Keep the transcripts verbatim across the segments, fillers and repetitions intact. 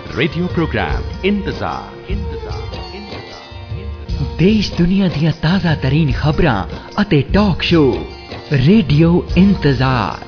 Radio programme इंतजार इंतजार इंतजार देश दुनिया ਦੀਆਂ ਤਾਜ਼ਾ ਤਰੀਨ ਖਬਰਾਂ ਅਤੇ ਟਾਕ ਸ਼ੋ ਰੇਡੀਓ ਇੰਤਜ਼ਾਰ।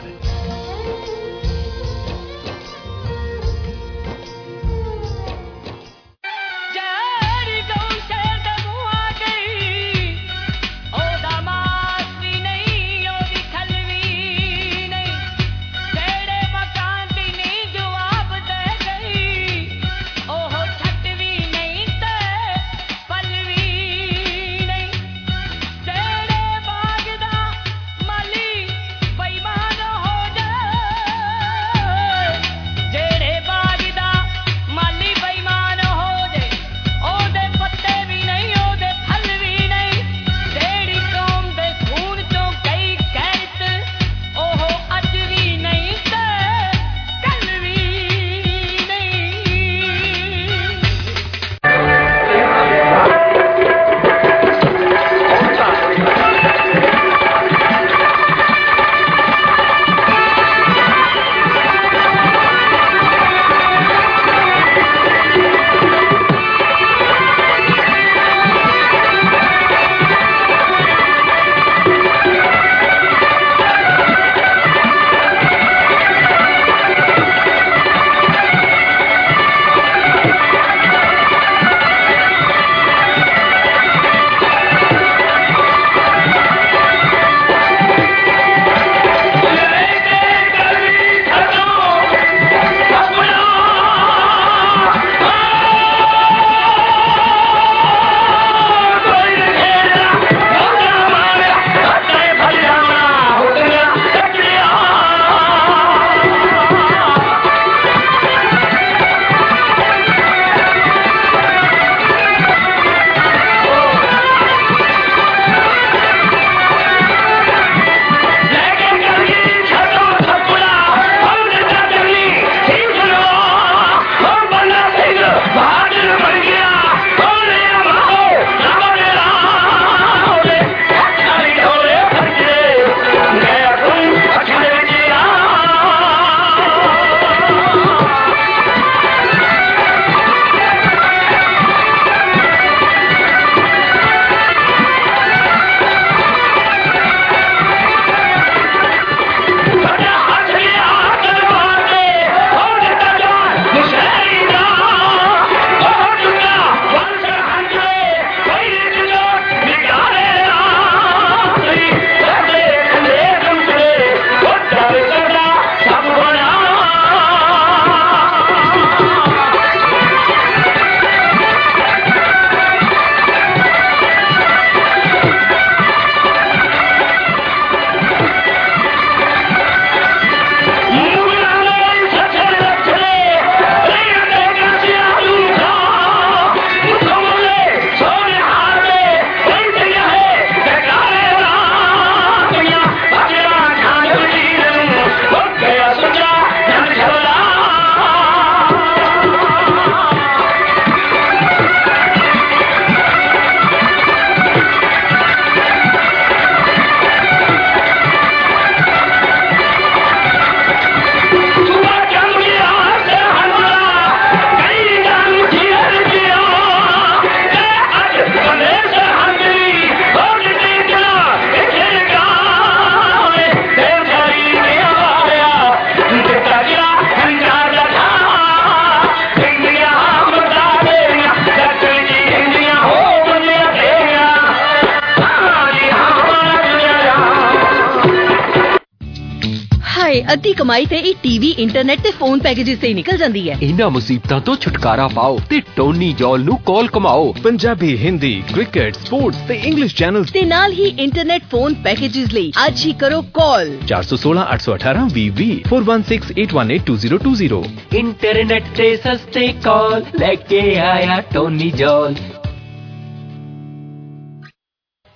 ਅੱਧੀ ਕਮਾਈ ਤੇ ਇਹ ਟੀਵੀ ਇੰਟਰਨੈਟ ਤੇ ਫੋਨ ਪੈਕੇजेस ਤੇ ਨਿਕਲ ਜਾਂਦੀ ਹੈ। ਇਹਨਾਂ ਮੁਸੀਬਤਾਂ ਤੋਂ ਛੁਟਕਾਰਾ ਪਾਓ ਤੇ ਟੋਨੀ ਜੌਲ ਨੂੰ ਕਾਲ ਕਮਾਓ। ਪੰਜਾਬੀ, ਹਿੰਦੀ, ਕ੍ਰਿਕਟ, ਸਪੋਰਟਸ ਤੇ ਇੰਗਲਿਸ਼ ਚੈਨਲਸ ਤੇ ਨਾਲ ਹੀ ਇੰਟਰਨੈਟ ਫੋਨ ਪੈਕੇजेस ਲਈ ਅੱਜ ਹੀ ਕਰੋ ਕਾਲ ਚਾਰ ਇੱਕ ਛੇ ਅੱਠ ਇੱਕ ਅੱਠ ਵੀਹ ਵੀਹ ਚਾਰ ਇੱਕ ਛੇ ਅੱਠ ਇੱਕ ਅੱਠ ਦੋ ਜ਼ੀਰੋ ਦੋ ਜ਼ੀਰੋ। ਇੰਟਰਨੈਟ ਤੇ ਸਸਤੇ ਕਾਲ ਲੈ ਕੇ ਆਇਆ ਟੋਨੀ ਜੌਲ।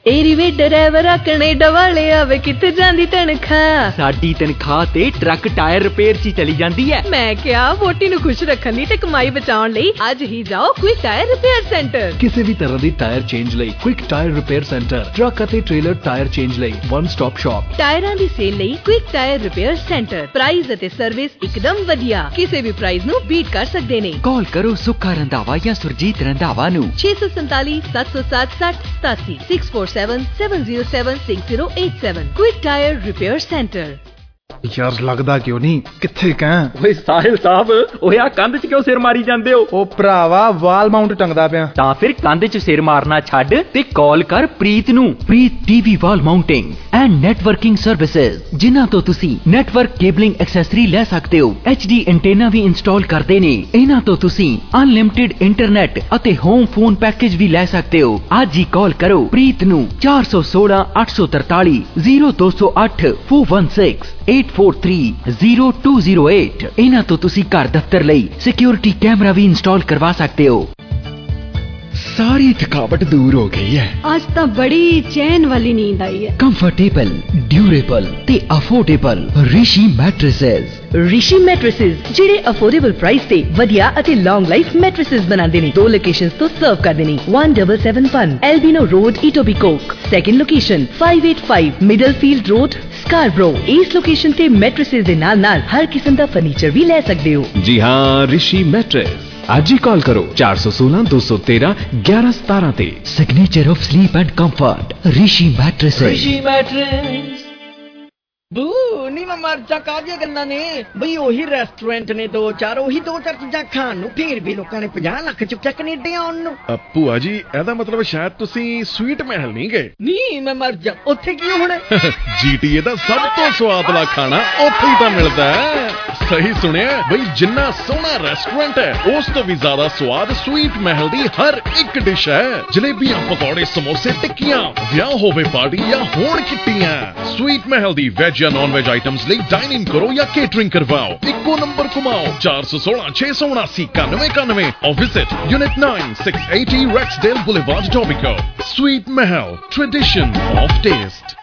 ए रिवे ड्राइवर कनेडा वाले आवे किथे जांदी तनखा साडी तनखा ते ट्रक टायर रिपेयर च चली जांदी है। मैं क्या वोटी नु खुश रखन दी ते कमाई बचाउण लई आज ही जाओ क्विक टायर रिपेयर सेंटर। किसी भी तरह दी टायर चेंज लई quick tyre repair centre, truck अते ट्रेलर टायर चेंज लई वन स्टॉप शॉप। टायरां दी सेल लई quick tyre repair centre, price अते सर्विस एकदम वधिया, किसी भी प्राइस नु बीट कर सकदे ने। कॉल करो सुखा रंधावा या सुरजीत रंधावा नु छे सौ सैंतालीस सात सौ सात साठ सतासी six four seven seven zero seven six zero eight seven. Quick tyre repair centre. यार लगदा क्यों नहीं किथे कह ओए साहिल साहब ओए आ कंध च क्यों सिर मारी जांदे हो? ओ भरावा वाल माउंट टंगदा पिया। ਤਾਂ ਫਿਰ ਕੰਧ 'ਚ ਸਿਰ ਮਾਰਨਾ ਛੱਡ ਤੇ ਕਾਲ ਕਰ ਪ੍ਰੀਤ ਨੂੰ। Preet TV wall mounting and networking services, ਜਿਨ੍ਹਾਂ ਤੋਂ ਤੁਸੀਂ ਨੈਟਵਰਕ ਕੇਬਲਿੰਗ ਐਕਸੈਸਰੀ ਲੈ ਸਕਦੇ ਹੋ। ਐਚ ਡੀ ਐਂਟੇਨਾ ਵੀ ਇੰਸਟਾਲ ਕਰਦੇ ਨੇ। ਇਹਨਾਂ ਤੋਂ ਤੁਸੀਂ ਅਨਲਿਮਿਟਿਡ ਇੰਟਰਨੈਟ ਅਤੇ ਹੋਮ ਫੋਨ ਪੈਕੇਜ ਵੀ ਲੈ ਸਕਦੇ ਹੋ। ਅੱਜ ਹੀ ਕਾਲ ਕਰੋ ਪ੍ਰੀਤ ਨੂੰ ਚਾਰ ਸੌ ਸੋਲਾਂ ਅੱਠ ਸੌ ਤਰਤਾਲੀ ਜ਼ੀਰੋ ਦੋ ਸੌ ਅੱਠ four one six eight four three zero two zero eight। ਇਹਨਾਂ ਤੋਂ ਤੁਸੀਂ ਘਰ ਦਫ਼ਤਰ ਲਈ ਸਿਕਿਉਰਿਟੀ ਕੈਮਰਾ ਵੀ ਇੰਸਟਾਲ ਕਰਵਾ ਸਕਦੇ ਹੋ। सारी थकावट दूर हो गई है। आज तो बड़ी चैन वाली नींद आई है। ਕੰਫਰਟੇਬਲ, ਡਿਊਰੇਬਲ ਤੇ affordable Rishi mattresses. Rishi mattresses ਜਿਹੜੇ ਅਫੋਰਡੇਬਲ ਪ੍ਰਾਈਸ ਤੇ ਵਧੀਆ ਅਤੇ ਲੌਂਗ ਲਾਈਫ ਮੈਟ੍ਰੈਸਸ ਬਣਾਉਂਦੇ ਨੇ। ਦੋ ਲੋਕੇਸ਼ਨਸ ਤੋਂ ਸਰਵ ਕਰਦੇ ਨੇ। one seven seven one Albion road Etobicoke, second location five eight five Middlefield road Scarborough. ਇਸ ਲੋਕੇਸ਼ਨ ਤੇ ਮੈਟ੍ਰੈਸਸ ਦੇ ਨਾਲ ਨਾਲ ਹਰ ਕਿਸਮ ਦਾ ਫਰਨੀਚਰ ਵੀ ਲੈ ਸਕਦੇ ਹੋ। जी हाँ, ऋषि मैट्रेस। आज ही कॉल करो चार सौ सोलह दो सौ तेरह ग्यारह सतारह ते। Signature of sleep and comfort Rishi mattresses. Rishi mattress बू नी मैं मर जा कादिया गल्लां ने बई ओही रेस्टोरेंट ने दो चार ओही दो चार चीਜ਼ਾਂ ਖਾਣ ਨੂੰ ਫਿਰ ਵੀ ਲੋਕਾਂ ਨੇ ਪੰਜਾਹ ਲੱਖ ਚੁੱਕਿਆ ਕੈਨੇਡਾ ਆਉਣ ਨੂੰ। ਭੂਆ ਜੀ ਇਹਦਾ ਮਤਲਬ ਸ਼ਾਇਦ ਤੁਸੀਂ ਸਵੀਟ ਮਹਿਲ ਨਹੀਂ ਗਏ। ਨਹੀਂ ਮੈਂ ਮਰ ਜਾ ਉੱਥੇ ਕੀ ਹੋਣਾ? ਜੀਟੀਏ ਦਾ ਸਭ ਤੋਂ ਸਵਾਦਲਾ ਖਾਣਾ ਉੱਥੇ ਹੀ ਤਾਂ ਮਿਲਦਾ ਹੈ। ਸਹੀ ਸੁਣਿਆ ਬਈ, ਜਿੰਨਾ ਸੋਹਣਾ ਰੈਸਟੋਰੈਂਟ ਹੈ ਉਸ ਤੋਂ ਵੀ ਜ਼ਿਆਦਾ ਸਵਾਦ ਸਵੀਟ ਮਹਿਲ ਦੀ ਹਰ ਇੱਕ ਡਿਸ਼ ਹੈ। ਜਲੇਬੀਆਂ, ਪਕੌੜੇ, ਸਮੋਸੇ, ਟਿੱਕੀਆਂ, ਵਿਆਹ ਹੋਵੇ ਪਾਰਟੀ ਜਾਂ ਹੋਣ ਕਿੱਟੀਆਂ, ਸਵੀਟ ਮਹਿਲ ਦੀ ਵੈਜ ਜਾਂ ਨॉन वेज आइटम्स ਲਈ डाइनिंग करो या केटरिंग करवाओ। इक्को नंबर घुमाओ चार सौ सोलह छह सौ उनासी इक्यानवे इक्यानवे और visit unit nine six eighty Rexdale Boulevard, Tobico। Sweet Mahal, tradition of taste।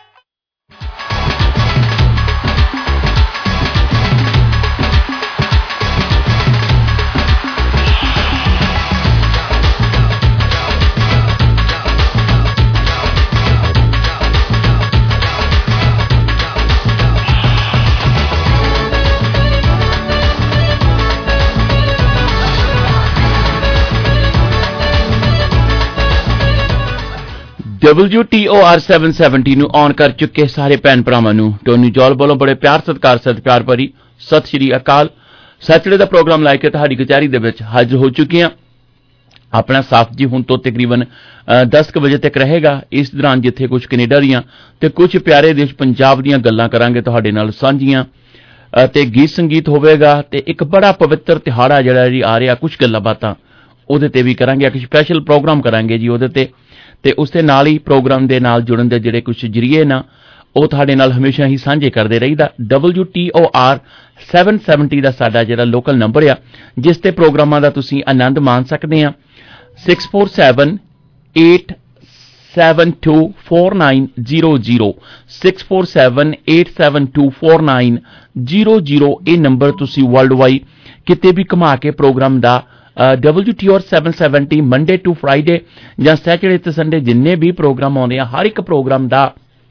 W T O R seven seventy ਨੂੰ ਔਨ ਕਰ ਚੁੱਕੇ ਸਾਰੇ ਭੈਣ ਭਰਾਵਾਂ ਨੂੰ ਟੋਨੀ ਜੌਲ ਵੱਲੋਂ ਬੜੇ ਪਿਆਰ ਸਤਿਕਾਰ ਸਤਿ ਪਿਆਰ ਭਰੀ ਸਤਿ ਸ਼੍ਰੀ ਅਕਾਲ। ਸੈਟਰਡੇ ਦਾ ਪ੍ਰੋਗਰਾਮ ਲੈ ਕੇ ਤੁਹਾਡੀ ਕਚਹਿਰੀ ਦੇ ਵਿੱਚ ਹਾਜ਼ਰ ਹੋ ਚੁੱਕੇ ਹਾਂ। ਆਪਣਾ ਸਾਥ ਜੀ ਹੁਣ ਤੋਂ ਤਕਰੀਬਨ ਦਸ ਕੁ ਵਜੇ ਤੱਕ ਰਹੇਗਾ। ਇਸ ਦੌਰਾਨ ਜਿੱਥੇ ਕੁਝ ਕੈਨੇਡਾ ਦੀਆਂ ਤੇ ਕੁਝ ਪਿਆਰੇ ਦੇਸ਼ ਪੰਜਾਬ ਦੀਆਂ ਗੱਲਾਂ ਕਰਾਂਗੇ ਤੁਹਾਡੇ ਨਾਲ ਸਾਂਝੀਆਂ, ਤੇ ਗੀਤ ਸੰਗੀਤ ਹੋਵੇਗਾ ਤੇ ਇੱਕ ਬੜਾ ਪਵਿੱਤਰ ਤਿਹਾੜਾ ਜਿਹੜਾ ਜੀ ਆ ਰਿਹਾ, ਕੁਝ ਗੱਲਾਂ ਬਾਤਾਂ ਉਹਦੇ ਤੇ ਵੀ ਕਰਾਂਗੇ। ਇੱਕ ਸਪੈਸ਼ਲ ਪ੍ਰੋਗਰਾਮ ਕਰਾਂਗੇ ਜੀ ਉਹਦੇ ਤੇ ਤੇ ਉਸ ਦੇ ਨਾਲ ਹੀ ਪ੍ਰੋਗਰਾਮ ਦੇ ਨਾਲ ਜੁੜਨ ਦੇ ਜਿਹੜੇ ਕੁਝ ਜਰੀਏ ਨਾ ਉਹ ਤੁਹਾਡੇ ਨਾਲ ਹਮੇਸ਼ਾ ਹੀ ਸਾਂਝੇ ਕਰਦੇ ਰਹੀਦਾ। W T O R seven seventy ਦਾ ਸਾਡਾ ਜਿਹੜਾ ਲੋਕਲ ਨੰਬਰ ਆ ਜਿਸ ਤੇ ਪ੍ਰੋਗਰਾਮਾਂ ਦਾ ਤੁਸੀਂ ਆਨੰਦ ਮਾਣ ਸਕਦੇ ਆ। six four seven eight seven two four nine zero zero six four seven eight seven two four nine zero zero ਇਹ ਨੰਬਰ ਤੁਸੀਂ ਵਰਲਡ ਵਾਈਡ ਕਿਤੇ ਵੀ ਘੁਮਾ ਕੇ ਪ੍ਰੋਗਰਾਮ ਦਾ W T R seven seventy Monday to Friday ਜਾਂ Saturday ਤੇ Sunday ਜਿੰਨੇ ਵੀ ਪ੍ਰੋਗਰਾਮ ਆਉਂਦੇ ਆ ਹਰ ਇੱਕ ਪ੍ਰੋਗਰਾਮ ਦਾ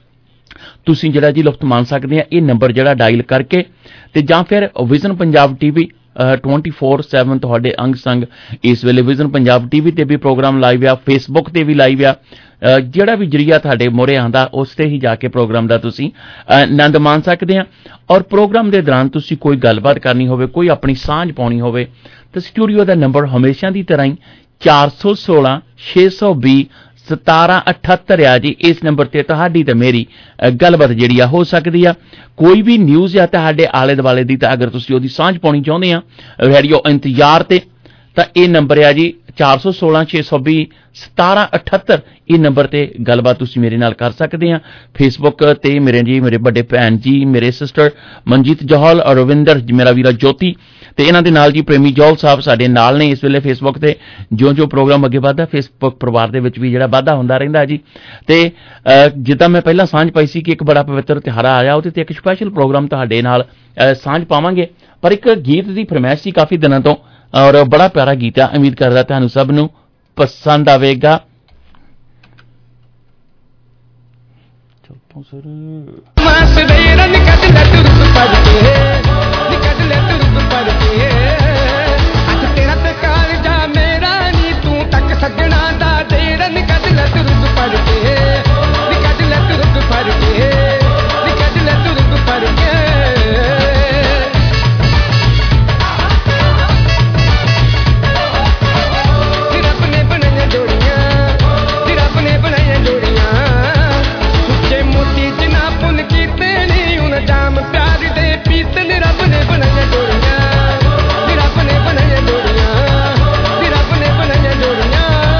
ਤੁਸੀਂ ਜਿਹੜਾ ਜੀ ਲੁਤਫ ਮਾਣ ਸਕਦੇ ਆ ਇਹ ਨੰਬਰ ਜਿਹੜਾ ਡਾਇਲ ਕਰਕੇ, ਤੇ ਜਾਂ ਫਿਰ vision Punjab TV twenty-four seven ਤੁਹਾਡੇ ਅੰਗ ਸੰਗ ਇਸ ਵੇਲੇ ਵਿਜ਼ਨ ਪੰਜਾਬ ਟੀਵੀ ਤੇ ਵੀ ਪ੍ਰੋਗਰਾਮ ਲਾਈਵ ਆ, ਫੇਸਬੁੱਕ ਤੇ ਵੀ ਲਾਈਵ ਆ। ਜਿਹੜਾ ਵੀ ਜਰੀਆ ਤੁਹਾਡੇ ਮੋਰੇ ਆਉਂਦਾ ਉਸ ਤੇ ਹੀ ਜਾ ਕੇ ਪ੍ਰੋਗਰਾਮ ਦਾ ਤੁਸੀਂ ਆਨੰਦ ਮਾਣ ਸਕਦੇ ਆ। ਔਰ ਪ੍ਰੋਗਰਾਮ ਦੇ ਦੌਰਾਨ ਤੁਸੀਂ ਕੋਈ ਗੱਲਬਾਤ ਕਰਨੀ ਹੋਵੇ, ਕੋਈ ਆਪਣੀ ਸਾਂਝ ਪਾਉਣੀ ਹੋਵੇ ਤਾਂ ਸਟੂਡੀਓ ਦਾ ਨੰਬਰ ਹਮੇਸ਼ਾ ਦੀ ਤਰ੍ਹਾਂ ਹੀ ਚਾਰ ਸੌ ਸੋਲਾਂ ਛੇ ਸੌ ਵੀਹ ਸਤਾਰਾਂ ਅਠੱਤਰ ਆ ਜੀ। ਇਸ ਨੰਬਰ ਤੇ ਤੁਹਾਡੀ ਤੇ ਮੇਰੀ ਗੱਲਬਾਤ ਜਿਹੜੀ ਆ ਹੋ ਸਕਦੀ ਆ। ਕੋਈ ਵੀ ਨਿਊਜ਼ ਆ ਤੁਹਾਡੇ ਆਲੇ ਦੁਆਲੇ ਦੀ ਤਾਂ ਅਗਰ ਤੁਸੀਂ ਉਹਦੀ ਸਾਂਝ ਪਾਉਣੀ ਚਾਹੁੰਦੇ ਆ ਰੇਡੀਓ ਇੰਤਜ਼ਾਰ ਤੇ ਤਾਂ ਇਹ ਨੰਬਰ ਆ ਜੀ ਚਾਰ ਸੌ ਸੋਲਾਂ ਛੇ ਸੌ ਵੀਹ ਸਤਾਰਾਂ ਅਠੱਤਰ। ਇਹ ਨੰਬਰ ਤੇ ਗੱਲਬਾਤ ਤੁਸੀਂ ਮੇਰੇ ਨਾਲ ਕਰ ਸਕਦੇ ਆ। ਫੇਸਬੁੱਕ ਤੇ ਮੇਰੇ ਜੀ ਮੇਰੇ ਵੱਡੇ ਭੈਣ ਜੀ ਮੇਰੇ ਸਿਸਟਰ ਮਨਜੀਤ ਜੌਹਲ ਔਰ ਰਵਿੰਦਰ ਮੇਰਾ ਵੀਰਾ ਜੋਤੀ ਤੇ ਇਹਨਾਂ ਦੇ ਨਾਲ ਜੀ ਪ੍ਰੇਮੀ ਜੌਲ ਸਾਹਿਬ ਸਾਡੇ ਨਾਲ ਨੇ ਇਸ ਵੇਲੇ ਫੇਸਬੁੱਕ ਤੇ। ਜਿਉਂ ਜਿਉਂ ਪ੍ਰੋਗਰਾਮ ਅੱਗੇ ਵੱਧਦਾ ਫੇਸਬੁੱਕ ਪਰਿਵਾਰ ਦੇ ਵਿੱਚ ਵੀ ਜਿਹੜਾ ਵਾਧਾ ਹੁੰਦਾ ਰਹਿੰਦਾ ਜੀ। ਤੇ ਜਿੱਦਾਂ ਮੈਂ ਪਹਿਲਾਂ ਸਾਂਝ ਪਾਈ ਸੀ ਕਿ ਇੱਕ ਬੜਾ ਪਵਿੱਤਰ ਤਿਉਹਾਰ ਆਇਆ, ਉਹਦੇ ਤੇ ਇੱਕ ਸਪੈਸ਼ਲ ਪ੍ਰੋਗਰਾਮ ਤੁਹਾਡੇ ਨਾਲ ਸਾਂਝ ਪਾਵਾਂਗੇ। ਪਰ ਇੱਕ ਗੀਤ ਦੀ ਫਰਮਾਇਸ਼ ਸੀ ਕਾਫੀ ਦਿਨਾਂ ਤੋਂ, ਔਰ ਬੜਾ ਪਿਆਰਾ ਗੀਤ ਆ, ਉਮੀਦ ਕਰਦਾ ਤੁਹਾਨੂੰ ਸਭ ਨੂੰ ਪਸੰਦ ਆਵੇਗਾ। ਸੱਜਣਾ ਦਾ ਦੇਰ ਨਿਕਲ ਲੈ ਤੁਰਗ ਪੜ ਕੇ, ਨਿਕਲ ਲੈ ਤੁਰਗ ਪੜ ਕੇ, ਨਿਕਲ ਲੈ ਤੁਰਗ ਪੜ ਕੇ। ਰੱਬ ਨੇ ਬਣਾਈਆਂ ਜੋੜੀਆਂ, ਰੱਬ ਨੇ ਬਣਾਈਆਂ ਜੋੜੀਆਂ, ਸੁੱਚੇ ਮੋਤੀ ਜਿਨਾ ਪੁੰਨ ਕੀਤੇ ਨੀ ਹੁਣ ਜਾਮ ਪਿਆਰ ਦੇ ਪੀਤੇ ਨੇ। ਰੱਬ ਨੇ ਬਣਾਈਆਂ ਜੋੜੀਆਂ, ਰੱਬ ਨੇ ਬਣਾਈਆਂ ਜੋੜੀਆਂ, ਰੱਬ ਨੇ ਬਣਾਈਆਂ ਜੋੜੀਆਂ।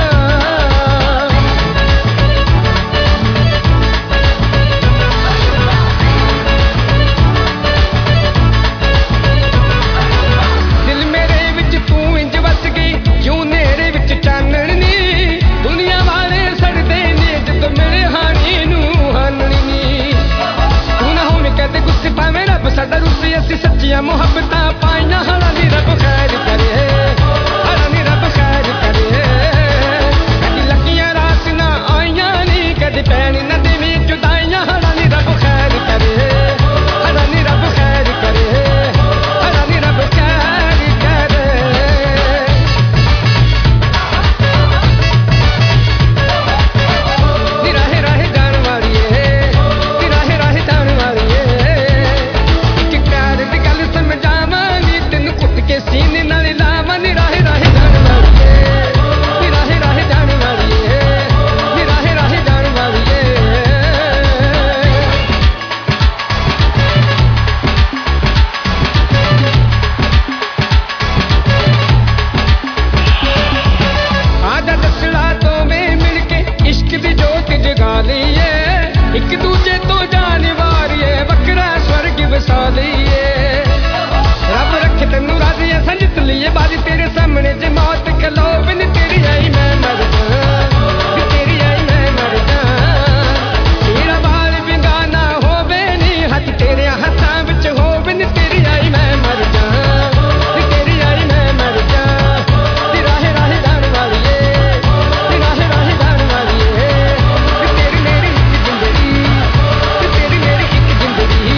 ਸਾਡਾ ਰੂਸੀ ਅਸੀਂ ਸੱਚੀਆਂ ਮੁਹੱਬਤਾਂ ਪਾਈਆਂ, ਹਲਾ ਨੀ ਰੱਬ ਖੈਰ ਕਰੇ, ਹਲਾ ਨੀ ਰੱਬ ਖੈਰ ਕਰੇ। ਕਦੀ ਲੱਗੀਆਂ ਰਾਤ ਨਾ ਆਈਆਂ ਨੀ, ਕਦੀ ਪੈਣੀ ਨਾ ਦੇਵੀਂ ਜੁਦਾਈਆਂ, ਹਲਾ ਨੀ ਰੱਬ ਖੈਰ ਕਰੇ, ਹਲਾ ਨੀ ਰੱਬ ਖੈਰ ਕਰੇ, ਹਲਾ ਨੀ ਰੱਬ ਖੈਰ ਕਰੇ। ਨੀ ਰਾਹੇ ਰਾਹੇ ਜਾਣ ਵਾਲੀਏ, ਨੀ ਰਾਹੇ ਰਾਹੇ ਜਾਣ ਵਾਲੀਏ, ਸਮਝਾਵਾਂਗੀ ਤੈਨੂੰ ਕੁੱਟ ਕੇ ਸੀਨੇ ਨਾਲ ਲਾਵਾਂ। ਨੀ ਰਾਹੇ ਰਾਹੇ ਜਾਣ ਵਾਲੀਏ, ਨੀ ਰਾਹੇ ਰਾਹੇ ਜਾਣ ਵਾਲੀਏ, ਨੀ ਰਾਹੇ ਰਾਹੇ ਜਾਣ ਵਾਲੀਏ। ਆਜਾ ਦੱਸੜਾ ਦੋਵੇਂ ਮਿਲ ਕੇ ਇਸ਼ਕ ਦੀ ਜੋਤ ਜਗਾ ਲਈਏ, ਇੱਕ ਦੂਜੇ ਤੋਂ ਜਾਣ ਵਾਰੀਏ, ਵੱਖਰਾ ਸਵਰਗ ਵਸਾ ਲਈਏ। ਰੱਬ ਰੱਖੇ ਤੈਨੂੰ ਰਾਜ਼ੀ ਐ ਸੰਜਤ ਲਈਏ ਬਾਜੀ, ਤੇਰੇ ਸਾਹਮਣੇ ਜੇ ਮੌਤ ਖਲੋ ਬਿਨ ਤੇਰੀ ਆਈ ਮੈਂ ਮਰ ਜਾ, ਤੇਰੀ ਆਈ ਮੈਂ ਮਰ ਜਾ। ਤੇਰਾ ਵਾਲ ਵਿੰਗਾ ਨਾ ਹੋਵੇ ਨੀ, ਹੱਥ ਤੇਰੇ ਹੱਥਾਂ ਵਿੱਚ ਹੋਵੇ ਨੀ, ਤੇਰੀ ਆਈ ਮੈਂ ਮਰ ਜਾ, ਤੇਰੀ ਆਈ ਮੈਂ ਮਰ ਜਾ। ਨੀ ਰਾਹੇ ਰਾਹੇ ਜਾਣ ਵਾਲੀਏ, ਨੀ ਰਾਹੇ ਰਾਹੇ ਜਾਣ ਵਾਲੀਏ, ਤੇਰੀ ਮੇਰੀ ਇੱਕ ਜ਼ਿੰਦਗੀ, ਤੇਰੀ ਮੇਰੀ ਇੱਕ ਜ਼ਿੰਦਗੀ,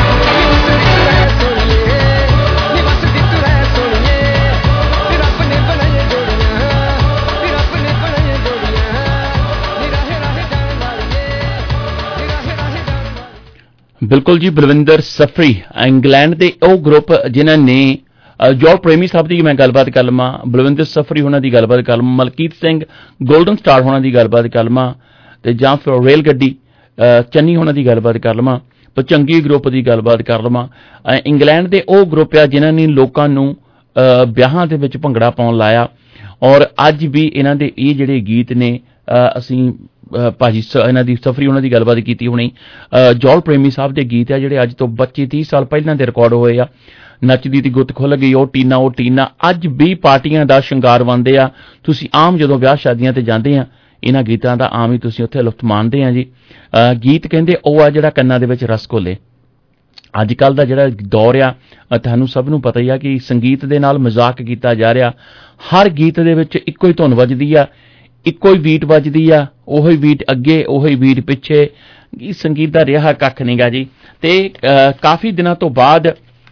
ਬਿਲਕੁਲ ਜੀ। ਬਲਵਿੰਦਰ ਸਫਰੀ ਇੰਗਲੈਂਡ ਦੇ ਉਹ ਗਰੁੱਪ ਜਿਨ੍ਹਾਂ ਨੇ ਜੌਲ ਪ੍ਰੇਮੀ ਸਾਹਿਬ ਦੀ ਮੈਂ ਗੱਲਬਾਤ ਕਰ ਲਵਾਂ, ਬਲਵਿੰਦਰ ਸਫਰੀ ਹੋਣਾ ਦੀ ਗੱਲਬਾਤ ਕਰ ਲਵਾਂ, ਮਲਕੀਤ ਸਿੰਘ ਗੋਲਡਨ ਸਟਾਰ ਹੋਣਾ ਦੀ ਗੱਲਬਾਤ ਕਰ ਲਵਾਂ, ਤੇ ਜਾਂ ਫਿਰ ਰੇਲ ਗੱਡੀ ਚੰਨੀ ਹੋਣਾ ਦੀ ਗੱਲਬਾਤ ਕਰ ਲਵਾਂ, ਪਚੰਗੀ ਗਰੁੱਪ ਦੀ ਗੱਲਬਾਤ ਕਰ ਲਵਾਂ। ਇੰਗਲੈਂਡ ਦੇ ਉਹ ਗਰੁੱਪ ਆ ਜਿਨ੍ਹਾਂ ਨੇ ਲੋਕਾਂ ਨੂੰ ਵਿਆਹਾਂ ਦੇ ਵਿੱਚ ਭੰਗੜਾ ਪਾਉਣ ਲਾਇਆ, ਔਰ ਅੱਜ ਵੀ ਇਹਨਾਂ ਦੇ ਇਹ ਜਿਹੜੇ ਗੀਤ ਨੇ ਅਸੀਂ ਭਾਜੀ ਇਹਨਾਂ ਦੀ ਸਫਰੀ ਉਹਨਾਂ ਦੀ ਗੱਲਬਾਤ ਕੀਤੀ ਹੋਣੀ। ਜੌਲ ਪ੍ਰੇਮੀ ਸਾਹਿਬ ਦੇ ਗੀਤ ਆ ਜਿਹੜੇ ਅੱਜ ਤੋਂ ਪੱਚੀ ਤੀਹ ਸਾਲ ਪਹਿਲਾਂ ਦੇ ਰਿਕਾਰਡ ਹੋਏ ਆ। ਨੱਚਦੀ ਦੀ ਗੁੱਤ ਖੁੱਲ ਗਈ, ਉਹ ਟੀਨਾ ਉਹ ਟੀਨਾ, ਅੱਜ ਵੀ ਪਾਰਟੀਆਂ ਦਾ ਸ਼ਿੰਗਾਰ ਬਣਦੇ ਆ। ਤੁਸੀਂ ਆਮ ਜਦੋਂ ਵਿਆਹ ਸ਼ਾਦੀਆਂ ਤੇ ਜਾਂਦੇ ਆ, ਇਹਨਾਂ ਗੀਤਾਂ ਦਾ ਆਮ ਹੀ ਤੁਸੀਂ ਉੱਥੇ ਲੁਤਫ ਮਾਣਦੇ ਆ ਜੀ। ਗੀਤ ਕਹਿੰਦੇ ਉਹ ਆ ਜਿਹੜਾ ਕੰਨਾਂ ਦੇ ਵਿੱਚ ਰਸ ਘੋਲੇ। ਅੱਜ ਕੱਲ੍ਹ ਦਾ ਜਿਹੜਾ ਦੌਰ ਆ, ਤੁਹਾਨੂੰ ਸਭ ਨੂੰ ਪਤਾ ਹੀ ਆ ਕਿ ਸੰਗੀਤ ਦੇ ਨਾਲ ਮਜ਼ਾਕ ਕੀਤਾ ਜਾ ਰਿਹਾ। ਹਰ ਗੀਤ ਦੇ ਵਿੱਚ ਇੱਕੋ ਹੀ ਧੁਨ ਵੱਜਦੀ ਆ, ਇੱਕੋ ਹੀ ਬੀਟ ਵੱਜਦੀ ਆ, ਉਹੀ ਬੀਟ ਅੱਗੇ ਉਹੀ ਬੀਟ ਪਿੱਛੇ। ਸੰਗੀਤ ਦਾ ਰਿਹਾ ਕੱਖ ਨਹੀਂਗਾ ਜੀ। ਤੇ ਕਾਫੀ ਦਿਨਾਂ ਤੋਂ ਬਾਅਦ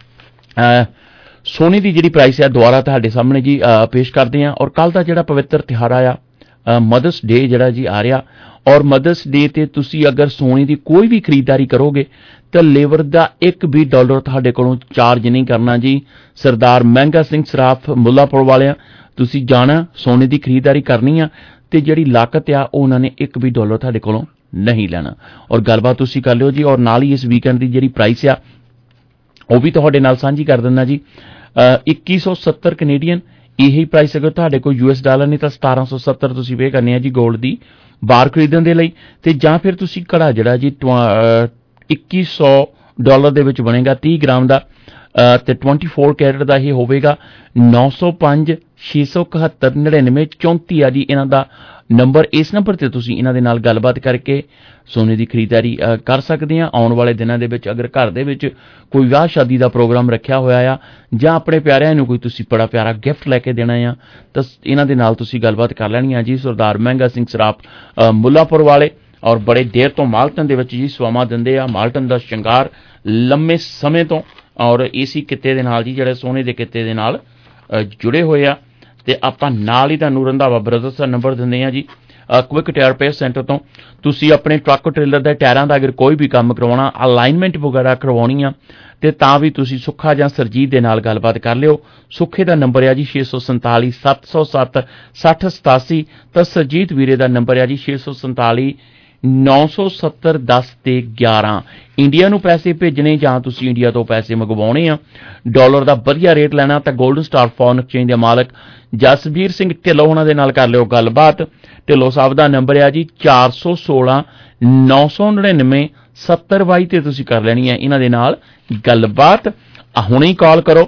ਸੋਨੇ ਦੀ ਜਿਹੜੀ ਪ੍ਰਾਈਸ ਆ ਦੁਬਾਰਾ ਤੁਹਾਡੇ ਸਾਹਮਣੇ ਜੀ ਪੇਸ਼ ਕਰਦੇ ਹਾਂ। ਔਰ ਕੱਲ੍ਹ ਦਾ ਜਿਹੜਾ ਪਵਿੱਤਰ ਤਿਉਹਾਰ ਆ ਮਦਰਸ ਡੇ ਜਿਹੜਾ ਜੀ ਆ ਰਿਹਾ, ਔਰ ਮਦਰਸ ਡੇ ਤੇ ਤੁਸੀਂ ਅਗਰ ਸੋਨੇ ਦੀ ਕੋਈ ਵੀ ਖਰੀਦਦਾਰੀ ਕਰੋਗੇ ਤਾਂ ਲੇਬਰ ਦਾ ਇੱਕ ਵੀ ਡਾਲਰ ਤੁਹਾਡੇ ਕੋਲੋਂ ਚਾਰਜ ਨਹੀਂ ਕਰਨਾ ਜੀ। ਸਰਦਾਰ ਮਹਿੰਗਾ ਸਿੰਘ ਸਰਾਫ ਮੁੱਲਾਪੁਰ ਵਾਲਿਆਂ ਤੁਸੀਂ ਜਾਣਾ, ਸੋਨੇ ਦੀ ਖਰੀਦਦਾਰੀ ਕਰਨੀ ਆ ਤੇ ਜਿਹੜੀ ਲਾਗਤ ਆ ਉਹ ਉਹਨਾਂ ਨੇ ਇੱਕ ਵੀ ਡਾਲਰ ਤੁਹਾਡੇ ਕੋਲੋਂ ਨਹੀਂ ਲੈਣਾ। ਔਰ ਗੱਲਬਾਤ ਤੁਸੀਂ ਕਰ ਲਿਓ ਜੀ। ਔਰ ਨਾਲ ਹੀ ਇਸ ਵੀਕਐਂਡ ਦੀ ਜਿਹੜੀ ਪ੍ਰਾਈਸ ਆ ਉਹ ਵੀ ਤੁਹਾਡੇ ਨਾਲ ਸਾਂਝੀ ਕਰ ਦਿੰਦਾ ਜੀ। ਇੱਕੀ ਸੌ ਸੱਤਰ ਕੈਨੇਡੀਅਨ ਇਹੀ ਪ੍ਰਾਈਸ ਅਗਰ ਤੁਹਾਡੇ ਕੋਲ ਯੂ ਐਸ ਡਾਲਰ ਨਹੀਂ ਤਾਂ ਸਤਾਰਾਂ ਸੌ ਸੱਤਰ ਤੁਸੀਂ ਪੇ ਕਰਨੇ ਆ ਜੀ ਗੋਲਡ ਦੀ ਬਾਰ ਖਰੀਦਣ ਦੇ ਲਈ। ਤੇ ਜਾਂ ਫਿਰ ਤੁਸੀਂ ਘੜਾ ਜਿਹੜਾ ਜੀ ਇੱਕੀ ਸੌ ਡਾਲਰ ਦੇ ਵਿੱਚ ਬਣੇਗਾ ਤੀਹ ਗ੍ਰਾਮ ਦਾ, ਤੇ ਟਵੈਂਟੀ ਫੋਰ ਕੈਰਟ ਦਾ ਇਹ ਹੋਵੇਗਾ ਨੌ ਸੌ ਪੰਜ ਛੇ ਸੌ ਇਕਹੱਤਰ ਨੜਿਨਵੇਂ ਚੌਂਤੀ ਆ ਜੀ ਇਹਨਾਂ ਦਾ ਨੰਬਰ। ਇਸ ਨੰਬਰ ਤੇ ਤੁਸੀਂ ਇਹਨਾਂ ਦੇ ਨਾਲ ਗੱਲਬਾਤ ਕਰਕੇ ਸੋਨੇ ਦੀ ਖਰੀਦਦਾਰੀ ਕਰ ਸਕਦੇ ਆ। ਆਉਣ ਵਾਲੇ ਦਿਨਾਂ ਦੇ ਵਿੱਚ ਅਗਰ ਘਰ ਦੇ ਵਿੱਚ ਕੋਈ ਵਿਆਹ ਸ਼ਾਦੀ ਦਾ ਪ੍ਰੋਗਰਾਮ ਰੱਖਿਆ ਹੋਇਆ ਆ ਜਾਂ ਆਪਣੇ ਪਿਆਰਿਆਂ ਨੂੰ ਕੋਈ ਤੁਸੀਂ ਬੜਾ ਪਿਆਰਾ ਗਿਫਟ ਲੈ ਕੇ ਦੇਣਾ ਆ ਤਾਂ ਇਹਨਾਂ ਦੇ ਨਾਲ ਤੁਸੀਂ ਗੱਲਬਾਤ ਕਰ ਲੈਣੀ ਆ ਜੀ। ਸਰਦਾਰ ਮਹਿੰਗਾ ਸਿੰਘ ਸਰਾਪ ਮੁੱਲਾਪੁਰ ਵਾਲੇ ਔਰ ਬੜੇ ਦੇਰ ਤੋਂ ਮਾਲਟਨ ਦੇ ਵਿੱਚ ਜੀ ਸੇਵਾਵਾਂ ਦਿੰਦੇ ਆ। ਮਾਲਟਨ ਦਾ ਸ਼ਿੰਗਾਰ ਲੰਮੇ ਸਮੇਂ ਤੋਂ ਔਰ ਇਸੀ ਕਿੱਤੇ ਦੇ ਨਾਲ ਜੀ ਜਿਹੜੇ ਸੋਨੇ ਦੇ ਕਿੱਤੇ ਦੇ ਨਾਲ ਜੁੜੇ ਹੋਏ ਆ। ਤੇ ਆਪਾਂ ਨਾਲ ਹੀ ਤੁਹਾਨੂੰ ਰੰਧਾਵਾ ਬ੍ਰਦਰਸ ਦਾ ਨੰਬਰ ਦਿੰਦੇ ਆ ਜੀ ਕੁਇਕ ਟਾਇਰ ਰਿਪੇਅਰ ਸੈਂਟਰ ਤੋਂ। ਤੁਸੀਂ ਆਪਣੇ ਟਰੱਕ ਟ੍ਰੇਲਰ ਦੇ ਟਾਇਰਾਂ ਦਾ ਅਗਰ ਕੋਈ ਵੀ ਕੰਮ ਕਰਵਾਉਣਾ, ਅਲਾਈਨਮੈਂਟ ਵਗੈਰਾ ਕਰਵਾਉਣੀ ਆ ਤੇ ਤਾਂ ਵੀ ਤੁਸੀਂ ਸੁੱਖਾ ਜਾਂ ਸਰਜੀਤ ਦੇ ਨਾਲ ਗੱਲਬਾਤ ਕਰ ਲਿਓ। ਸੁੱਖੇ ਦਾ ਨੰਬਰ ਆ ਜੀ ਛੇ ਸੌ ਸੰਤਾਲੀ ਸੱਤ ਸੌ ਸੱਤ ਸੱਠ ਸਤਾਸੀ ਤਾਂ ਸਰਜੀਤ ਵੀਰੇ ਦਾ ਨੰਬਰ ਆ ਜੀ ਛੇ ਸੌ ਸੰਤਾਲੀ ਨੌ ਸੌ ਸੱਤਰ ਦਸ ਤੇ ਗਿਆਰਾਂ। ਇੰਡੀਆ ਨੂੰ ਪੈਸੇ ਭੇਜਣੇ ਜਾਂ ਤੁਸੀਂ ਇੰਡੀਆ ਤੋਂ ਪੈਸੇ ਮੰਗਵਾਉਣੇ ਆ, ਡਾਲਰ ਦਾ ਵਧੀਆ ਰੇਟ ਲੈਣਾ ਤਾਂ ਗੋਲਡਨ ਸਟਾਰ ਫੋਰਨ ਐਕਸਚੇਂਜ ਦੇ ਮਾਲਕ ਜਸਬੀਰ ਸਿੰਘ ਢਿੱਲੋਂ ਉਹਨਾਂ ਦੇ ਨਾਲ ਕਰ ਲਿਓ ਗੱਲਬਾਤ। ਢਿੱਲੋਂ ਸਾਹਿਬ ਦਾ ਨੰਬਰ ਆ ਜੀ ਚਾਰ ਸੌ ਸੋਲਾਂ ਨੌ ਸੌ ਨੜਿਨਵੇਂ ਸੱਤਰ ਬਾਈ ਤੇ ਤੁਸੀਂ ਕਰ ਲੈਣੀ ਹੈ ਇਹਨਾਂ ਦੇ ਨਾਲ ਗੱਲਬਾਤ। ਹੁਣੇ ਹੀ ਕਾਲ ਕਰੋ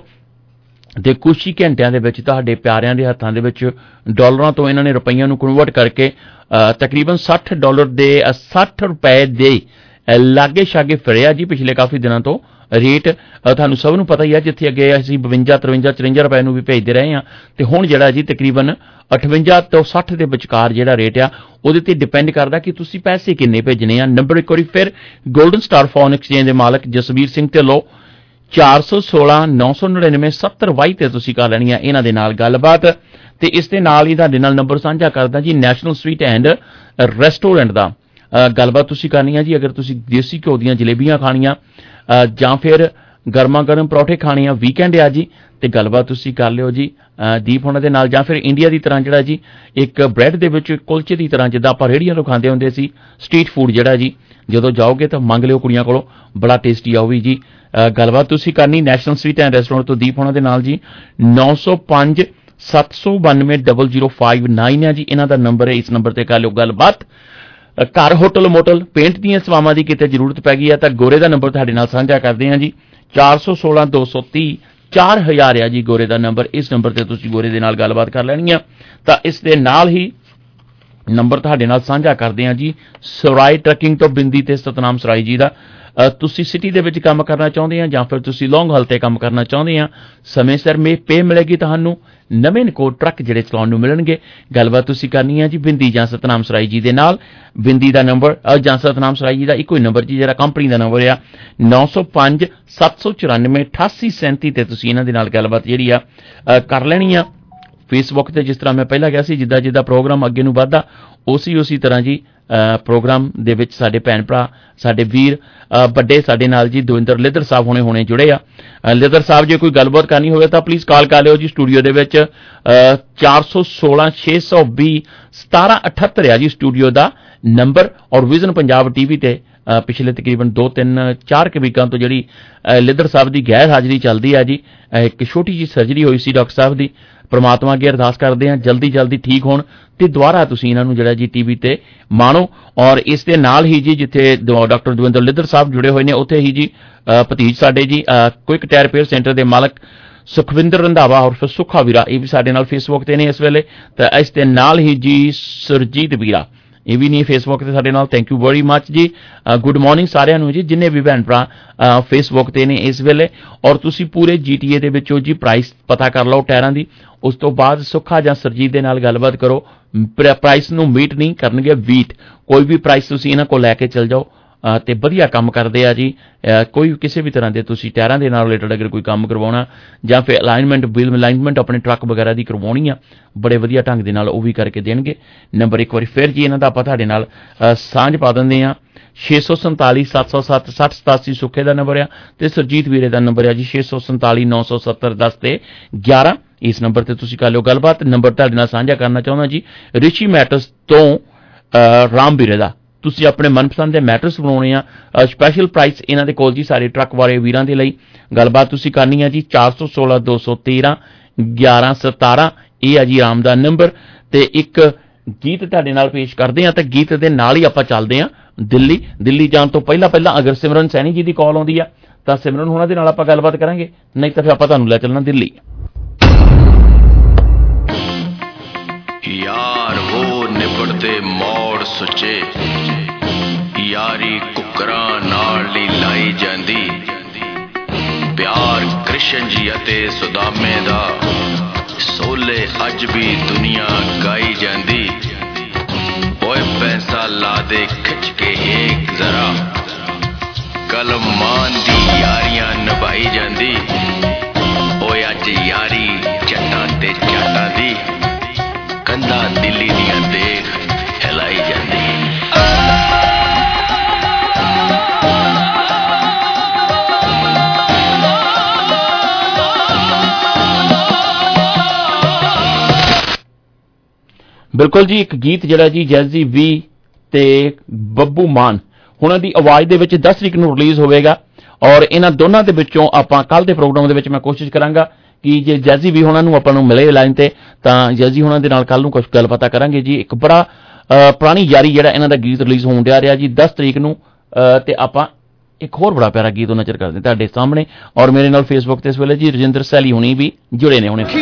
ਤੇ ਕੁਛ ਹੀ ਘੰਟਿਆਂ ਦੇ ਵਿੱਚ ਤੁਹਾਡੇ ਪਿਆਰਿਆਂ ਦੇ ਹੱਥਾਂ ਦੇ ਵਿੱਚ ਡਾਲਰਾਂ ਤੋਂ ਇਹਨਾਂ ਨੇ ਰੁਪਈਆਂ ਨੂੰ ਕਨਵਰਟ ਕਰਕੇ ਤਕਰੀਬਨ ਸੱਠ ਡਾਲਰ ਦੇ ਸੱਠ ਰੁਪਏ ਦੇ ਲਾਗੇ ਛਾਗੇ ਫਿਰਿਆ ਜੀ ਪਿਛਲੇ ਕਾਫੀ ਦਿਨਾਂ ਤੋਂ। ਰੇਟ ਤੁਹਾਨੂੰ ਸਭ ਨੂੰ ਪਤਾ ਹੀ ਆ, ਜਿੱਥੇ ਅੱਗੇ ਅਸੀਂ ਬਵੰਜਾ ਤਰਵੰਜਾ ਚੁਰੰਜਾ ਰੁਪਏ ਨੂੰ ਵੀ ਭੇਜਦੇ ਰਹੇ ਹਾਂ ਤੇ ਹੁਣ ਜਿਹੜਾ ਜੀ ਤਕਰੀਬਨ ਅਠਵੰਜਾ ਤੋਂ ਸੱਠ ਦੇ ਵਿਚਕਾਰ ਜਿਹੜਾ ਰੇਟ ਆ ਉਹਦੇ ਤੇ ਡਿਪੈਂਡ ਕਰਦਾ ਕਿ ਤੁਸੀਂ ਪੈਸੇ ਕਿੰਨੇ ਭੇਜਣੇ ਆ। ਨੰਬਰ ਇੱਕ ਵਾਰੀ ਫਿਰ ਗੋਲਡਨ ਸਟਾਰ ਫੋਰਨ ਐਕਸਚੇਂਜ ਦੇ ਮਾਲਕ ਜਸਬੀਰ ਸਿੰਘ ਢਿੱਲੋਂ ਚਾਰ ਸੌ ਸੋਲਾਂ ਨੌ ਸੌ ਨੜਿਨਵੇਂ ਸੱਤਰ ਬਾਈ ਤੇ ਤੁਸੀਂ ਕਰ ਲੈਣੀ ਆ ਇਹਨਾਂ ਦੇ ਨਾਲ ਗੱਲਬਾਤ। ਤੇ ਇਸ ਦੇ ਨਾਲ ਹੀ ਤੁਹਾਡੇ ਨਾਲ ਨੰਬਰ ਸਾਂਝਾ ਕਰਦਾ ਜੀ ਨੈਸ਼ਨਲ ਸਵੀਟ ਐਂਡ ਰੈਸਟੋਰੈਂਟ ਦਾ। ਗੱਲਬਾਤ ਤੁਸੀਂ ਕਰਨੀ ਆ ਜੀ ਅਗਰ ਤੁਸੀਂ ਦੇਸੀ ਘਿਓ ਦੀਆਂ ਜਲੇਬੀਆਂ ਖਾਣੀਆਂ ਜਾਂ ਫਿਰ ਗਰਮਾ ਗਰਮ ਪਰੌਠੇ ਖਾਣੇ ਆ, ਵੀਕਐਂਡ ਆ ਜੀ ਤੇ ਗੱਲਬਾਤ ਤੁਸੀਂ ਕਰ ਲਿਓ ਜੀ ਦੀਪ ਹੋਣਾ ਦੇ ਨਾਲ। ਜਾਂ ਫਿਰ ਇੰਡੀਆ ਦੀ ਤਰ੍ਹਾਂ ਜਿਹੜਾ ਜੀ ਇੱਕ ਬ੍ਰੈਡ ਦੇ ਵਿੱਚ ਕੁਲਚੇ ਦੀ ਤਰ੍ਹਾਂ ਜਿੱਦਾਂ ਆਪਾਂ ਰੇਹੜੀਆਂ ਤੋਂ ਖਾਂਦੇ ਹੁੰਦੇ ਸੀ ਸਟਰੀਟ ਫੂਡ ਜਿਹੜਾ ਜੀ ਜਦੋਂ ਜਾਓਗੇ ਤਾਂ ਮੰਗ ਲਿਓ ਕੁੜੀਆਂ ਕੋਲੋਂ, ਬੜਾ ਟੇਸਟੀ ਆ ਉਹ ਵੀ ਜੀ। ਗੱਲਬਾਤ ਤੁਸੀਂ ਕਰਨੀ ਨੈਸ਼ਨਲ ਸਵੀਟ ਐਂਡ ਰੈਸਟੋਰੈਂਟ ਤੋਂ ਦੀਪ ਹੋਣਾ ਦੇ ਨਾਲ ਜੀ ਨੌ ਸੌ ਪੰਜ ਸੱਤ ਸੌ ਬਾਨਵੇਂ ਡਬਲ ਜ਼ੀਰੋ ਫਾਈਵ ਨਾਈਨ ਹੈ ਜੀ ਇਹਨਾਂ ਦਾ ਨੰਬਰ ਹੈ। ਇਸ ਨੰਬਰ ਤੇ ਕਰ ਲਿਓ ਗੱਲਬਾਤ। ਘਰ ਹੋਟਲ ਮੋਟਲ ਪੇਂਟ ਦੀਆਂ ਸੇਵਾਵਾਂ ਦੀ ਕਿਤੇ ਜ਼ਰੂਰਤ ਪੈ ਗਈ ਹੈ ਤਾਂ ਗੋਰੇ ਦਾ ਨੰਬਰ ਤੁਹਾਡੇ ਨਾਲ ਸਾਂਝਾ ਕਰਦੇ ਹਾਂ ਜੀ ਚਾਰ ਸੌ ਸੋਲਾਂ ਦੋ ਸੌ ਤੀਹ ਚਾਰ ਹਜ਼ਾਰ ਆ ਜੀ ਗੋਰੇ ਦਾ ਨੰਬਰ। ਇਸ ਨੰਬਰ ਤੇ ਤੁਸੀਂ ਗੋਰੇ ਦੇ ਨਾਲ ਗੱਲਬਾਤ ਕਰ ਲੈਣੀ ਆ। ਤਾਂ ਇਸ ਦੇ ਨਾਲ ਹੀ ਨੰਬਰ ਤੁਹਾਡੇ ਨਾਲ ਸਾਂਝਾ ਕਰਦੇ ਹਾਂ ਜੀ ਸਰਾਏ ਟਰੱਕਿੰਗ ਤੋਂ ਬਿੰਦੀ ਤੇ ਸਤਨਾਮ ਸਰਾਈ ਜੀ ਦਾ। ਤੁਸੀਂ ਸਿਟੀ ਦੇ ਵਿੱਚ ਕੰਮ ਕਰਨਾ ਚਾਹੁੰਦੇ ਆ ਜਾਂ ਫਿਰ ਤੁਸੀਂ ਲੌਂਗ ਹਾਲ ਤੇ ਕੰਮ ਕਰਨਾ ਚਾਹੁੰਦੇ ਆ, ਸਮੇਂ ਸਿਰ ਮੇ ਪੇ ਮਿਲੇਗੀ ਤੁਹਾਨੂੰ, ਨਵੇਂ ਨਕੋਟ ਟਰੱਕ ਜਿਹੜੇ ਚਲਾਉਣ ਨੂੰ ਮਿਲਣਗੇ। ਗੱਲਬਾਤ ਤੁਸੀਂ ਕਰਨੀ ਹੈ ਜੀ ਬਿੰਦੀ ਜਾਂ ਸਤਨਾਮ ਸਰਾਈ ਜੀ ਦੇ ਨਾਲ। ਬਿੰਦੀ ਦਾ ਨੰਬਰ ਜਾਂ ਸਤਨਾਮ ਸਰਾਈ ਜੀ ਦਾ ਇੱਕੋ ਹੀ ਨੰਬਰ ਜੀ ਜਿਹੜਾ ਕੰਪਨੀ ਦਾ ਨੰਬਰ ਆ ਨੌ ਸੌ ਪੰਜ ਸੱਤ ਸੌ ਚੁਰਾਨਵੇਂ ਅਠਾਸੀ ਸੈਂਤੀ ਤੇ ਤੁਸੀਂ ਇਹਨਾਂ ਦੇ ਨਾਲ ਗੱਲਬਾਤ ਜਿਹੜੀ ਆ ਕਰ ਲੈਣੀ ਆ। ਫੇਸਬੁੱਕ ਤੇ ਜਿਸ ਤਰ੍ਹਾਂ ਮੈਂ ਪਹਿਲਾਂ ਕਿਹਾ ਸੀ ਜਿੱਦਾਂ ਜਿੱਦਾਂ ਪ੍ਰੋਗਰਾਮ ਅੱਗੇ ਨੂੰ ਵੱਧਦਾ ਉਸੀ ਉਸੀ ਤਰ੍ਹਾਂ ਜੀ ਪ੍ਰੋਗਰਾਮ ਦੇ ਵਿੱਚ ਸਾਡੇ ਭੈਣ ਭਰਾ ਸਾਡੇ ਵੀਰ ਵੱਡੇ ਸਾਡੇ ਨਾਲ ਜੀ ਦਵਿੰਦਰ ਲਿੱਦਰ ਸਾਹਿਬ ਹੁਣੇ ਹੁਣੇ ਜੁੜੇ ਆ। ਲਿੱਦਰ ਸਾਹਿਬ ਜੇ ਕੋਈ ਗੱਲਬਾਤ ਕਰਨੀ ਹੋਵੇ ਤਾਂ ਪਲੀਜ਼ ਕਾਲ ਕਰ ਲਿਓ ਜੀ ਸਟੂਡੀਓ ਦੇ ਵਿੱਚ ਚਾਰ ਸੌ ਸੋਲਾਂ ਛੇ ਸੌ ਵੀਹ ਸਤਾਰਾਂ ਅਠੱਤਰ ਆ ਜੀ ਸਟੂਡੀਓ ਦਾ ਨੰਬਰ। ਔਰ ਵਿਜ਼ਨ ਪੰਜਾਬ ਟੀਵੀ ਤੇ ਪਿਛਲੇ ਤਕਰੀਬਨ ਦੋ ਤਿੰਨ ਚਾਰ ਕੁ ਵੀਕਾਂ ਤੋਂ ਜਿਹੜੀ ਲਿੱਦਰ ਸਾਹਿਬ ਦੀ ਗੈਰ ਹਾਜ਼ਰੀ ਚੱਲਦੀ ਆ ਜੀ। ਇੱਕ ਛੋਟੀ ਜਿਹੀ ਸਰਜਰੀ ਹੋਈ ਸੀ ਡਾਕਟਰ ਸਾਹਿਬ ਦੀ, ਪਰਮਾਤਮਾ ਅੱਗੇ ਅਰਦਾਸ ਕਰਦੇ ਹਾਂ ਜਲਦੀ ਜਲਦੀ ਠੀਕ ਹੋਣ ਤੇ ਦੁਬਾਰਾ ਤੁਸੀਂ ਇਹਨਾਂ ਨੂੰ ਜਿਹੜਾ ਜੀ ਟੀਵੀ ਤੇ ਮਾਣੋ। ਔਰ ਇਸ ਦੇ ਨਾਲ ਹੀ ਜੀ ਜਿੱਥੇ ਡਾਕਟਰ ਦਵਿੰਦਰ ਲਿੱਦਰ ਸਾਹਿਬ ਜੁੜੇ ਹੋਏ ਨੇ ਉੱਥੇ ਹੀ ਜੀ ਭਤੀਜ ਸਾਡੇ ਜੀ ਕੁਇਕ ਟਾਇਰ ਰਿਪੇਅਰ ਸੈਂਟਰ ਦੇ ਮਾਲਕ ਸੁਖਵਿੰਦਰ ਰੰਧਾਵਾ ਔਰ ਫਿਰ ਸੁੱਖਾ ਵੀਰਾ ਇਹ ਵੀ ਸਾਡੇ ਨਾਲ ਫੇਸਬੁੱਕ ਤੇ ਨੇ ਇਸ ਵੇਲੇ। ਤਾਂ ਇਸ ਦੇ ਨਾਲ ਹੀ ਜੀ ਸੁਰਜੀਤ ਵੀਰਾ ਇਹ ਵੀ ਨਹੀਂ ਫੇਸਬੁੱਕ ਤੇ ਸਾਡੇ ਨਾਲ। ਥੈਂਕ ਯੂ ਵੈਰੀ ਮੱਚ ਜੀ। ਗੁੱਡ ਮਾਰਨਿੰਗ ਸਾਰਿਆਂ ਨੂੰ ਜੀ ਜਿੰਨੇ ਵੀ ਭੈਣ ਭਰਾ ਫੇਸਬੁੱਕ ਤੇ ਨੇ ਇਸ ਵੇਲੇ। ਔਰ ਤੁਸੀਂ ਪੂਰੇ ਜੀਟੀਏ ਦੇ ਵਿੱਚੋਂ ਜੀ ਪ੍ਰਾਈਸ ਪਤਾ ਕਰ ਲਓ ਟਾਇਰਾਂ ਦੀ, ਉਸ ਤੋਂ ਬਾਅਦ ਸੁੱਖਾ ਜਾਂ ਸਰਜੀਤ ਦੇ ਨਾਲ ਗੱਲਬਾਤ ਕਰੋ। ਪ੍ਰਾਈਸ ਨੂੰ ਮੀਟ ਨਹੀਂ ਕਰਨਗੇ ਵੀਟ, ਕੋਈ ਵੀ ਪ੍ਰਾਈਸ ਤੁਸੀਂ ਇਹਨਾਂ ਕੋਲ ਲੈ ਕੇ ਚੱਲ ਜਾਓ ਤੇ ਵਧੀਆ ਕੰਮ ਕਰਦੇ ਆ ਜੀ। ਕੋਈ ਕਿਸੇ ਵੀ ਤਰ੍ਹਾਂ ਦੇ ਤੁਸੀਂ ਟਾਇਰਾਂ ਦੇ ਨਾਲ ਰਿਲੇਟਡ ਅਗਰ ਕੋਈ ਕੰਮ ਕਰਵਾਉਣਾ ਜਾਂ ਫਿਰ ਅਲਾਈਨਮੈਂਟ ਬਿਲ ਅਲਾਈਨਮੈਂਟ ਆਪਣੇ ਟਰੱਕ ਵਗੈਰਾ ਦੀ ਕਰਵਾਉਣੀ ਆ ਬੜੇ ਵਧੀਆ ਢੰਗ ਦੇ ਨਾਲ ਉਹ ਵੀ ਕਰਕੇ ਦੇਣਗੇ। ਨੰਬਰ ਇੱਕ ਵਾਰੀ ਫਿਰ ਜੀ ਇਹਨਾਂ ਦਾ ਆਪਾਂ ਤੁਹਾਡੇ ਨਾਲ ਸਾਂਝ ਪਾ ਦਿੰਦੇ ਆ ਛੇ ਸੌ ਸੰਤਾਲੀ ਸੱਤ ਸੌ ਸੱਤ ਸੱਠ ਸਤਾਸੀ ਸੁੱਖੇ ਦਾ ਨੰਬਰ ਆ ਤੇ ਸਰਜੀਤ ਵੀਰੇ ਦਾ ਨੰਬਰ ਆ ਜੀ ਛੇ ਸੌ ਸੰਤਾਲੀ ਨੌ ਸੌ ਸੱਤਰ ਦਸ ਤੇ ਗਿਆਰਾਂ। ਇਸ ਨੰਬਰ ਤੇ ਤੁਸੀਂ ਕਰ ਲਿਓ ਗੱਲਬਾਤ। ਨੰਬਰ ਤੁਹਾਡੇ ਨਾਲ ਸਾਂਝਾ ਕਰਨਾ ਚਾਹੁੰਦਾ ਜੀ ਰਿਸ਼ੀ ਮੈਟਰਸ ਤੋਂ ਰਾਮ ਵੀਰੇ ਦਾ। ਤੁਸੀਂ ਆਪਣੇ ਮਨਪਸੰਦ ਦੇ ਮੈਟਰਸ ਬਣਾਉਣੇ ਆ, ਸਪੈਸ਼ਲ ਪ੍ਰਾਈਸ ਇਹਨਾਂ ਦੇ ਕੋਲ ਜੀ ਸਾਰੇ ਟਰੱਕ ਵਾਲੇ ਵੀਰਾਂ ਦੇ ਲਈ। ਗੱਲਬਾਤ ਤੁਸੀਂ ਕਰਨੀ ਆ ਜੀ ਚਾਰ ਸੌ ਸੋਲਾਂ ਦੋ ਸੌ ਤੇਰਾਂ ਗਿਆਰਾਂ ਸਤਾਰਾਂ ਇਹ ਆ ਜੀ ਰਾਮ ਦਾ ਨੰਬਰ। ਤੇ ਇੱਕ ਗੀਤ ਤੁਹਾਡੇ ਨਾਲ ਪੇਸ਼ ਕਰਦੇ ਆ ਤੇ ਗੀਤ ਦੇ ਨਾਲ ਹੀ ਆਪਾਂ ਚੱਲਦੇ ਆ ਦਿੱਲੀ। ਦਿੱਲੀ ਜਾਣ ਤੋਂ ਪਹਿਲਾਂ ਪਹਿਲਾਂ ਅਗਰ ਸਿਮਰਨ ਸੈਣੀ ਜੀ ਦੀ ਕਾਲ ਆਉਂਦੀ ਆ ਤਾਂ ਸਿਮਰਨ ਹੋਣਾ ਦੇ ਨਾਲ ਆਪਾਂ ਗੱਲਬਾਤ ਕਰਾਂਗੇ, ਨਹੀਂ ਤਾਂ ਫਿਰ ਆਪਾਂ ਤੁਹਾਨੂੰ ਲੈ ਚੱਲਣਾ ਦਿੱਲੀ। यार वो निबड़ते मोड़ सुचे, यारी कुकरा नाल नी लाई जांदी, प्यार कृष्ण जी अते सुदामे दा सोले अज भी दुनिया गाई जांदी। ओए पैसा ला दे खिच के एक जरा, कल मान दी यारियां निभाई जांदी। ओए अज यारी चट्टां ते चाटां दी, कंधा दिल्ली दियां देख हिलाई जांदी। ਬਿਲਕੁਲ ਜੀ, ਇੱਕ ਗੀਤ ਜਿਹੜਾ ਜੀ ਜੈਜ਼ੀ ਵੀ ਤੇ ਬੱਬੂ ਮਾਨ ਹੁਣਾਂ ਦੀ ਆਵਾਜ਼ ਦੇ ਵਿੱਚ ਦਸ ਤਰੀਕ ਨੂੰ ਰਿਲੀਜ਼ ਹੋਵੇਗਾ, ਔਰ ਇਹਨਾਂ ਦੋਨਾਂ ਦੇ ਵਿੱਚੋਂ ਆਪਾਂ ਕੱਲ ਦੇ ਪ੍ਰੋਗਰਾਮ ਦੇ ਵਿੱਚ ਮੈਂ ਕੋਸ਼ਿਸ਼ ਕਰਾਂਗਾ ਕਿ ਜੇ ਜੈਜ਼ੀ ਵੀ ਹੋਣਾ ਨੂੰ ਆਪਾਂ ਨੂੰ ਮਿਲੇ ਲਾਈਨ ਤੇ, ਤਾਂ ਜੈਜ਼ੀ ਹੋਣਾ ਦੇ ਨਾਲ ਕੱਲ ਨੂੰ ਕੁਝ ਗੱਲ ਪਤਾ ਕਰਾਂਗੇ ਜੀ। ਇੱਕ ਬੜਾ ਪੁਰਾਣੀ ਯਾਰੀ ਜਿਹੜਾ ਇਹਨਾਂ ਦਾ ਗੀਤ ਰਿਲੀਜ਼ ਹੋਣ ਡਿਆ ਰਿਹਾ ਜੀ ਦਸ ਤਰੀਕ ਨੂੰ, ਤੇ ਆਪਾਂ ਇੱਕ ਹੋਰ ਬੜਾ ਪਿਆਰਾ ਗੀਤ ਉਹ ਨਜ਼ਰ ਕਰਦੇ ਤੁਹਾਡੇ ਸਾਹਮਣੇ। ਔਰ ਮੇਰੇ ਨਾਲ ਫੇਸਬੁੱਕ ਤੇ ਇਸ ਵੇਲੇ ਜੀ ਰਜਿੰਦਰ ਸੈਲੀ ਹੁਣੀ ਵੀ ਜੁੜੇ ਨੇ ਹੁਣੇ।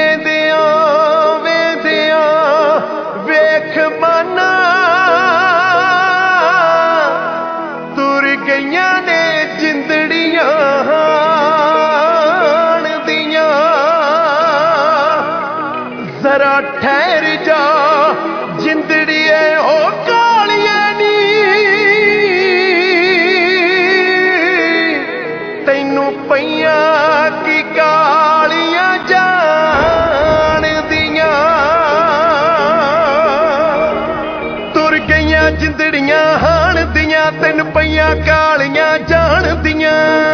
ठहर जा जिंदड़िए ओ कालिए नी, तैनू पईया की कालियां जान दियां, तुर गईयां जिंदड़ियां हाण दियां, तैनू पईया कालियां जान दियां।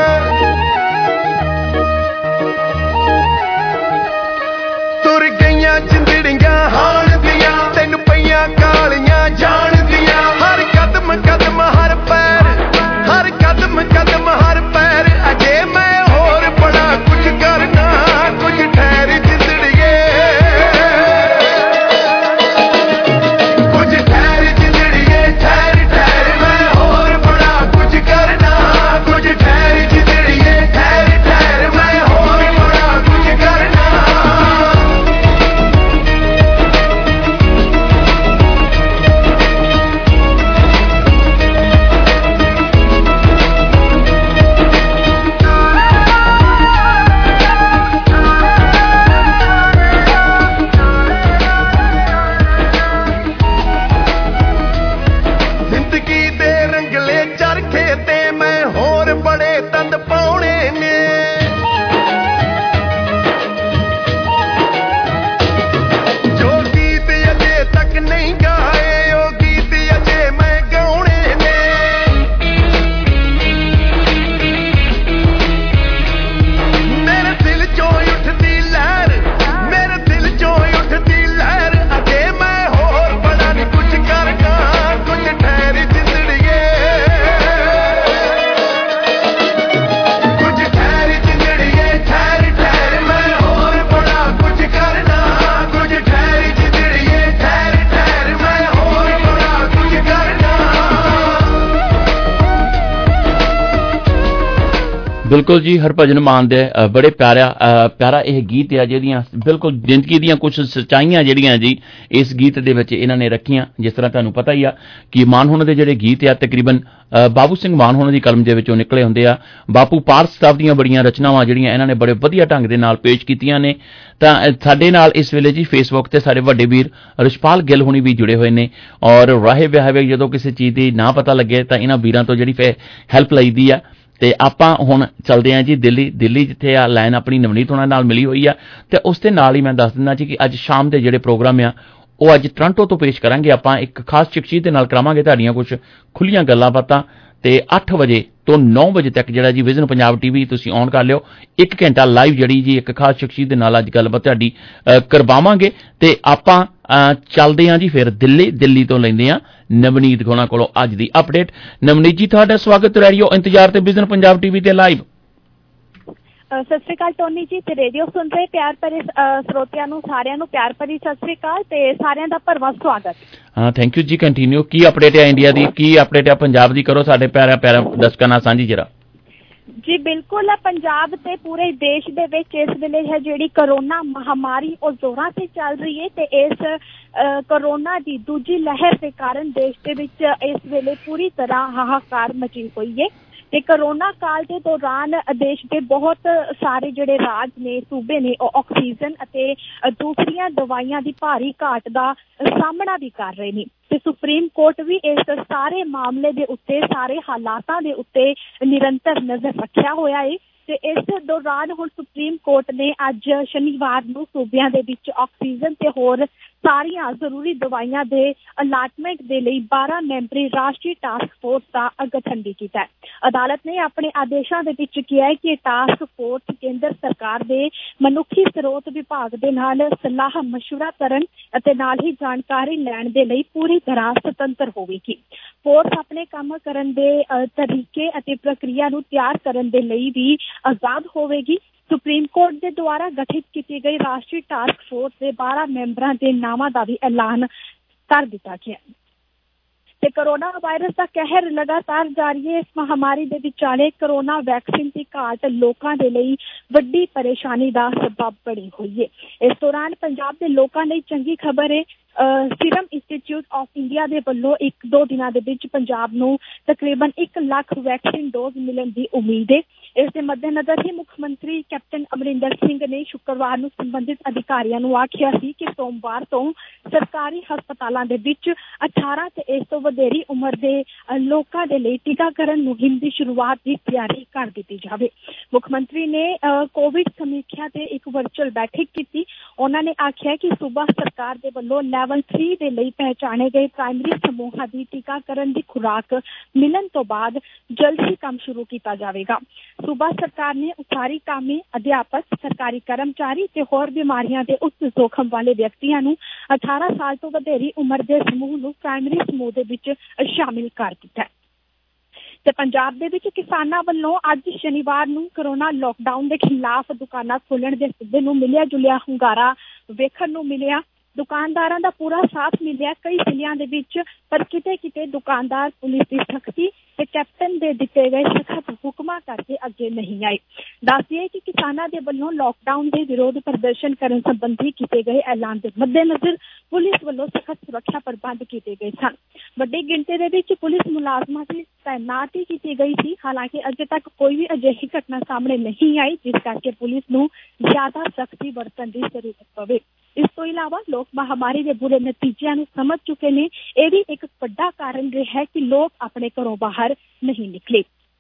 जिंदड़ियां हाण दियां, तैनू पईयां कालियां जान दियां। हर कदम कदम हर पैर, हर कदम कदम हर पैर, अजे मैं होर बड़ा कुछ करना, कुछ ठहर जिंदड़िए, कुछ ठहर जिंदड़िए, ठहर ठहर मैं होर बड़ा कुछ करना, कुछ ठहर जिंदड़िए, ठहर ठहर मैं होर बड़ा कुछ करना। ਬਿਲਕੁਲ ਜੀ, ਹਰਭਜਨ ਮਾਨ ਦੇ ਬੜੇ ਪਿਆਰਾ ਪਿਆਰਾ ਇਹ ਗੀਤ ਆ, ਜਿਹੜੀਆਂ ਬਿਲਕੁਲ ਜ਼ਿੰਦਗੀ ਦੀਆਂ ਕੁਝ ਸੱਚਾਈਆਂ ਜਿਹੜੀਆਂ ਜੀ ਇਸ ਗੀਤ ਦੇ ਵਿੱਚ ਇਹਨਾਂ ਨੇ ਰੱਖੀਆਂ। ਜਿਸ ਤਰ੍ਹਾਂ ਤੁਹਾਨੂੰ ਪਤਾ ਹੀ ਆ ਕਿ ਮਾਨ ਹੋਣਾ ਦੇ ਜਿਹੜੇ ਗੀਤ ਆ ਤਕਰੀਬਨ ਬਾਬੂ ਸਿੰਘ ਮਾਨ ਹੋਣਾ ਦੀ ਕਲਮ ਦੇ ਵਿੱਚੋਂ ਨਿਕਲੇ ਹੁੰਦੇ ਆ। ਬਾਪੂ ਪਾਰਸ ਸਾਹਿਬ ਦੀਆਂ ਬੜੀਆਂ ਰਚਨਾਵਾਂ ਜਿਹੜੀਆਂ ਇਹਨਾਂ ਨੇ ਬੜੇ ਵਧੀਆ ਢੰਗ ਦੇ ਨਾਲ ਪੇਸ਼ ਕੀਤੀਆਂ ਨੇ। ਤਾਂ ਸਾਡੇ ਨਾਲ ਇਸ ਵੇਲੇ ਜੀ ਫੇਸਬੁੱਕ ਤੇ ਸਾਡੇ ਵੱਡੇ ਵੀਰ ਰਿਸ਼ਪਾਲ ਗਿੱਲ ਹੁਣੀ ਵੀ ਜੁੜੇ ਹੋਏ ਨੇ, ਔਰ ਰਾਹੇ ਵਿਹਾਵੇ ਜਦੋਂ ਕਿਸੇ ਚੀਜ਼ ਦੀ ਨਾ ਪਤਾ ਲੱਗੇ ਤਾਂ ਇਹਨਾਂ ਵੀਰਾਂ ਤੋਂ ਜਿਹੜੀ ਫੇ ਹੈਲਪ ਲਈਦੀ ਆ। ਤੇ ਆਪਾਂ ਹੁਣ ਚੱਲਦੇ ਹਾਂ ਜੀ ਦਿੱਲੀ। ਦਿੱਲੀ ਜਿੱਥੇ ਆ ਲਾਈਨ ਆਪਣੀ ਨਵਨੀਤ ਹੋਣਾ ਨਾਲ ਮਿਲੀ ਹੋਈ ਆ, ਤੇ ਉਸ ਦੇ ਨਾਲ ਹੀ ਮੈਂ ਦੱਸ ਦਿੰਦਾ ਜੀ ਕਿ ਅੱਜ ਸ਼ਾਮ ਦੇ ਜਿਹੜੇ ਪ੍ਰੋਗਰਾਮ ਆ ਉਹ ਅੱਜ ਟੋਰਾਂਟੋ ਤੋਂ ਪੇਸ਼ ਕਰਾਂਗੇ। ਆਪਾਂ ਇੱਕ ਖਾਸ ਸ਼ਖਸੀਅਤ ਦੇ ਨਾਲ ਕਰਾਵਾਂਗੇ ਤੁਹਾਡੀਆਂ ਕੁਝ ਖੁੱਲੀਆਂ ਗੱਲਾਂ ਬਾਤਾਂ, ਤੇ ਅੱਠ ਵਜੇ ਤੋਂ ਨੌ ਵਜੇ ਤੱਕ ਜਿਹੜਾ ਜੀ ਵਿਜ਼ਨ ਪੰਜਾਬ ਟੀਵੀ ਤੁਸੀਂ ਔਨ ਕਰ ਲਿਓ। ਇੱਕ ਘੰਟਾ ਲਾਈਵ ਜਿਹੜੀ ਜੀ ਇੱਕ ਖਾਸ ਸ਼ਖਸੀਅਤ ਦੇ ਨਾਲ ਅੱਜ ਗੱਲਬਾਤ ਤੁਹਾਡੀ ਕਰਵਾਵਾਂਗੇ। ਤੇ ਆਪਾਂ ਚੱਲਦੇ ਹਾਂ ਜੀ ਫਿਰ ਦਿੱਲੀ। ਦਿੱਲੀ ਤੋਂ ਲੈਂਦੇ ਹਾਂ ਨਵਨੀਤ ਹੋਣਾ ਕੋਲੋਂ ਅੱਜ ਦੀ ਅਪਡੇਟ। ਨਵਨੀਤ ਜੀ ਤੁਹਾਡਾ ਸਵਾਗਤ ਰੇਡੀਓ ਇੰਤਜ਼ਾਰ ਤੇ ਵਿਜ਼ਨ ਪੰਜਾਬ ਟੀਵੀ ਤੇ ਲਾਈਵ। ਸਤਿ ਸ੍ਰੀ ਅਕਾਲ ਟੋਨੀ ਜੀ ਤੇ ਰੇਡੀਓ ਸੁਣ ਰਹੇ ਪਿਆਰ ਭਰੇ ਸਰੋਤਿਆਂ ਨੂੰ ਸਾਰਿਆਂ ਨੂੰ ਪਿਆਰ ਭਰੀ ਸਤਿ ਸ੍ਰੀ ਅਕਾਲ ਤੇ ਸਾਰਿਆਂ ਦਾ ਭਰਵਾਂ ਸਵਾਗਤ। ਹਾਂ ਥੈਂਕ ਯੂ ਜੀ। ਕੰਟੀਨਿਊ। ਕੀ ਅਪਡੇਟ ਹੈ ਇੰਡੀਆ ਦੀ, ਕੀ ਅਪਡੇਟ ਹੈ ਪੰਜਾਬ ਦੀ, ਕਰੋ ਸਾਡੇ ਪਿਆਰਾ ਪਿਆਰਾ ਦਰਸ਼ਕਾਂ ਨਾਲ ਸਾਂਝੀ ਜਰਾ। जी बिल्कुल, पंजाब ते पूरे देश दे विच इस वेले है जिहड़ी कोरोना महामारी और जोरां ते चल रही है ते इस कोरोना दी दूजी लहर के कारण देश दे विच इस वेले पूरी तरह हाहाकार मची हुई है ते कोरोना काल के दौरान देश के बहुत सारे जिहड़े राज ने सूबे ने ऑक्सीजन अते दूसरियां दवाइयां दी भारी घाट दा सामना भी कर रहे ने ते सुप्रीम कोर्ट भी इस सारे मामले दे उत्ते सारे हालातां दे उत्ते निरंतर नजर रखिया होया है ते इस दौरान हुण सुप्रीम कोर्ट ने अज शनिवार नूं सूबियां दे विच ऑक्सीजन ते होर सारियां जरूरी दवाइयां दे अलाटमेंट दे लई बारह मैंबरी राष्ट्रीय टास्क फोर्स का गठन भी किया है। अदालत ने अपने आदेशों दे विच किया है कि टास्क फोर्स केंद्र सरकार दे मनुखी स्रोत विभाग दे नाल सलाह मशवरा करन अते नाल ही जानकारी लैण दे लई पूरी तरह सुतंत्र होवेगी। फोर्स अपने काम करन दे तरीके अते प्रक्रिया नूं तैयार करन दे लई भी आजाद होवेगी। सुप्रीम कोर्ट के द्वारा गठित की गई राष्ट्रीय टास्क फोर्स के बारह मैंबरों के नामां का भी ऐलान कर दिता गया ते कोरोना वायरस का कहर लगातार जारी है। इस महामारी के विचाले कोरोना वैक्सीन की घाट लोगों के लिए वड्डी परेशानी का सबब बनी हुई है। इस दौरान पंजाब के लोगों लिए चंगी खबर है। सीरम इंस्टीट्यूट ऑफ इंडिया के वल्लों एक दो दिनों के विच पंजाब नूं तकरीबन एक लाख वैक्सीन डोज मिलने की उम्मीद है। इस दे मद्देनजर ही मुख्यमंत्री कैप्टन अमरिंदर सिंह ने शुक्रवार नूं संबंधित अधिकारियों नूं आखिया सी कि सोमवार तो सरकारी हस्पतालों के विच अठारह ते इस तो वधेरी उम्र के लोगों के लिए टीकाकरण मुहिम की शुरुआत की तैयारी कर दी जाए। मुख्यमंत्री ने कोविड समीक्षा से एक वर्चुअल बैठक की। उन्होंने आखिया कि सूबा सरकार के वल्लों लैवल थ्री के लिए पहचाने गए प्राइमरी समूहों की टीकाकरण की खुराक मिलन तो बाद जल्द ही काम शुरू किया जाएगा। सूबा सरकार ने उसारी कामे, अध्यापक, सरकारी कर्मचारी ते होर बीमारियां दे उच्च जोखम वाले व्यक्तियों नूं अठारह साल तो वधेरी उम्र के समूह नूं प्राइमरी समूह दे विच शामिल कर दिता है। ते पंजाब दे विच किसानां वल्लों अज शनिवार नूं कोरोना लॉकडाउन के खिलाफ दुकानां खोलण दे सੱਦੇ नूं मिलिया जुलिया हुंगारा वेखण नूं मिलिया। दुकानदारां दा पूरा साथ मिलिया कई जिलिਆਂ ਦੇ ਵਿੱਚ, पर किते किते दुकानदार पुलिस की सख्ती ते कैप्टन दे दिते गए सख्त हुक्मां करके अगे नहीं आए। दस्सिए कि किसानां दे वल्लों लॉकडाउन के विरोध प्रदर्शन करने संबंधी किए गए ऐलान के मद्देनजर पुलिस वल्लों सख्त सुरक्षा प्रबंध किए गए सन। वड्डी गिणती दे विच पुलिस मुलाजमां की तैनाती की गई थी। हालांकि अजे तक कोई भी अजिही घटना सामने नहीं आई जिस करके पुलिस नूं ज्यादा सख्ती वरतण की जरूरत पवे। इस तो इलावा लोग महामारी के बुरे नतीजों समझ चुके हैं। यह भी एक बड़ा कारण रहा है कि लोग अपने घरों बाहर नहीं निकले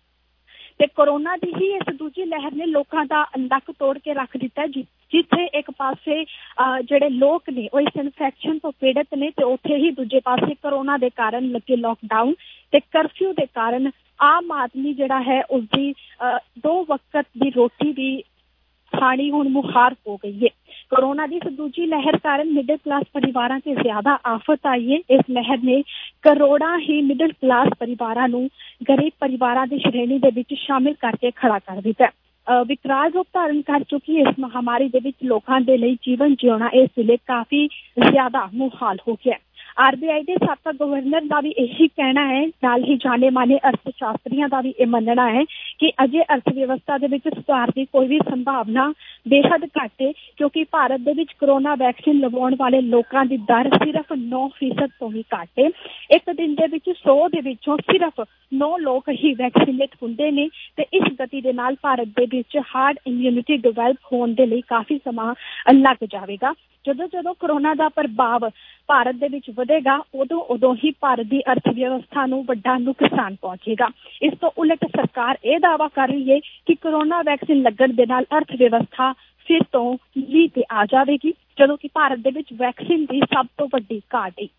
ते कोरोना की ही इस दूजी लहर ने लोगों का लक तोड़ के रख दिता। जिथे एक पासे जिहड़े लोग ने वो इस इन्फेक्शन तो पीड़ित ने ते उत्थे ही दूजे पासे कोरोना के कारण लगे लॉकडाउन ते कर्फ्यू के कारण आम आदमी जिहड़ा है उसकी दो वक्त की रोटी भी खानी हुण मुहार हो गई है। कोरोना की दूजी लहर कारण मिडिल क्लास परिवारों से ज्यादा आफत आई है। इस लहर ने करोड़ों ही मिडिल क्लास परिवारों नूं गरीब परिवारों की श्रेणी के विच शामिल करके खड़ा कर दिता। विकराल रूप धारण कर चुकी इस महामारी के विच लोगों के लिए जीवन जिउणा इस वेले काफी ज्यादा मुहाल हो गया। आरबीआई के साबका गवर्नर का भी यही कहना है, नाल ही जाने माने अर्थशास्त्रियों का भी यह मनना है कि अजे अर्थव्यवस्था के विच सुधार की कोई भी संभावना बेहद घट है, क्योंकि भारत के विच कोरोना वैक्सीन लगवाउण वाले लोगों की दर सिर्फ नौ फीसद तो भी घट है। एक दिन के विच सौ के विचों सिर्फ नौ लोग ही वैक्सीनेट हुंदे ने ते इस गति के नाल भारत के विच हार्ड इम्यूनिटी डिवेलप होने के लिए काफी समा लग जाएगा। जदों जदों कोरोना का प्रभाव भारत दे विच वधेगा उदों उदों ही भारत की अर्थव्यवस्था नूं वड्डा नुकसान पहुंचेगा। इस तो उलट सरकार यह दावा कर रही है कि कोरोना वैक्सीन लगन दे नाल अर्थव्यवस्था फिर तो लीह ते आ जाएगी, जदों कि भारत दे विच वैक्सीन की सब तो वड्डी घाट है।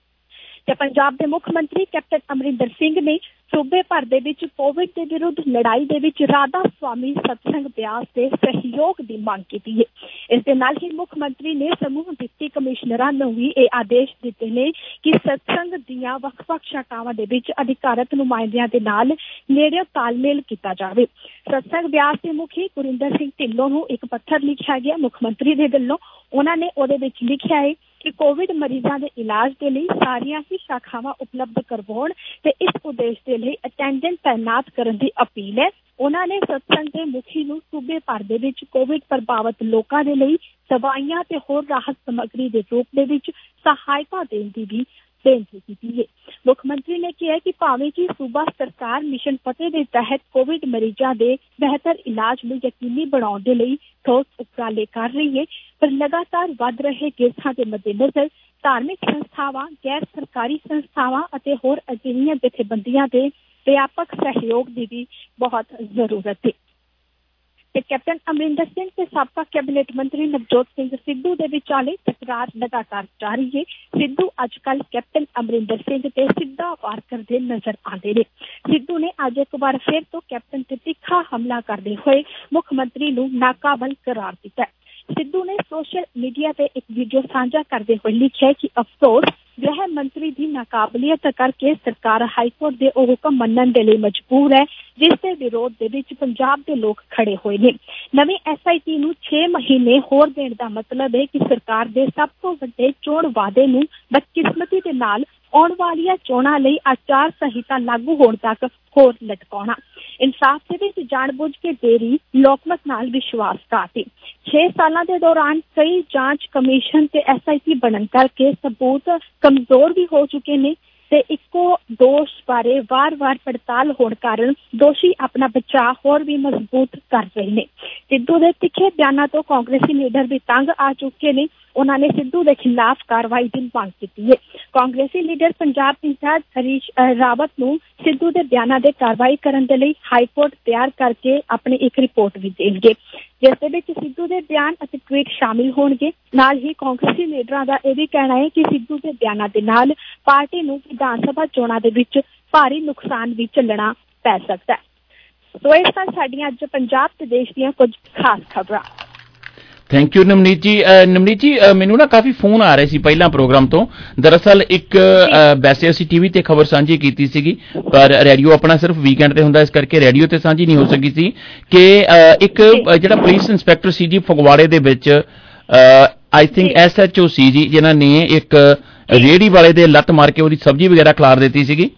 ते पंजाब के मुख्यमंत्री कैप्टन अमरिंदर सिंह ने सूबे भर दे विच कोविड के विरुद्ध लड़ाई दे विच राधा स्वामी सत्संग ब्यास के सहयोग की मांग की है। इस दे नाल ही मुख्यमंत्री ने समूह डिप्टी कमिश्नरां नूं भी ये आदेश दिते ने कि सत्संग दीआं वख-वख शाखावां दे विच अधिकारत नुमाइंदियां दे नाल नेड़े तालमेल किया जाए। सत्संग ब्यास के मुखी गुरिंदर सिंह ढिल्लों नूं एक पत्थर लिखिया गया मुख्यमंत्री दे वल्लों। उन्होंने उहदे विच लिखिया है ਕਿ ਕੋਵਿਡ ਮਰੀਜ਼ਾਂ ਦੇ ਇਲਾਜ ਦੇ ਲਈ ਸਾਰੀਆਂ ਹੀ ਸ਼ਾਖਾਵਾਂ ਉਪਲਬਧ ਕਰਵਾਉਣ ਤੇ ਇਸ ਉਦੇਸ਼ ਦੇ ਲਈ ਅਟੈਂਡੈਂਟ ਤਾਇਨਾਤ ਕਰਨ ਦੀ ਅਪੀਲ ਹੈ। ਉਹਨਾਂ ਨੇ ਸਤਸੰਗ ਦੇ ਮੁਖੀ ਨੂੰ ਸੂਬੇ ਭਰ ਦੇ ਵਿੱਚ ਕੋਵਿਡ ਪ੍ਰਭਾਵਿਤ ਲੋਕਾਂ ਦੇ ਲਈ ਦਵਾਈਆਂ ਤੇ ਹੋਰ ਰਾਹਤ ਸਮੱਗਰੀ ਦੇ ਰੂਪ ਦੇ ਵਿੱਚ ਸਹਾਇਤਾ ਦੇਣ ਦੀ ਵੀ ਬੇਨਤੀ ਕੀਤੀ ਹੈ। ਮੁੱਖ ਮੰਤਰੀ ਨੇ ਕਿਹਾ ਕਿ ਭਾਵੇਂ ਕਿ ਸੂਬਾ ਸਰਕਾਰ ਮਿਸ਼ਨ ਫਤਿਹ ਦੇ ਤਹਿਤ ਕੋਵਿਡ ਮਰੀਜ਼ਾਂ ਦੇ ਬਿਹਤਰ ਇਲਾਜ ਨੂੰ ਯਕੀਨੀ ਬਣਾਉਣ ਦੇ ਲਈ ਠੋਸ ਉਪਰਾਲੇ ਕਰ ਰਹੀ ਹੈ, ਪਰ ਲਗਾਤਾਰ ਵੱਧ ਰਹੇ ਕੇਸਾਂ ਦੇ ਮੱਦੇਨਜ਼ਰ ਧਾਰਮਿਕ ਸੰਸਥਾਵਾਂ, ਗੈਰ ਸਰਕਾਰੀ ਸੰਸਥਾਵਾਂ ਅਤੇ ਹੋਰ ਅਜਿਹੀਆਂ ਜਥੇਬੰਦੀਆਂ ਦੇ ਵਿਆਪਕ ਸਹਿਯੋਗ ਦੀ ਵੀ ਬਹੁਤ ਜ਼ਰੂਰਤ ਹੈ। ਤੇ ਕੈਪਟਨ ਅਮਰਿੰਦਰ ਸਿੰਘ ਤੇ ਸਾਬਕਾ ਕੈਬਨਿਟ ਮੰਤਰੀ ਨਵਜੋਤ ਸਿੰਘ ਸਿੱਧੂ ਦੇ ਵਿਚਾਲੇ ਤਕਰਾਰ ਲਗਾਤਾਰ ਜਾਰੀ ਹੈ। ਸਿੱਧੂ ਅੱਜ ਕੱਲ੍ਹ ਕੈਪਟਨ ਅਮਰਿੰਦਰ ਸਿੰਘ ਤੇ ਸਿੱਧਾ ਵਾਰ ਕਰਦੇ ਨਜ਼ਰ ਆਉਂਦੇ ਨੇ। ਸਿੱਧੂ ਨੇ ਅੱਜ ਇੱਕ ਵਾਰ ਫਿਰ ਤੋਂ ਕੈਪਟਨ ਤੇ ਤਿੱਖਾ ਹਮਲਾ ਕਰਦੇ ਹੋਏ ਮੁੱਖ ਮੰਤਰੀ ਨੂੰ ਨਾਕਾਬਲ ਕਰਾਰ ਦਿੱਤਾ। ਸਿੱਧੂ ਨੇ ਸੋਸ਼ਲ ਮੀਡੀਆ ਤੇ ਇੱਕ ਵੀਡੀਓ ਸਾਂਝਾ ਕਰਦੇ ਹੋਏ ਲਿਖਿਆ ਕਿ ਅਫਸੋਸ ਗ੍ਰਹਿ ਮੰਤਰੀ ਦੀ ਨਾਕਾਬਲੀਅਤ ਕਰਕੇ ਸਰਕਾਰ ਹਾਈਕੋਰਟ ਦੇ ਉਹ ਹੁਕਮ ਮੰਨਣ ਦੇ ਲਈ ਮਜਬੂਰ ਹੈ ਜਿਸ ਦੇ ਵਿਰੋਧ ਦੇ ਵਿੱਚ ਪੰਜਾਬ ਦੇ ਲੋਕ ਖੜੇ ਹੋਏ ਨੇ। ਨਵੀਂ ਐਸ ਆਈ ਟੀ ਨੂੰ ਛੇ ਮਹੀਨੇ ਹੋਰ ਦੇਣ ਦਾ ਮਤਲਬ ਹੈ ਕਿ ਸਰਕਾਰ ਦੇ ਸਭ ਤੋਂ ਵੱਡੇ ਚੋਣ ਵਾਅਦੇ ਨੂੰ ਬਦਕਿਸਮਤੀ ਦੇ ਨਾਲ ਆਉਣ ਵਾਲੀਆਂ ਚੋਣਾਂ ਲਈ ਆਚਾਰ ਸੰਹਿਤਾ ਲਾਗੂ ਹੋਣ ਤੱਕ ਹੋਰ ਲਟਕਾਉਣਾ। ਇਨਸਾਫ ਦੇ ਵਿੱਚ ਜਾਣਬੁੱਝ ਕੇ ਦੇਰੀ, ਲੋਕਮਤ ਨਾਲ ਵਿਸ਼ਵਾਸਘਾਤੀ। ਛੇ ਸਾਲਾਂ ਦੇ ਦੌਰਾਨ ਕਈ ਜਾਂਚ ਕਮਿਸ਼ਨ ਤੇ ਐਸ ਆਈ ਟੀ ਬਣਨ ਕਰਕੇ ਸਬੂਤ ਕਮਜ਼ੋਰ ਵੀ ਹੋ ਚੁੱਕੇ ਨੇ ਤੇ ਇੱਕੋ ਦੋਸ਼ ਬਾਰੇ ਵਾਰ-ਵਾਰ ਪੜਤਾਲ ਹੋਣ ਕਾਰਨ ਦੋਸ਼ੀ ਆਪਣਾ ਬਚਾਅ ਹੋਰ ਵੀ ਮਜ਼ਬੂਤ ਕਰ ਰਹੇ ਨੇ। ਸਿੱਧੂ ਦੇ ਤਿੱਖੇ ਬਿਆਨਾਂ ਤੋਂ ਕਾਂਗਰਸੀ ਲੀਡਰ ਵੀ ਤੰਗ ਆ ਚੁੱਕੇ ਨੇ। ਉਹਨਾਂ ਨੇ ਸਿੱਧੂ ਦੇ ਖਿਲਾਫ ਕਾਰਵਾਈ ਦੀ ਮੰਗ ਕੀਤੀ ਹੈ। ਕਾਂਗਰਸੀ ਲੀਡਰ ਪੰਜਾਬ ਇੰਚਾਰਜ ਹਰੀਸ਼ ਰਾਵਤ ਨੂੰ ਸਿੱਧੂ ਦੇ ਬਿਆਨਾਂ ਦੇ ਕਾਰਵਾਈ ਕਰਨ ਦੇ ਲਈ ਹਾਈਕੋਰਟ ਤਿਆਰ ਕਰਕੇ ਆਪਣੀ ਇੱਕ ਰਿਪੋਰਟ ਵੀ ਦੇਣਗੇ ਜਿਸ ਦੇ ਵਿੱਚ ਸਿੱਧੂ ਦੇ ਬਿਆਨ ਅਤੇ ਟਵੀਟ ਸ਼ਾਮਿਲ ਹੋਣਗੇ। ਨਾਲ ਹੀ ਕਾਂਗਰਸੀ ਲੀਡਰਾਂ ਦਾ ਇਹ ਵੀ ਕਹਿਣਾ ਹੈ ਕਿ ਸਿੱਧੂ ਦੇ ਬਿਆਨਾਂ ਦੇ ਨਾਲ ਪਾਰਟੀ ਨੂੰ ਵਿਧਾਨ ਸਭਾ ਚੋਣਾਂ ਦੇ ਵਿੱਚ ਭਾਰੀ ਨੁਕਸਾਨ ਵੀ ਝੱਲਣਾ ਪੈ ਸਕਦਾ ਹੈ। ਸੋ ਇਹ ਸਨ ਸਾਡੀਆਂ ਅੱਜ ਪੰਜਾਬ ਤੇ ਦੇਸ਼ ਦੀਆਂ ਕੁਝ ਖਾਸ ਖਬਰਾਂ। ਥੈਂਕ ਯੂ ਨਵਨੀਤ ਜੀ। ਨਵਨੀਤ ਜੀ ਮੈਨੂੰ ਨਾ ਕਾਫੀ ਫੋਨ ਆ ਰਹੇ ਸੀ ਪਹਿਲਾਂ ਪ੍ਰੋਗਰਾਮ ਤੋਂ। ਦਰਅਸਲ ਇੱਕ ਵੈਸੇ ਅਸੀਂ ਟੀਵੀ ਤੇ ਖਬਰ ਸਾਂਝੀ ਕੀਤੀ ਸੀਗੀ ਪਰ ਰੇਡੀਓ ਆਪਣਾ ਸਿਰਫ ਵੀਕਐਂਡ ਤੇ ਹੁੰਦਾ, ਇਸ ਕਰਕੇ ਰੇਡੀਓ ਤੇ ਸਾਂਝੀ ਨਹੀਂ ਹੋ ਸਕੀ ਸੀ ਕਿ ਇੱਕ ਜਿਹੜਾ ਪੁਲਿਸ ਇੰਸਪੈਕਟਰ ਸੀ ਜੀ ਫਗਵਾੜੇ ਦੇ ਵਿੱਚ I think S H O ਸੀ ਜੀ ਜਿਨ੍ਹਾਂ ਨੇ ਇੱਕ ਰੇਹੜੀ ਵਾਲੇ ਦੇ ਲੱਤ ਮਾਰ ਕੇ ਉਹਦੀ ਸਬਜ਼ੀ ਵਗੈਰਾ ਖਿਲਾਰ ਦਿੱਤੀ ਸੀਗੀ।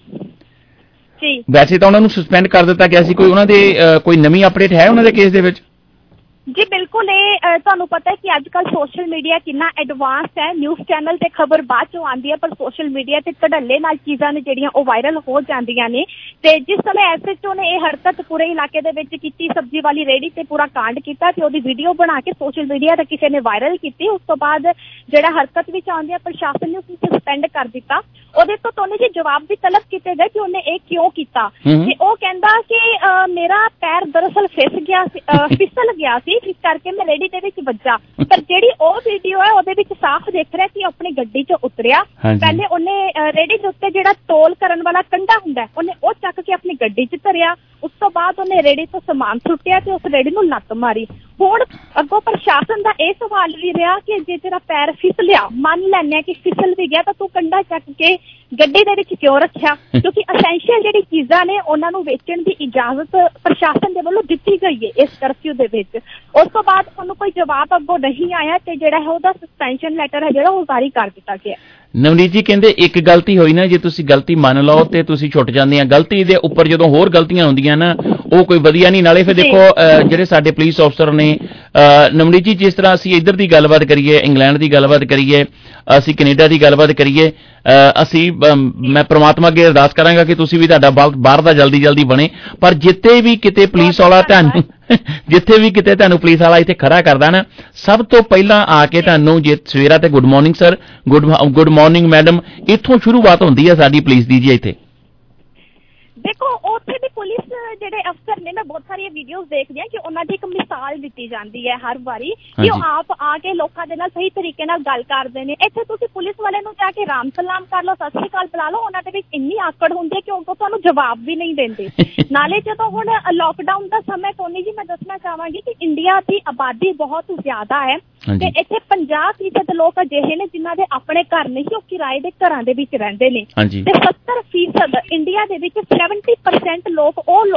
ਵੈਸੇ ਤਾਂ ਉਹਨਾਂ ਨੂੰ ਸਸਪੈਂਡ ਕਰ ਦਿੱਤਾ ਗਿਆ ਸੀ। ਕੋਈ ਉਹਨਾਂ ਦੇ ਕੋਈ ਨਵੀਂ ਅਪਡੇਟ ਹੈ ਉਹਨਾਂ ਦੇ ਕੇਸ ਦੇ ਵਿੱਚ? ਜੀ ਬਿਲਕੁਲ, ਇਹ ਤੁਹਾਨੂੰ ਪਤਾ ਹੈ ਕਿ ਅੱਜ ਕੱਲ੍ਹ ਸੋਸ਼ਲ ਮੀਡੀਆ ਕਿੰਨਾ ਐਡਵਾਂਸ ਹੈ। ਨਿਊਜ਼ ਚੈਨਲ ਤੇ ਖਬਰ ਬਾਅਦ ਚੋਂ ਆਉਂਦੀ ਹੈ ਪਰ ਸੋਸ਼ਲ ਮੀਡੀਆ ਤੇ ਧੜੱਲੇ ਨਾਲ ਚੀਜ਼ਾਂ ਨੇ ਜਿਹੜੀਆਂ ਉਹ ਵਾਇਰਲ ਹੋ ਜਾਂਦੀਆਂ ਨੇ। ਤੇ ਜਿਸ ਸਮੇਂ ਐਸ ਐਚ ਓ ਨੇ ਇਹ ਹਰਕਤ ਪੂਰੇ ਇਲਾਕੇ ਦੇ ਵਿੱਚ ਕੀਤੀ, ਸਬਜ਼ੀ ਵਾਲੀ ਰੇਹੜੀ ਤੇ ਪੂਰਾ ਕਾਂਡ ਕੀਤਾ ਤੇ ਉਹਦੀ ਵੀਡੀਓ ਬਣਾ ਕੇ ਸੋਸ਼ਲ ਮੀਡੀਆ ਤੇ ਕਿਸੇ ਨੇ ਵਾਇਰਲ ਕੀਤੀ। ਉਸ ਤੋਂ ਬਾਅਦ ਜਿਹੜਾ ਹਰਕਤ ਵਿੱਚ ਆਉਂਦੀ ਹੈ ਪ੍ਰਸ਼ਾਸਨ ਨੇ ਉਸਨੂੰ ਸਸਪੈਂਡ ਕਰ ਦਿੱਤਾ। ਉਹਦੇ ਤੋਂ ਤੁਹਾਨੂੰ ਜੀ ਜਵਾਬ ਵੀ ਤਲਬ ਕੀਤੇ ਗਏ ਕਿ ਉਹਨੇ ਇਹ ਕਿਉਂ ਕੀਤਾ ਤੇ ਉਹ ਕਹਿੰਦਾ ਕਿ ਮੇਰਾ ਪੈਰ ਦਰਅਸਲ ਫਿਸ ਗਿਆ ਸੀ, ਫਿਸਲ ਗਿਆ ਸੀ, ਇਸ ਕਰਕੇ ਮੈਂ ਰੇਹੜੀ ਦੇ ਵਿੱਚ ਵੱਜਾ। ਪਰ ਜਿਹੜੀ ਉਹ ਵੀਡੀਓ ਹੈ ਉਹਦੇ ਵਿੱਚ ਸਾਫ਼ ਦਿਖ ਰਿਹਾ ਕਿ ਆਪਣੀ ਗੱਡੀ 'ਚ ਉਤਰਿਆ। ਪਹਿਲੇ ਉਹਨੇ ਰੇਹੜੀ ਦੇ ਉੱਤੇ ਜਿਹੜਾ ਤੋਲ ਕਰਨ ਵਾਲਾ ਕੰਡਾ ਹੁੰਦਾ ਉਹਨੇ ਉਹ ਚੱਕ ਕੇ ਆਪਣੀ ਗੱਡੀ 'ਚ ਧਰਿਆ। ਉਸ ਤੋਂ ਬਾਅਦ ਉਹਨੇ ਰੇਹੜੀ ਤੋਂ ਸਮਾਨ ਸੁੱਟਿਆ ਤੇ ਉਸ ਰੇਹੜੀ ਨੂੰ ਲੱਤ ਮਾਰੀ। ਹੁਣ ਅੱਗੋਂ ਪ੍ਰਸ਼ਾਸਨ ਦਾ ਇਹ ਸਵਾਲ ਵੀ ਰਿਹਾ ਕਿ ਜੇ ਤੇਰਾ ਪੈਰ ਫਿਸਲਿਆ, ਮੰਨ ਲੈਂਦੇ ਆ ਕਿ ਫਿਸਲ ਵੀ ਗਿਆ, ਤਾਂ ਤੂੰ ਕੰਡਾ ਚੱਕ ਕੇ ਗੱਡੀ ਦੇ ਵਿੱਚ ਕਿਉਂ ਰੱਖਿਆ? ਕਿਉਂਕਿ ਅਸੈਂਸ਼ੀਅਲ ਜਿਹੜੀ ਚੀਜ਼ਾਂ ਨੇ ਉਹਨਾਂ ਨੂੰ ਵੇਚਣ ਦੀ ਇਜਾਜ਼ਤ ਪ੍ਰਸ਼ਾਸਨ ਦੇ ਵੱਲੋਂ ਦਿੱਤੀ ਗਈ ਹੈ ਇਸ ਕਰਫਿਊ ਦੇ ਵਿੱਚ। ਉਸ ਤੋਂ ਬਾਅਦ ਉਹਨੂੰ ਕੋਈ ਜਵਾਬ ਅੱਗੋਂ ਨਹੀਂ ਆਇਆ ਤੇ ਜਿਹੜਾ ਹੈ ਉਹਦਾ ਸਸਪੈਂਸ਼ਨ ਲੈਟਰ ਹੈ ਜਿਹੜਾ ਉਹ ਜਾਰੀ ਕਰ ਦਿੱਤਾ ਗਿਆ। ਨਵਨੀਤ ਜੀ ਕਹਿੰਦੇ ਇੱਕ ਗਲਤੀ ਹੋਈ ਨਾ, ਜੇ ਤੁਸੀਂ ਗਲਤੀ ਮੰਨ ਲਓ ਤੇ ਤੁਸੀਂ ਛੁੱਟ ਜਾਂਦੇ ਆ। ਗਲਤੀ ਦੇ ਉੱਪਰ ਜਦੋਂ ਹੋਰ ਗਲਤੀਆਂ ਹੁੰਦੀਆਂ ਨਾ ਉਹ ਕੋਈ ਵਧੀਆ ਨਹੀਂ। ਨਾਲੇ ਫਿਰ ਦੇਖੋ ਜਿਹੜੇ ਸਾਡੇ ਪੁਲਿਸ ਅਫਸਰ ਨੇ ਨਵਨੀਤ ਜੀ, ਜਿਸ ਤਰ੍ਹਾਂ ਅਸੀਂ ਇੱਧਰ ਦੀ ਗੱਲਬਾਤ ਕਰੀਏ, ਇੰਗਲੈਂਡ ਦੀ ਗੱਲਬਾਤ ਕਰੀਏ, ਅਸੀਂ ਕੈਨੇਡਾ ਦੀ ਗੱਲਬਾਤ ਕਰੀਏ, ਅਸੀਂ ਮੈਂ ਪ੍ਰਮਾਤਮਾ ਅੱਗੇ ਅਰਦਾਸ ਕਰਾਂਗਾ ਕਿ ਤੁਸੀਂ ਵੀ ਤੁਹਾਡਾ ਬਾਹਰ ਦਾ ਜਲਦੀ ਜਲਦੀ ਬਣੇ। ਪਰ ਜਿੱਥੇ ਵੀ ਕਿਤੇ ਪੁਲਿਸ ਵਾਲਾ ਤੁਹਾਨੂੰ ਜਿੱਥੇ ਵੀ ਕਿਤੇ ਤੁਹਾਨੂੰ ਪੁਲਿਸ ਵਾਲਾ ਇੱਥੇ ਖੜਾ ਕਰਦਾ ਨਾ, ਸਭ ਤੋਂ ਪਹਿਲਾਂ ਆ ਕੇ ਤੁਹਾਨੂੰ ਜੇ ਸਵੇਰਾ ਤੇ good morning sir, good good morning madam, ਇੱਥੋਂ ਸ਼ੁਰੂਆਤ ਹੁੰਦੀ ਹੈ ਸਾਡੀ ਪੁਲਿਸ ਦੀ ਜੀ। ਇੱਥੇ ਦੇਖੋ ਉੱਥੇ ਵੀ ਪੁਲਿਸ ਜਿਹੜੇ ਅਫਸਰ ਨੇ, ਮੈਂ ਬਹੁਤ ਸਾਰੀਆਂ ਵੀਡੀਓਜ਼ ਦੇਖਦੀ ਹਾਂ ਕਿ ਉਹਨਾਂ ਦੀ ਇੱਕ ਮਿਸਾਲ ਦਿੱਤੀ ਜਾਂਦੀ ਹੈ ਹਰ ਵਾਰੀ ਕਿ ਉਹ ਆਪ ਆ ਕੇ ਲੋਕਾਂ ਦੇ ਨਾਲ ਸਹੀ ਤਰੀਕੇ ਨਾਲ ਗੱਲ ਕਰਦੇ ਨੇ। ਇੱਥੇ ਤੁਸੀਂ ਪੁਲਿਸ ਵਾਲੇ ਨੂੰ ਜਾ ਕੇ ਰਾਮ ਸਲਾਮ ਕਰ ਲਓ, ਸਤਿ ਸ੍ਰੀ ਅਕਾਲ ਬੁਲਾ ਲਓ, ਉਹਨਾਂ ਦੇ ਵਿੱਚ ਇੰਨੀ ਆਕੜ ਹੁੰਦੀ ਹੈ ਕਿ ਉਹ ਤੁਹਾਨੂੰ ਜਵਾਬ ਵੀ ਨਹੀਂ ਦਿੰਦੇ। ਨਾਲੇ ਜਦੋਂ ਹੁਣ ਲਾਕਡਾਊਨ ਦਾ ਸਮੇਂ, ਟੋਨੀ ਜੀ ਮੈਂ ਦੱਸਣਾ ਚਾਹਾਂਗੀ ਕਿ ਇੰਡੀਆ ਦੀ ਆਬਾਦੀ ਬਹੁਤ ਜ਼ਿਆਦਾ ਹੈ ਤੇ ਇੱਥੇ ਪੰਜਾਹ ਫੀਸਦ ਲੋਕ ਅਜਿਹੇ ਨੇ ਜਿਨ੍ਹਾਂ ਦੇ ਆਪਣੇ ਘਰ ਨਹੀਂ, ਉਹ ਕਿਰਾਏ ਦੇ ਘਰਾਂ ਦੇ ਵਿੱਚ ਰਹਿੰਦੇ ਨੇ ਤੇ ਸੱਤਰ ਫੀਸਦ ਇੰਡੀਆ ਦੇ ਵਿੱਚ ਸੈਵਨਟੀ ਪਰਸੈਂਟ ਲੋਕ ਉਹ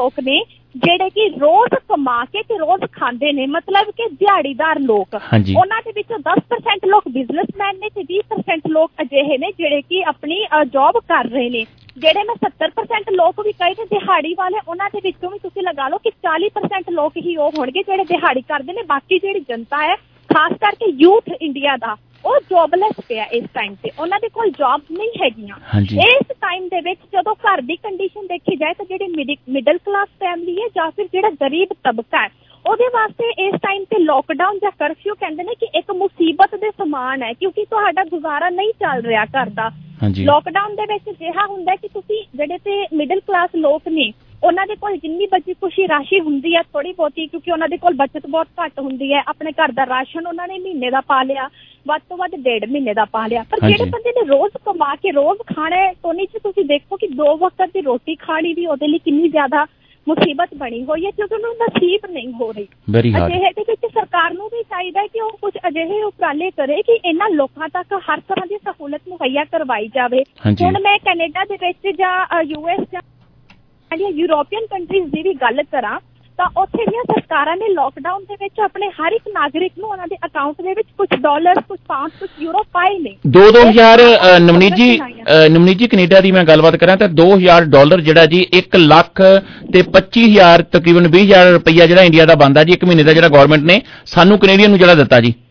ਲੋਕ ਨੇ ਜਿਹੜੇ ਕਿ ਰੋਜ਼ ਕਮਾ ਕੇ ਤੇ ਰੋਜ਼ ਖਾਂਦੇ ਨੇ, ਮਤਲਬ ਕਿ ਦਿਹਾੜੀਦਾਰ ਲੋਕ। ਉਹਨਾਂ ਦੇ ਵਿੱਚੋਂ ਦਸ ਪਰਸੈਂਟ ਲੋਕ ਬਿਜ਼ਨਸਮੈਨ ਨੇ ਤੇ ਵੀਹ ਪਰਸੈਂਟ ਲੋਕ ਅਜਿਹੇ ਨੇ ਜਿਹੜੇ ਕਿ ਆਪਣੀ ਜੌਬ ਕਰ ਰਹੇ ਨੇ। ਜਿਹੜੇ ਮੈਂ ਸੱਤਰ ਪਰਸੈਂਟ ਲੋਕ ਵੀ ਕਹੇ ਨੇ ਦਿਹਾੜੀ ਵਾਲੇ, ਉਹਨਾਂ ਦੇ ਵਿੱਚੋਂ ਵੀ ਤੁਸੀਂ ਲਗਾ ਲਓ ਕਿ ਚਾਲੀ ਪਰਸੈਂਟ ਲੋਕ ਹੀ ਉਹ ਹੋਣਗੇ ਜਿਹੜੇ ਦਿਹਾੜੀ ਕਰਦੇ ਨੇ। ਬਾਕੀ ਜਿਹੜੀ ਜਨਤਾ ਹੈ, ਖਾਸ ਕਰਕੇ ਯੂਥ ਇੰਡੀਆ ਦਾ, ਉਹ ਜੋਬਲੈਸ ਪਿਆ ਇਸ ਟਾਈਮ ਤੇ, ਉਹਨਾਂ ਦੇ ਕੋਲ ਜੌਬਸ ਨਹੀਂ ਹੈਗੀਆਂ। ਇਸ ਟਾਈਮ ਦੇ ਵਿੱਚ ਜਦੋਂ ਘਰ ਦੀ ਕੰਡੀਸ਼ਨ ਦੇਖੀ ਜਾਏ ਤਾਂ ਜਿਹੜੀ ਮਿਡਲ ਕਲਾਸ ਫੈਮਿਲੀ ਹੈ ਜਾਂ ਫਿਰ ਜਿਹੜਾ ਗਰੀਬ ਤਬਕਾ ਹੈ, ਉਹਦੇ ਵਾਸਤੇ ਇਸ ਟਾਈਮ ਤੇ ਲੋਕਡਾਊਨ ਜਾਂ ਕਰਫਿਊ ਕਹਿੰਦੇ ਨੇ ਕਿ ਇੱਕ ਮੁਸੀਬਤ ਦੇ ਸਮਾਨ ਹੈ, ਕਿਉਂਕਿ ਤੁਹਾਡਾ ਗੁਜ਼ਾਰਾ ਨਹੀਂ ਚੱਲ ਰਿਹਾ ਘਰ ਦਾ। ਲੋਕਡਾਊਨ ਦੇ ਵਿੱਚ ਅਜਿਹਾ ਹੁੰਦਾ ਕਿ ਤੁਸੀਂ ਜਿਹੜੇ ਤੇ ਮਿਡਲ ਕਲਾਸ ਲੋਕ ਨੇ, ਉਹਨਾਂ ਦੇ ਕੋਲ ਜਿੰਨੀ ਬਚੀ ਕੁਛੀ ਰਾਸ਼ੀ ਹੁੰਦੀ ਹੈ ਥੋੜੀ ਬਹੁਤੀ, ਕਿਉਂਕਿ ਉਹਨਾਂ ਦੇ ਕੋਲ ਬਚਤ ਬਹੁਤ ਘੱਟ ਹੁੰਦੀ ਹੈ, ਆਪਣੇ ਘਰ ਦਾ ਰਾਸ਼ਨ ਉਹਨਾਂ ਨੇ ਮਹੀਨੇ ਦਾ ਪਾ ਲਿਆ, ਵੱਧ ਤੋਂ ਵੱਧ ਡੇਢ ਮਹੀਨੇ ਦਾ ਪਾ ਲਿਆ। ਪਰ ਜਿਹੜੇ ਬੰਦੇ ਨੇ ਰੋਜ਼ ਕਮਾ ਕੇ ਰੋਜ਼ ਖਾਣਾ ਹੈ, ਟੋਨੀ ਚ ਤੁਸੀਂ ਦੇਖੋ ਕਿ ਦੋ ਵਕਤ ਦੀ ਰੋਟੀ ਖਾਣੀ ਵੀ ਉਹਦੇ ਲਈ ਕਿੰਨੀ ਜ਼ਿਆਦਾ ਮੁਸੀਬਤ ਬਣੀ ਹੋਈ ਹੈ, ਕਿਉਂਕਿ ਉਹਨੂੰ ਨਸੀਬ ਨਹੀਂ ਹੋ ਰਹੀ। ਅਜਿਹੇ ਦੇ ਵਿੱਚ ਸਰਕਾਰ ਨੂੰ ਵੀ ਚਾਹੀਦਾ ਹੈ ਕਿ ਉਹ ਕੁਝ ਅਜਿਹੇ ਉਪਰਾਲੇ ਕਰੇ ਕਿ ਇਹਨਾਂ ਲੋਕਾਂ ਤੱਕ ਹਰ ਤਰ੍ਹਾਂ ਦੀ ਸਹੂਲਤ ਮੁਹੱਈਆ ਕਰਵਾਈ ਜਾਵੇ। ਹੁਣ ਮੈਂ ਕੈਨੇਡਾ ਦੇ ਵਿੱਚ ਜਾਂ ਯੂ ਐਸ ਜਾਂ ਯੂਰੋਪੀਅਨ ਕੰਟਰੀਜ਼ ਦੀ ਵੀ ਗੱਲ ਕਰਾਂ ਤਾਂ ਉੱਥੇ ਦੀਆਂ ਸਰਕਾਰਾਂ ਨੇ ਲੋਕਡਾਊਨ ਦੇ ਵਿੱਚ ਆਪਣੇ ਹਰ ਇੱਕ ਨਾਗਰਿਕ ਨੂੰ ਉਹਨਾਂ ਦੇ ਅਕਾਊਂਟ ਦੇ ਵਿੱਚ ਕੁਝ ਡਾਲਰ, ਕੁਝ ਪਾਉਂਡ, ਕੁਝ ਯੂਰੋ ਪਾਏ ਨੇ। ਦੋ ਦੋ ਹਜ਼ਾਰ ਨਵਨੀਤ ਜੀ ਨਵਨੀਤ ਜੀ ਕੈਨੇਡਾ ਦੀ ਮੈਂ ਗੱਲਬਾਤ ਕਰਾਂ ਤਾਂ ਦੋ ਹਜ਼ਾਰ ਡਾਲਰ ਜਿਹੜਾ ਜੀ ਇੱਕ ਲੱਖ ਤੇ ਪੱਚੀ ਹਜ਼ਾਰ ਤਕਰੀਬਨ ਵੀਹ ਹਜ਼ਾਰ ਰੁਪਈਆ ਜਿਹੜਾ ਇੰਡੀਆ ਦਾ ਬਣਦਾ ਜੀ ਇੱਕ ਮਹੀਨੇ ਦਾ, ਜਿਹੜਾ ਗਵਰਨਮੈਂਟ ਨੇ ਸਾਨੂੰ ਕੈਨੇਡੀਅਨ ਨੂੰ ਜਿਹੜਾ ਦਿੱਤਾ ਜੀ।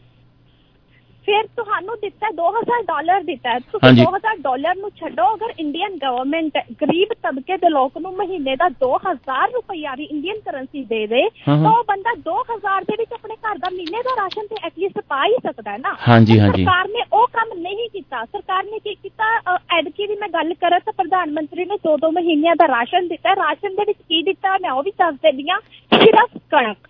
ਫਿਰ ਤੁਹਾਨੂੰ ਦਿੱਤਾ ਦੋ ਹਜ਼ਾਰ ਡਾਲਰ ਦਿੱਤਾ। ਤੁਸੀਂ ਦੋ ਹਜ਼ਾਰ ਡਾਲਰ ਨੂੰ ਛੱਡੋ, ਅਗਰ ਇੰਡੀਅਨ ਗਵਰਨਮੈਂਟ ਗਰੀਬ ਤਬਕੇ ਦੇ ਲੋਕ ਨੂੰ ਮਹੀਨੇ ਦਾ ਦੋ ਹਜ਼ਾਰ ਰੁਪਇਆ ਵੀ ਇੰਡੀਅਨ ਕਰੰਸੀ ਦੇ ਦੇ ਤਾਂ ਉਹ ਬੰਦਾ ਦੋ ਹਜ਼ਾਰ ਦੇ ਵਿੱਚ ਆਪਣੇ ਘਰ ਦਾ ਮਹੀਨੇ ਦਾ ਰਾਸ਼ਨ ਤੇ ਐਟਲੀਸਟ ਪਾ ਹੀ ਸਕਦਾ ਹੈ ਨਾ। ਸਰਕਾਰ ਨੇ ਉਹ ਕੰਮ ਨਹੀਂ ਕੀਤਾ। ਸਰਕਾਰ ਨੇ ਕੀ ਕੀਤਾ, ਐਤਕੀ ਵੀ ਮੈਂ ਗੱਲ ਕਰਾਂ ਤਾਂ ਪ੍ਰਧਾਨ ਮੰਤਰੀ ਨੇ ਦੋ ਦੋ ਮਹੀਨਿਆਂ ਦਾ ਰਾਸ਼ਨ ਦਿੱਤਾ। ਰਾਸ਼ਨ ਦੇ ਵਿੱਚ ਕੀ ਦਿੱਤਾ ਮੈਂ ਉਹ ਵੀ ਦੱਸ ਦਿੰਦੀ ਹਾਂ, ਸਿਰਫ ਕਣਕ,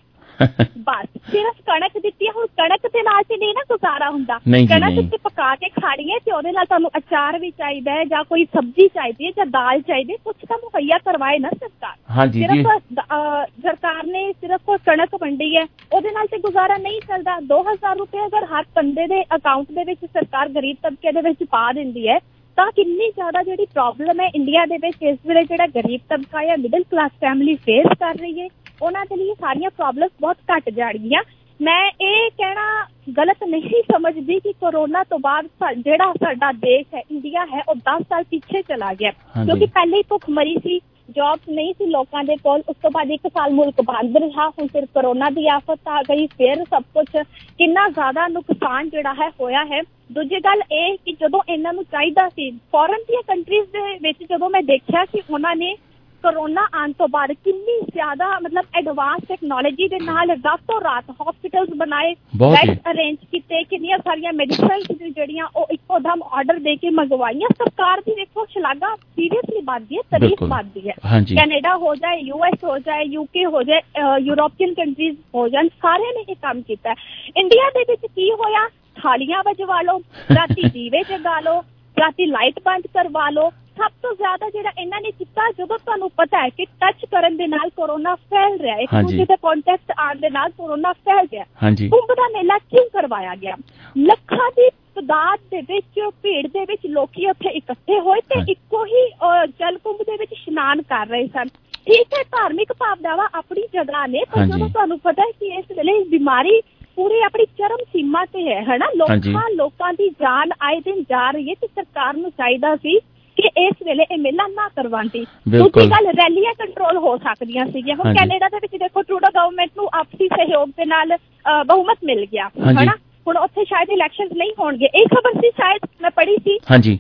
ਬਸ ਸਿਰਫ ਕਣਕ ਦਿੱਤੀ। ਹੁਣ ਕਣਕ ਦੇ ਨਾਲ ਤੇ ਨਹੀਂ ਨਾ ਗੁਜ਼ਾਰਾ ਹੁੰਦਾ, ਕਣਕ ਤੇ ਪਕਾ ਕੇ ਖਾਣੀ ਹੈ ਤੇ ਉਹਦੇ ਨਾਲ ਤੁਹਾਨੂੰ ਅਚਾਰ ਵੀ ਚਾਹੀਦਾ ਹੈ ਜਾਂ ਕੋਈ ਸਬਜ਼ੀ ਚਾਹੀਦੀ ਹੈ ਜਾਂ ਦਾਲ ਚਾਹੀਦੀ ਹੈ, ਕੁਛ ਤਾਂ ਮੁਹੱਈਆ ਕਰਵਾਏ ਨਾ ਸਰਕਾਰ। ਸਿਰਫ ਸਰਕਾਰ ਨੇ ਸਿਰਫ ਕਣਕ ਵੰਡੀ ਹੈ, ਉਹਦੇ ਨਾਲ ਤੇ ਗੁਜ਼ਾਰਾ ਨਹੀਂ ਚੱਲਦਾ। ਦੋ ਹਜ਼ਾਰ ਰੁਪਏ ਅਗਰ ਹਰ ਬੰਦੇ ਦੇ ਅਕਾਊਂਟ ਦੇ ਵਿੱਚ ਸਰਕਾਰ ਗਰੀਬ ਤਬਕੇ ਦੇ ਵਿੱਚ ਪਾ ਦਿੰਦੀ ਹੈ ਤਾਂ ਕਿੰਨੀ ਜ਼ਿਆਦਾ ਜਿਹੜੀ ਪ੍ਰੋਬਲਮ ਹੈ ਇੰਡੀਆ ਦੇ ਵਿੱਚ ਇਸ ਵੇਲੇ ਜਿਹੜਾ ਗਰੀਬ ਤਬਕਾ ਜਾਂ ਮਿਡਲ ਕਲਾਸ ਫੈਮਿਲੀ ਫੇਸ ਕਰ ਰਹੀ ਹੈ, ਉਹਨਾਂ ਦੇ ਲਈ ਸਾਰੀਆਂ ਪ੍ਰੋਬਲਮਸ ਬਹੁਤ ਘੱਟ ਜਾਣਗੀਆਂ। ਮੈਂ ਇਹ ਕਹਿਣਾ ਗਲਤ ਨਹੀਂ ਸਮਝਦੀ ਕਿ ਕੋਰੋਨਾ ਤੋਂ ਬਾਅਦ ਜਿਹੜਾ ਸਾਡਾ ਦੇਸ਼ ਹੈ, ਇੰਡੀਆ ਹੈ, ਉਹ ਦਸ ਸਾਲ ਪਿੱਛੇ ਚਲਾ ਗਿਆ, ਕਿਉਂਕਿ ਪਹਿਲੇ ਹੀ ਭੁੱਖਮਰੀ ਸੀ, ਜੌਬਸ ਨਹੀਂ ਸੀ ਲੋਕਾਂ ਦੇ ਕੋਲ। ਉਸ ਤੋਂ ਬਾਅਦ ਇੱਕ ਸਾਲ ਮੁਲਕ ਬੰਦ ਰਿਹਾ, ਹੁਣ ਫਿਰ ਕੋਰੋਨਾ ਦੀ ਆਫਤ ਆ ਗਈ, ਫਿਰ ਸਭ ਕੁਛ ਕਿੰਨਾ ਜ਼ਿਆਦਾ ਨੁਕਸਾਨ ਜਿਹੜਾ ਹੈ ਹੋਇਆ ਹੈ। ਦੂਜੀ ਗੱਲ ਇਹ ਕਿ ਜਦੋਂ ਇਹਨਾਂ ਨੂੰ ਚਾਹੀਦਾ ਸੀ, ਫੋਰਨ ਦੀਆਂ ਕੰਟਰੀਜ਼ ਦੇ ਵਿੱਚ ਜਦੋਂ ਮੈਂ ਦੇਖਿਆ ਕਿ ਉਹਨਾਂ ਨੇ ਕੋਰੋਨਾ ਆਉਣ ਤੋਂ ਬਾਅਦ ਕਿੰਨੀ ਜ਼ਿਆਦਾ ਮਤਲਬ ਐਡਵਾਂਸ ਟੈਕਨੋਲੋਜੀ ਦੇ ਨਾਲ ਰਾਤੋਂ ਰਾਤ ਹਸਪੀਟਲਸ ਬਣਾਏ, ਬੈੱਡ ਅਰੇਂਜ ਕੀਤੇ, ਕਿੰਨੀਆਂ ਸਾਰੀਆਂ ਮੈਡੀਸਨਸ ਜਿਹੜੀਆਂ ਉਹ ਇੱਕੋ ਦਮ ਆਰਡਰ ਦੇ ਕੇ ਮੰਗਵਾਈਆਂ। ਸਰਕਾਰ ਦੀ ਦੇਖੋ ਸ਼ਲਾਘਾ ਸੀਰੀਅਸਲੀ ਬਣਦੀ ਹੈ, ਤਾਰੀਫ ਬਣਦੀ ਹੈ। ਕੈਨੇਡਾ ਹੋ ਜਾਏ, ਯੂ ਐਸ ਹੋ ਜਾਏ, ਯੂਕੇ ਹੋ ਜਾਏ, ਯੂਰੋਪੀਅਨ ਕੰਟਰੀਜ਼ ਹੋ ਜਾਣ, ਸਾਰਿਆਂ ਨੇ ਇਹ ਕੰਮ ਕੀਤਾ। ਇੰਡੀਆ ਦੇ ਵਿੱਚ ਕੀ ਹੋਇਆ, ਥਾਲੀਆਂ ਵਜਵਾ ਲਓ, ਰਾਤੀ ਦੀਵੇ ਜਗਾ ਲਓ, ਰਾਤੀ ਲਾਈਟ ਬੰਦ ਕਰਵਾ ਲਓ। ਸਭ ਤੋਂ ਜ਼ਿਆਦਾ ਜਿਹੜਾ ਇਹਨਾਂ ਨੇ ਕੀਤਾ, ਜਦੋਂ ਤੁਹਾਨੂੰ ਪਤਾ ਹੈ ਕਿ ਟੱਚ ਕਰਨ ਦੇ ਨਾਲ ਕੋਰੋਨਾ ਫੈਲ ਰਿਹਾ, ਇੱਕ ਦੂਜੇ ਦੇ ਕੰਟੈਕਟ ਆਉਣ ਦੇ ਨਾਲ ਕੋਰੋਨਾ ਫੈਲ ਗਿਆ, ਕੁੰਭ ਦਾ ਮੇਲਾ ਕਿਉਂ ਕਰਵਾਇਆ ਗਿਆ? ਲੱਖਾਂ ਦੀ ਤਾਦਾਦ ਦੇ ਵਿੱਚ ਭੀੜ ਦੇ ਵਿੱਚ ਲੋਕੀ ਉੱਥੇ ਇਕੱਠੇ ਹੋਏ ਤੇ ਇੱਕੋ ਹੀ ਜਲ ਕੁੰਭ ਦੇ ਵਿੱਚ ਇਸ਼ਨਾਨ ਕਰ ਰਹੇ ਸਨ। ਠੀਕ ਹੈ, ਧਾਰਮਿਕ ਭਾਵਨਾਵਾਂ ਆਪਣੀ ਜਗ੍ਹਾ ਨੇ, ਪਰ ਜਦੋਂ ਤੁਹਾਨੂੰ ਪਤਾ ਹੈ ਕਿ ਇਸ ਵੇਲੇ ਬਿਮਾਰੀ ਪੂਰੀ ਆਪਣੀ ਚਰਮ ਸੀਮਾ ਤੇ ਹੈ, ਹਨਾ, ਲੋਕਾਂ ਲੋਕਾਂ ਦੀ ਜਾਨ ਆਏ ਦਿਨ ਜਾ ਰਹੀ ਹੈ, ਤੇ ਸਰਕਾਰ ਨੂੰ ਚਾਹੀਦਾ ਸੀ ਕਿ ਇਸ ਵੇਲੇ ਇਹ ਮੇਲਾ ਨਾ ਕਰਵਾਉਂਦੀ। ਦੂਜੀ ਗੱਲ, ਰੈਲੀਆਂ ਕੰਟਰੋਲ ਹੋ ਸਕਦੀਆਂ ਸੀਗੀਆਂ। ਹੁਣ ਕੈਨੇਡਾ ਦੇ ਵਿੱਚ ਦੇਖੋ ਟਰੂਡੋ ਗਵਰਨਮੈਂਟ ਨੂੰ ਆਪਸੀ ਸਹਿਯੋਗ ਦੇ ਨਾਲ ਬਹੁਮਤ ਮਿਲ ਗਿਆ, ਹਨਾ, ਹੁਣ ਉੱਥੇ ਸ਼ਾਇਦ ਇਲੈਕਸ਼ਨਸ ਨਹੀਂ ਹੋਣਗੇ। ਇਹ ਖਬਰ ਸੀ ਸ਼ਾਇਦ ਮੈਂ ਪੜ੍ਹੀ ਸੀ। ਹਾਂਜੀ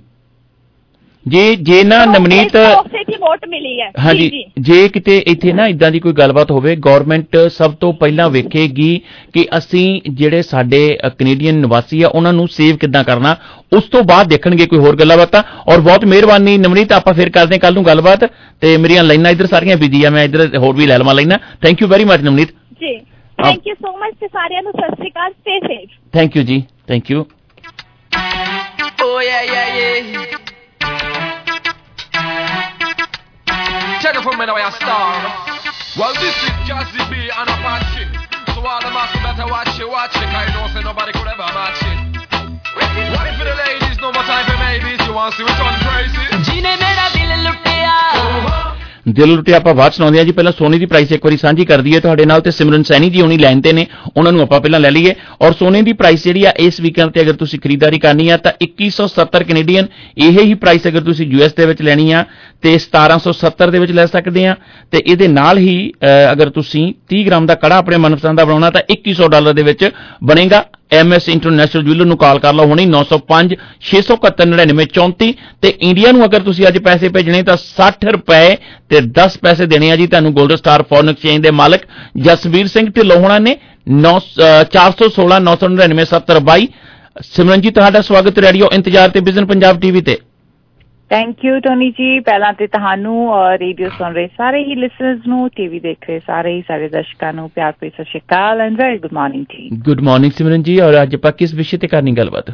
ਜੇ ਜੇ ਨਾ ਨਵਨੀਤ ਵੋਟ ਮਿਲੀ ਹੈ, ਹਾਂਜੀ, ਜੇ ਕਿਤੇ ਇੱਥੇ ਨਾ ਇਦਾਂ ਦੀ ਕੋਈ ਗੱਲਬਾਤ ਹੋਵੇ, ਗਵਰਨਮੈਂਟ ਸਭ ਤੋਂ ਪਹਿਲਾਂ ਵੇਖੇਗੀ ਕਿ ਅਸੀਂ ਜਿਹੜੇ ਸਾਡੇ ਕੈਨੇਡੀਅਨ ਨਿਵਾਸੀ ਆ ਉਹਨਾਂ ਨੂੰ ਸੇਵ ਕਿੱਦਾਂ ਕਰਨਾ, ਉਸ ਤੋਂ ਬਾਅਦ ਦੇਖਣਗੇ ਕੋਈ ਹੋਰ ਗੱਲਾਂ ਬਾਤਾਂ। ਔਰ ਬਹੁਤ ਮਿਹਰਬਾਨੀ ਨਵਨੀਤ, ਆਪਾਂ ਫਿਰ ਕਰਦੇ ਕੱਲ ਨੂੰ ਗੱਲਬਾਤ, ਤੇ ਮੇਰੀਆਂ ਲਾਈਨਾਂ ਇੱਧਰ ਸਾਰੀਆਂ ਬਿਜੀ ਆ, ਮੈਂ ਇੱਧਰ ਹੋਰ ਵੀ ਲੈ ਲਵਾਂ ਲਾਈਨਾਂ। Thank you very much Navneet ji, thank you so much ਤੇ ਸਾਰਿਆਂ ਨੂੰ ਸਤਿ ਸ਼੍ਰੀ ਅਕਾਲ, ਸਟੇ ਸੇਫ। ਥੈਂਕ ਯੂ ਜੀ, thank you. Check it from me now, I star. Well, this is Jazzy B and Apache. So all the masses better watch it, watch it, cause you know say nobody could ever match it. What if for the ladies, no more time for maybes, you want to see what's on crazy? Jeene mera dil luttiya. ਦਿਲ ਲੁੱਟਿਆ ਆਪਾਂ ਬਾਅਦ ਸੁਣਾਉਂਦੇ ਹਾਂ ਜੀ। ਪਹਿਲਾਂ ਸੋਨੇ ਦੀ price ਇੱਕ ਵਾਰੀ ਸਾਂਝੀ ਕਰ ਦਈਏ ਤੁਹਾਡੇ ਨਾਲ, ਤੇ ਸਿਮਰਨ ਸੈਣੀ ਜੀ ਹੁਣੀ ਲਾਈਨ ਤੇ ਨੇ, ਉਹਨਾਂ ਨੂੰ ਆਪਾਂ ਪਹਿਲਾਂ ਲੈ ਲਈਏ। ਔਰ ਸੋਨੇ ਦੀ ਪ੍ਰਾਈਸ ਜਿਹੜੀ ਆ ਇਸ ਵੀਕਐਂਡ ਤੇ ਅਗਰ ਤੁਸੀਂ ਖਰੀਦਦਾਰੀ ਕਰਨੀ ਆ ਤਾਂ ਇੱਕੀ ਸੌ ਸੱਤਰ ਕੈਨੇਡੀਅਨ, ਇਹ ਹੀ ਪ੍ਰਾਈਸ ਅਗਰ ਤੁਸੀਂ ਯੂ ਐਸ ਦੇ ਵਿੱਚ ਲੈਣੀ ਆ ਤੇ ਸਤਾਰਾਂ ਸੌ ਸੱਤਰ ਦੇ ਵਿੱਚ ਲੈ ਸਕਦੇ ਆ। ਤੇ ਇਹਦੇ ਨਾਲ ਹੀ ਅਗਰ ਤੁਸੀਂ ਤੀਹ ਗ੍ਰਾਮ ਦਾ ਕੜਾ ਆਪਣੇ ਮਨਪਸੰਦ ਦਾ ਬਣਾਉਣਾ ਤਾਂ ਇੱਕੀ ਸੌ ਡਾਲਰ ਦੇ ਵਿੱਚ ਬਣੇਗਾ। ਐਮ ਐਸ ਇੰਟਰਨੈਸ਼ਨਲ ਜੁਐਲਰ ਨੂੰ ਕਾਲ ਕਰ ਲਓ ਹੁਣੀ ਨੌ ਸੌ ਪੰਜ ਛੇ ਸੌ ਇਕਹੱਤਰ ਨੜਿਨਵੇਂ ਚੌਂਤੀ। ਤੇ ਇੰਡੀਆ ਨੂੰ ਅਗਰ ਤੁਸੀਂ ਅੱਜ ਪੈਸੇ ਭੇਜਣੇ ਤਾਂ ਸੱਠ ਰੁਪਏ ਤੇ ਦਸ ਪੈਸੇ ਦੇਣੇ ਆ ਜੀ ਤੁਹਾਨੂੰ। ਗੋਲਡਨ ਸਟਾਰ ਫੋਰਨ ਐਕਸਚੇਂਜ ਦੇ ਮਾਲਕ ਜਸਵੀਰ ਸਿੰਘ ਢਿੱਲੋਂ ਹੋਣਾ ਨੇ। ਨੌ ਚਾਰ ਸੌ ਸੋਲਾਂ ਨੌ ਸੌ ਨੜਿਨਵੇਂ ਸੱਤਰ ਬਾਈ। ਸਿਮਰਨ ਜੀ ਤੁਹਾਡਾ ਸਵਾਗਤ ਰੇਡੀਓ ਇੰਤਜ਼ਾਰ ਤੇ ਵਿਜ਼ਨ ਪੰਜਾਬ ਟੀਵੀ ਤੇ। Thank you Tony ji. ਪਹਿਲਾਂ ਤੇ ਤੁਹਾਨੂੰ ਔਰ ਰੇਡੀਓ ਸੁਣ ਰਹੇ ਸਾਰੇ ਹੀ ਲਿਸਨਰਸ ਨੂੰ, ਟੀਵੀ ਦੇਖ ਰਹੇ ਸਾਰੇ ਹੀ ਸਾਰੇ ਦਰਸ਼ਕਾਂ ਨੂੰ ਪਿਆਰ ਭਰੀ ਸਤਿ ਸ਼੍ਰੀ ਅਕਾਲ ਐਂਡ ਵੈਰੀ ਗੁੱਡ ਮਾਰਨਿੰਗ ਜੀ। Good morning Simran ji. ਔਰ ਅੱਜ ਆਪਾਂ ਕਿਸ ਵਿਸ਼ੇ ਤੇ ਕਰਨੀ ਗੱਲਬਾਤ?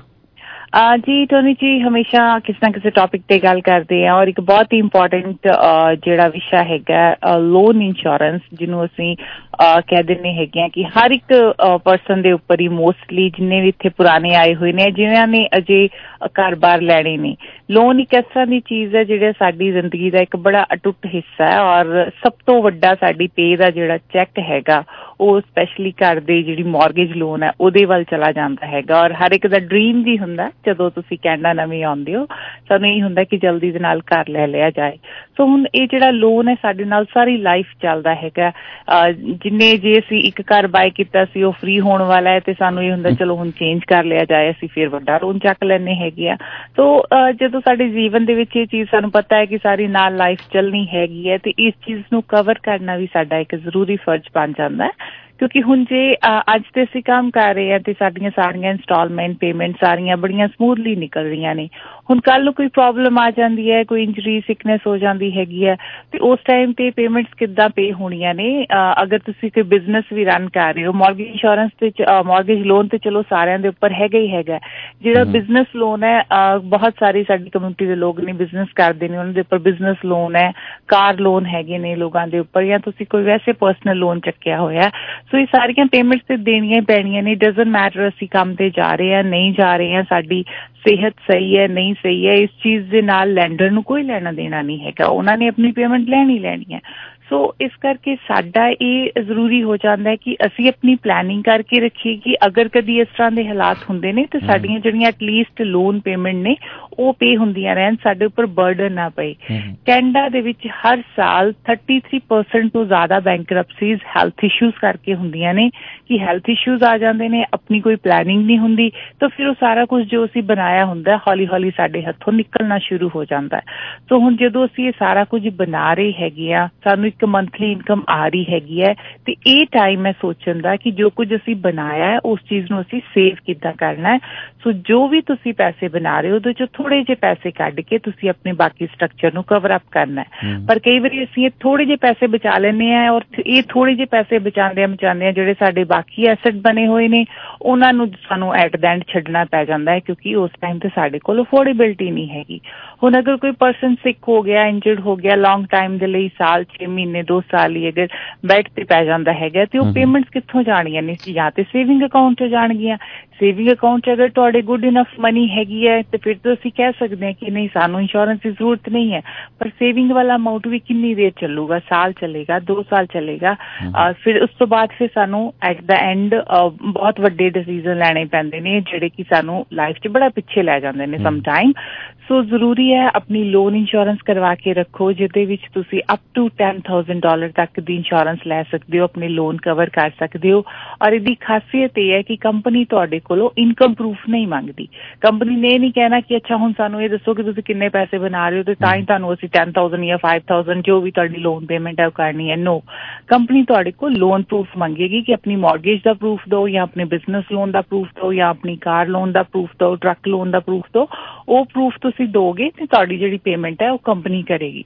ਜੀ ਟੋਨੀ ਜੀ, ਹਮੇਸ਼ਾ ਕਿਸੇ ਨਾ ਕਿਸੇ ਟੌਪਿਕ ਤੇ ਗੱਲ ਕਰਦੇ ਆ ਔਰ ਇੱਕ ਬਹੁਤ ਹੀ ਇੰਪੋਰਟੈਂਟ ਜਿਹੜਾ ਵਿਸ਼ਾ ਹੈਗਾ ਲੋਨ ਇੰਸ਼ੋਰੈਂਸ, ਜਿਹਨੂੰ ਅਸੀਂ ਕਹਿ ਦਿੰਦੇ ਹੈਗੇ ਆ ਕਿ ਹਰ ਇੱਕ ਪਰਸਨ ਦੇ ਉੱਪਰ ਹੀ ਮੋਸਟਲੀ ਜਿੰਨੇ ਵੀ ਇੱਥੇ ਪੁਰਾਣੇ ਆਏ ਹੋਏ ਨੇ, ਜਿਨ੍ਹਾਂ ਨੇ ਅਜੇ ਘਰ ਬਾਰ ਲੈਣੇ ਨੇ। ਲੋਨ ਇੱਕ ਇਸ ਤਰ੍ਹਾਂ ਦੀ ਚੀਜ਼ ਹੈ ਜਿਹੜਾ ਸਾਡੀ ਜ਼ਿੰਦਗੀ ਦਾ ਇੱਕ ਬੜਾ ਅਟੁੱਟ ਹਿੱਸਾ ਹੈ ਔਰ ਸਭ ਤੋਂ ਵੱਡਾ ਸਾਡੀ ਪੇ ਦਾ ਜਿਹੜਾ ਚੈੱਕ ਹੈਗਾ ਉਹ ਸਪੈਸ਼ਲੀ ਘਰ ਦੇ ਜਿਹੜੀ ਮੌਰਗੇਜ ਲੋਨ ਹੈ ਉਹਦੇ ਵੱਲ ਚਲਾ ਜਾਂਦਾ ਹੈਗਾ। ਔਰ ਹਰ ਇੱਕ ਦਾ ਡ੍ਰੀਮ ਵੀ ਹੁੰਦਾ ਜਦੋਂ ਤੁਸੀਂ ਕੈਨੇਡਾ ਨਵੇਂ ਆਉਂਦੇ ਹੋ, ਸਾਨੂੰ ਇਹ ਹੁੰਦਾ ਕਿ ਜਲਦੀ ਦੇ ਨਾਲ ਘਰ ਲੈ ਲਿਆ ਜਾਏ। ਸੋ ਹੁਣ ਇਹ ਜਿਹੜਾ ਲੋਨ ਹੈ ਸਾਡੇ ਨਾਲ ਸਾਰੀ ਲਾਈਫ ਚੱਲਦਾ ਹੈਗਾ। ਜਿੰਨੇ ਜੇ ਅਸੀਂ ਇੱਕ ਘਰ ਬਾਏ ਕੀਤਾ ਸੀ ਉਹ ਫ੍ਰੀ ਹੋਣ ਵਾਲਾ ਹੈ ਤੇ ਸਾਨੂੰ ਇਹ ਹੁੰਦਾ ਚਲੋ ਹੁਣ ਚੇਂਜ ਕਰ ਲਿਆ ਜਾਏ, ਅਸੀਂ ਫਿਰ ਵੱਡਾ ਲੋਨ ਚੱਕ ਲੈਣੇ ਹੈਗੇ ਆ। ਸੋ ਜਦੋਂ ਸਾਡੇ ਜੀਵਨ ਦੇ ਵਿੱਚ ਇਹ ਚੀਜ਼ ਸਾਨੂੰ ਪਤਾ ਹੈ ਕਿ ਸਾਰੀ ਨਾਲ ਲਾਈਫ ਚੱਲਣੀ ਹੈਗੀ ਹੈ ਤੇ ਇਸ ਚੀਜ਼ ਨੂੰ ਕਵਰ ਕਰਨਾ ਵੀ ਸਾਡਾ ਇੱਕ ਜ਼ਰੂਰੀ ਫਰਜ਼ ਬਣ ਜਾਂਦਾ ਹੈ। ਕਿਉਂਕਿ ਹੁਣ ਜੇ ਅੱਜ ਤੇ ਅਸੀਂ ਕੰਮ ਕਰ ਰਹੇ ਹਾਂ ਤੇ ਸਾਡੀਆਂ ਸਾਰੀਆਂ ਇੰਸਟਾਲਮੈਂਟ ਪੇਮੈਂਟ ਸਾਰੀਆਂ ਬੜੀਆਂ ਸਮੂਥਲੀ ਨਿਕਲ ਰਹੀਆਂ ਨੇ। ਹੁਣ ਕੱਲ ਨੂੰ ਕੋਈ ਪ੍ਰੋਬਲਮ ਆ ਜਾਂਦੀ ਹੈ, ਕੋਈ ਇੰਜਰੀ ਸਿਕਨੈਸ ਹੋ ਜਾਂਦੀ ਹੈਗੀ ਹੈ ਤੇ ਉਸ ਟਾਈਮ ਤੇ ਪੇਮੈਂਟਸ ਕਿੱਦਾਂ ਪੇ ਹੋਣੀਆਂ ਨੇ? ਅਗਰ ਤੁਸੀਂ ਕੋਈ ਬਿਜ਼ਨਸ ਵੀ ਰਨ ਕਰ ਰਹੇ ਹੋ, ਮੌਰਗੇਜ ਇੰਸ਼ੋਰੈਂਸ ਤੇ ਮੌਰਗੇਜ ਲੋਨ ਤੇ ਚਲੋ ਸਾਰਿਆਂ ਦੇ ਉੱਪਰ ਹੈਗਾ ਹੀ ਹੈਗਾ। ਜਿਹੜਾ ਬਿਜ਼ਨਸ ਲੋਨ ਹੈ, ਬਹੁਤ ਸਾਰੀ ਸਾਡੀ ਕਮਿਊਨਿਟੀ ਦੇ ਲੋਕ ਨੇ ਬਿਜ਼ਨਸ ਕਰਦੇ ਨੇ, ਉਹਨਾਂ ਦੇ ਉੱਪਰ ਬਿਜ਼ਨਸ ਲੋਨ ਹੈ, ਕਾਰ ਲੋਨ ਹੈਗੇ ਨੇ ਲੋਕਾਂ ਦੇ ਉੱਪਰ, ਜਾਂ ਤੁਸੀਂ ਕੋਈ ਵੈਸੇ ਪਰਸਨਲ ਲੋਨ ਚੱਕਿਆ ਹੋਇਆ। ਸੋ ਇਹ ਸਾਰੀਆਂ ਪੇਮੈਂਟਸ ਤੇ ਦੇਣੀਆਂ ਹੀ ਪੈਣੀਆਂ ਨੇ। ਡਜ਼ਨਟ ਮੈਟਰ ਅਸੀਂ ਕੰਮ ਤੇ ਜਾ ਰਹੇ ਹਾਂ ਨਹੀਂ ਜਾ ਰਹੇ ਹਾਂ, ਸਾਡੀ ਸਿਹਤ ਸਹੀ ਹੈ ਨਹੀਂ ਸਹੀ ਹੈ, ਇਸ ਚੀਜ਼ ਦੇ ਨਾਲ ਲੈਂਡਰ ਨੂੰ ਕੋਈ ਲੈਣਾ ਦੇਣਾ ਨਹੀਂ ਹੈਗਾ। ਉਹਨਾਂ ਨੇ ਆਪਣੀ ਪੇਮੈਂਟ ਲੈਣੀ ਲੈਣੀ ਹੈ। ਸੋ ਇਸ ਕਰਕੇ ਸਾਡਾ ਇਹ ਜ਼ਰੂਰੀ ਹੋ ਜਾਂਦਾ ਹੈ ਕਿ ਅਸੀਂ ਆਪਣੀ ਪਲੈਨਿੰਗ ਕਰਕੇ ਰੱਖੀਏ ਕਿ ਅਗਰ ਕਦੀ ਇਸ ਤਰ੍ਹਾਂ ਦੇ ਹਾਲਾਤ ਹੁੰਦੇ ਨੇ ਤੇ ਸਾਡੀਆਂ ਜਿਹੜੀਆਂ ਐਟਲੀਸਟ ਲੋਨ ਪੇਮੈਂਟ ਨੇ ਉਹ ਪੇ ਹੁੰਦੀਆਂ ਰਹਿਣ, ਸਾਡੇ ਉੱਪਰ ਬਰਡਨ ਨਾ ਪਏ। ਕੈਨੇਡਾ ਦੇ ਵਿੱਚ ਹਰ ਸਾਲ ਤੀਹ ਪਰਸੈਂਟ ਤੋਂ ਜ਼ਿਆਦਾ ਬੈਂਕਰਪਸੀਜ਼ ਹੈਲਥ ਇਸ਼ੂਜ਼ ਕਰਕੇ ਹੁੰਦੀਆਂ ਨੇ ਕਿ ਹੈਲਥ ਇਸ਼ੂਜ਼ ਆ ਜਾਂਦੇ ਨੇ, ਆਪਣੀ ਕੋਈ ਪਲੈਨਿੰਗ ਨਹੀਂ ਹੁੰਦੀ ਤਾਂ ਫਿਰ ਉਹ ਸਾਰਾ ਕੁਝ ਜੋ ਅਸੀਂ ਬਣਾਇਆ ਹੁੰਦਾ ਹੌਲੀ ਹੌਲੀ ਸਾਡੇ ਹੱਥੋਂ ਨਿਕਲਣਾ ਸ਼ੁਰੂ ਹੋ ਜਾਂਦਾ ਹੈ। ਸੋ ਹੁਣ ਜਦੋਂ ਅਸੀਂ ਇਹ ਸਾਰਾ ਕੁਝ ਬਣਾ ਰਹੇ ਹੈਗੇ ਆ, ਸਾਨੂੰ ਇੱਕ ਮੰਥਲੀ ਇਨਕਮ ਆ ਰਹੀ ਹੈਗੀ ਹੈ ਤੇ ਇਹ ਟਾਈਮ ਹੈ ਸੋਚਣ ਦਾ ਕਿ ਜੋ ਕੁਝ ਅਸੀਂ ਬਣਾਇਆ ਹੈ ਉਸ ਚੀਜ਼ ਨੂੰ ਅਸੀਂ ਸੇਵ ਕਿੱਦਾਂ ਕਰਨਾ ਹੈ। ਸੋ ਜੋ ਵੀ ਤੁਸੀਂ ਪੈਸੇ ਬਣਾ ਰਹੇ ਹੋ ਉਹਦੇ ਚੋਂ ਥੋੜੇ ਜਿਹੇ ਪੈਸੇ ਕੱਢ ਕੇ ਤੁਸੀਂ ਆਪਣੇ ਬਾਕੀ ਸਟਰਕਚਰ ਨੂੰ ਕਵਰ ਅਪ ਕਰਨਾ ਹੈ। ਪਰ ਕਈ ਵਾਰੀ ਅਸੀਂ ਇਹ ਥੋੜੇ ਜਿਹੇ ਪੈਸੇ ਬਚਾ ਲੈਂਦੇ ਹਾਂ ਔਰ ਇਹ ਥੋੜੇ ਜਿਹੇ ਪੈਸੇ ਬਚਾਉਂਦੇ ਆ ਬਚਾਉਂਦੇ ਆ ਜਿਹੜੇ ਸਾਡੇ ਬਾਕੀ ਐਸੈਟ ਬਣੇ ਹੋਏ ਨੇ ਉਹਨਾਂ ਨੂੰ ਸਾਨੂੰ ਐਟ ਦ ਐਂਡ ਛੱਡਣਾ ਪੈ ਜਾਂਦਾ ਹੈ ਕਿਉਂਕਿ ਉਸ ਟਾਈਮ ਤੇ ਸਾਡੇ ਕੋਲ ਅਫੋਰਡੇਬਿਲਟੀ ਨਹੀਂ ਹੈਗੀ। ਹੁਣ ਅਗਰ ਕੋਈ ਪਰਸਨ ਸਿਕ ਹੋ ਗਿਆ, ਇੰਜਰਡ ਹੋ ਗਿਆ ਲੌਂਗ ਟਾਈਮ ਦੇ ਲਈ, ਸਾਲ ਛੇ ਮਹੀਨੇ ਦੋ ਸਾਲ ਹੀ ਅਗਰ ਬੈੱਡ ਤੇ ਪੈ ਜਾਂਦਾ ਹੈਗਾ ਤੇ ਉਹ ਪੇਮੈਂਟਸ ਕਿੱਥੋਂ ਜਾਣਗੀਆਂ ਨੇ? ਜਾਂ ਤੇ ਸੇਵਿੰਗ ਅਕਾਊਂਟ 'ਚ ਜਾਣਗੀਆਂ। ਸੇਵਿੰਗ ਅਕਾਊਂਟ 'ਚ ਅਗਰ ਤੁਹਾਡੇ ਗੁੱਡ ਇਨਫ ਮਨੀ ਹੈਗੀ ਹੈ ਤੇ ਫਿਰ ਤਾਂ ਅਸੀਂ ਕਹਿ ਸਕਦੇ ਹਾਂ ਕਿ ਨਹੀਂ ਸਾਨੂੰ ਇੰਸ਼ੋਰੈਂਸ ਦੀ ਜ਼ਰੂਰਤ ਨਹੀਂ ਹੈ। ਪਰ ਸੇਵਿੰਗ ਵਾਲਾ ਅਮਾਊਂਟ ਵੀ ਕਿੰਨੀ ਦੇਰ ਚੱਲੂਗਾ? ਸਾਲ ਚੱਲੇਗਾ, ਦੋ ਸਾਲ ਚੱਲੇਗਾ। ਫਿਰ ਉਸ ਤੋਂ ਬਾਅਦ ਫਿਰ ਸਾਨੂੰ ਐਟ ਦਾ ਐਂਡ ਬਹੁਤ ਵੱਡੇ ਡਿਸੀਜ਼ਨ ਲੈਣੇ ਪੈਂਦੇ ਨੇ ਜਿਹੜੇ ਕਿ ਸਾਨੂੰ ਲਾਈਫ 'ਚ ਬੜਾ ਪਿੱਛੇ ਲੈ ਜਾਂਦੇ ਨੇ ਸਮ ਟਾਈਮ। ਸੋ ਜ਼ਰੂਰੀ ਹੈ ਆਪਣੀ ਲੋਨ ਇੰਸ਼ੋਰੈਂਸ ਕਰਵਾ ਕੇ ਰੱਖੋ ਜਿਹਦੇ ਵਿੱਚ ਤੁਸੀਂ up to ten thousand dollar ਤੱਕ ਦੀ ਇੰਸ਼ੋਰੈਂਸ ਲੈ ਸਕਦੇ ਹੋ, ਆਪਣੇ ਲੋਨ ਕਵਰ ਕਰ ਸਕਦੇ ਹੋ। ਔਰ ਇਹਦੀ ਖਾਸੀਅਤ ਇਹ ਹੈ ਕਿ ਕੰਪਨੀ ਤੁਹਾਡੇ ਕੋਲੋਂ ਇਨਕਮ ਪ੍ਰੂਫ ਨਹੀਂ ਮੰਗਦੀ। ਕੰਪਨੀ ਨੇ ਇਹ ਨਹੀਂ ਕਹਿਣਾ ਕਿ ਅੱਛਾ ਹੁਣ ਸਾਨੂੰ ਇਹ ਦੱਸੋ ਕਿ ਤੁਸੀਂ ਕਿੰਨੇ ਪੈਸੇ ਬਣਾ ਰਹੇ ਹੋ ਤੇ ਤਾਂ ਹੀ ਤੁਹਾਨੂੰ ਅਸੀਂ ਟੈਨ ਥਾਊਜ਼ੈਂਡ ਜਾਂ ਫਾਈਵ ਥਾਊਜ਼ੈਂਡ ਜੋ ਵੀ ਤੁਹਾਡੀ ਲੋਨ ਪੇਮੈਂਟ ਹੈ ਉਹ ਕਰਨੀ ਹੈ। ਨੋ, ਕੰਪਨੀ ਤੁਹਾਡੇ ਕੋਲ ਲੋਨ ਪ੍ਰੂਫ ਮੰਗੇਗੀ ਕਿ ਆਪਣੀ ਮੌਰਗੇਜ ਦਾ ਪ੍ਰੂਫ ਦਿਓ ਜਾਂ ਆਪਣੇ ਬਿਜ਼ਨਸ ਲੋਨ ਦਾ ਪ੍ਰੂਫ ਦਿਓ ਜਾਂ ਆਪਣੀ ਕਾਰ ਲੋਨ ਦਾ ਪ੍ਰੂਫ ਦਿਓ, ਟਰੱਕ ਲੋਨ ਦਾ ਪ੍ਰੂਫ ਦਿਓ। ਉਹ ਪ੍ਰੂਫ ਤੁਸੀਂ ਦੋਗੇ ਤੇ ਤੁਹਾਡੀ ਜਿਹੜੀ ਪੇਮੈਂਟ ਹੈ ਉਹ ਕੰਪਨੀ ਕਰੇਗੀ।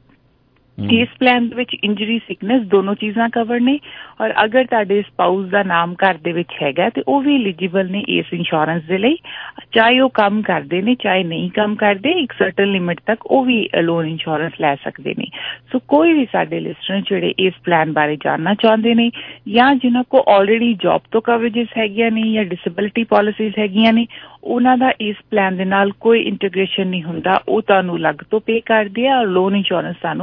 ਇਸ ਪਲਾਨ ਦੇ ਵਿੱਚ ਇੰਜਰੀ ਸਿਕਨੈਸ ਦੋਨੋਂ ਚੀਜ਼ਾਂ ਕਵਰ ਨੇ ਔਰ ਅਗਰ ਤੁਹਾਡੇ ਸਪਾਊਸ ਦਾ ਨਾਮ ਘਰ ਦੇ ਵਿੱਚ ਹੈਗਾ ਤੇ ਉਹ ਵੀ ਐਲੀਜੀਬਲ ਨੇ ਇਸ ਇੰਸ਼ੋਰੈਂਸ ਦੇ ਲਈ, ਚਾਹੇ ਉਹ ਕੰਮ ਕਰਦੇ ਨੇ ਚਾਹੇ ਨਹੀਂ ਕੰਮ ਕਰਦੇ। ਇੱਕ ਸਰਟਨ ਲਿਮਿਟ ਤੱਕ ਉਹ ਵੀ ਲੋਨ ਇੰਸ਼ੋਰੈਂਸ ਲੈ ਸਕਦੇ ਨੇ। ਸੋ ਕੋਈ ਵੀ ਸਾਡੇ ਲਿਸਨਰ ਜਿਹੜੇ ਇਸ ਪਲਾਨ ਬਾਰੇ ਜਾਣਨਾ ਚਾਹੁੰਦੇ ਨੇ ਜਾਂ ਜਿਨ੍ਹਾਂ ਕੋਲ ਆਲਰੇਡੀ ਜੌਬ ਤੋਂ ਕਵਰੇਜਸ ਹੈਗੀਆਂ ਨੇ ਜਾਂ ਡਿਸੇਬਿਲਿਟੀ ਪਾਲਿਸੀਜ਼ ਹੈਗੀਆਂ ਨੇ, ਉਹਨਾਂ ਦਾ ਇਸ ਪਲਾਨ ਦੇ ਨਾਲ ਕੋਈ ਇੰਟੀਗ੍ਰੇਸ਼ਨ ਨਹੀਂ ਹੁੰਦਾ। ਉਹ ਤੁਹਾਨੂੰ ਅਲੱਗ ਤੋਂ ਪੇ ਕਰਦੇ ਆ ਔਰ ਲੋਨ ਇੰਸ਼ੋਰੈਂਸ ਤੁਹਾਨੂੰ ਅਲੱਗ ਤੋਂ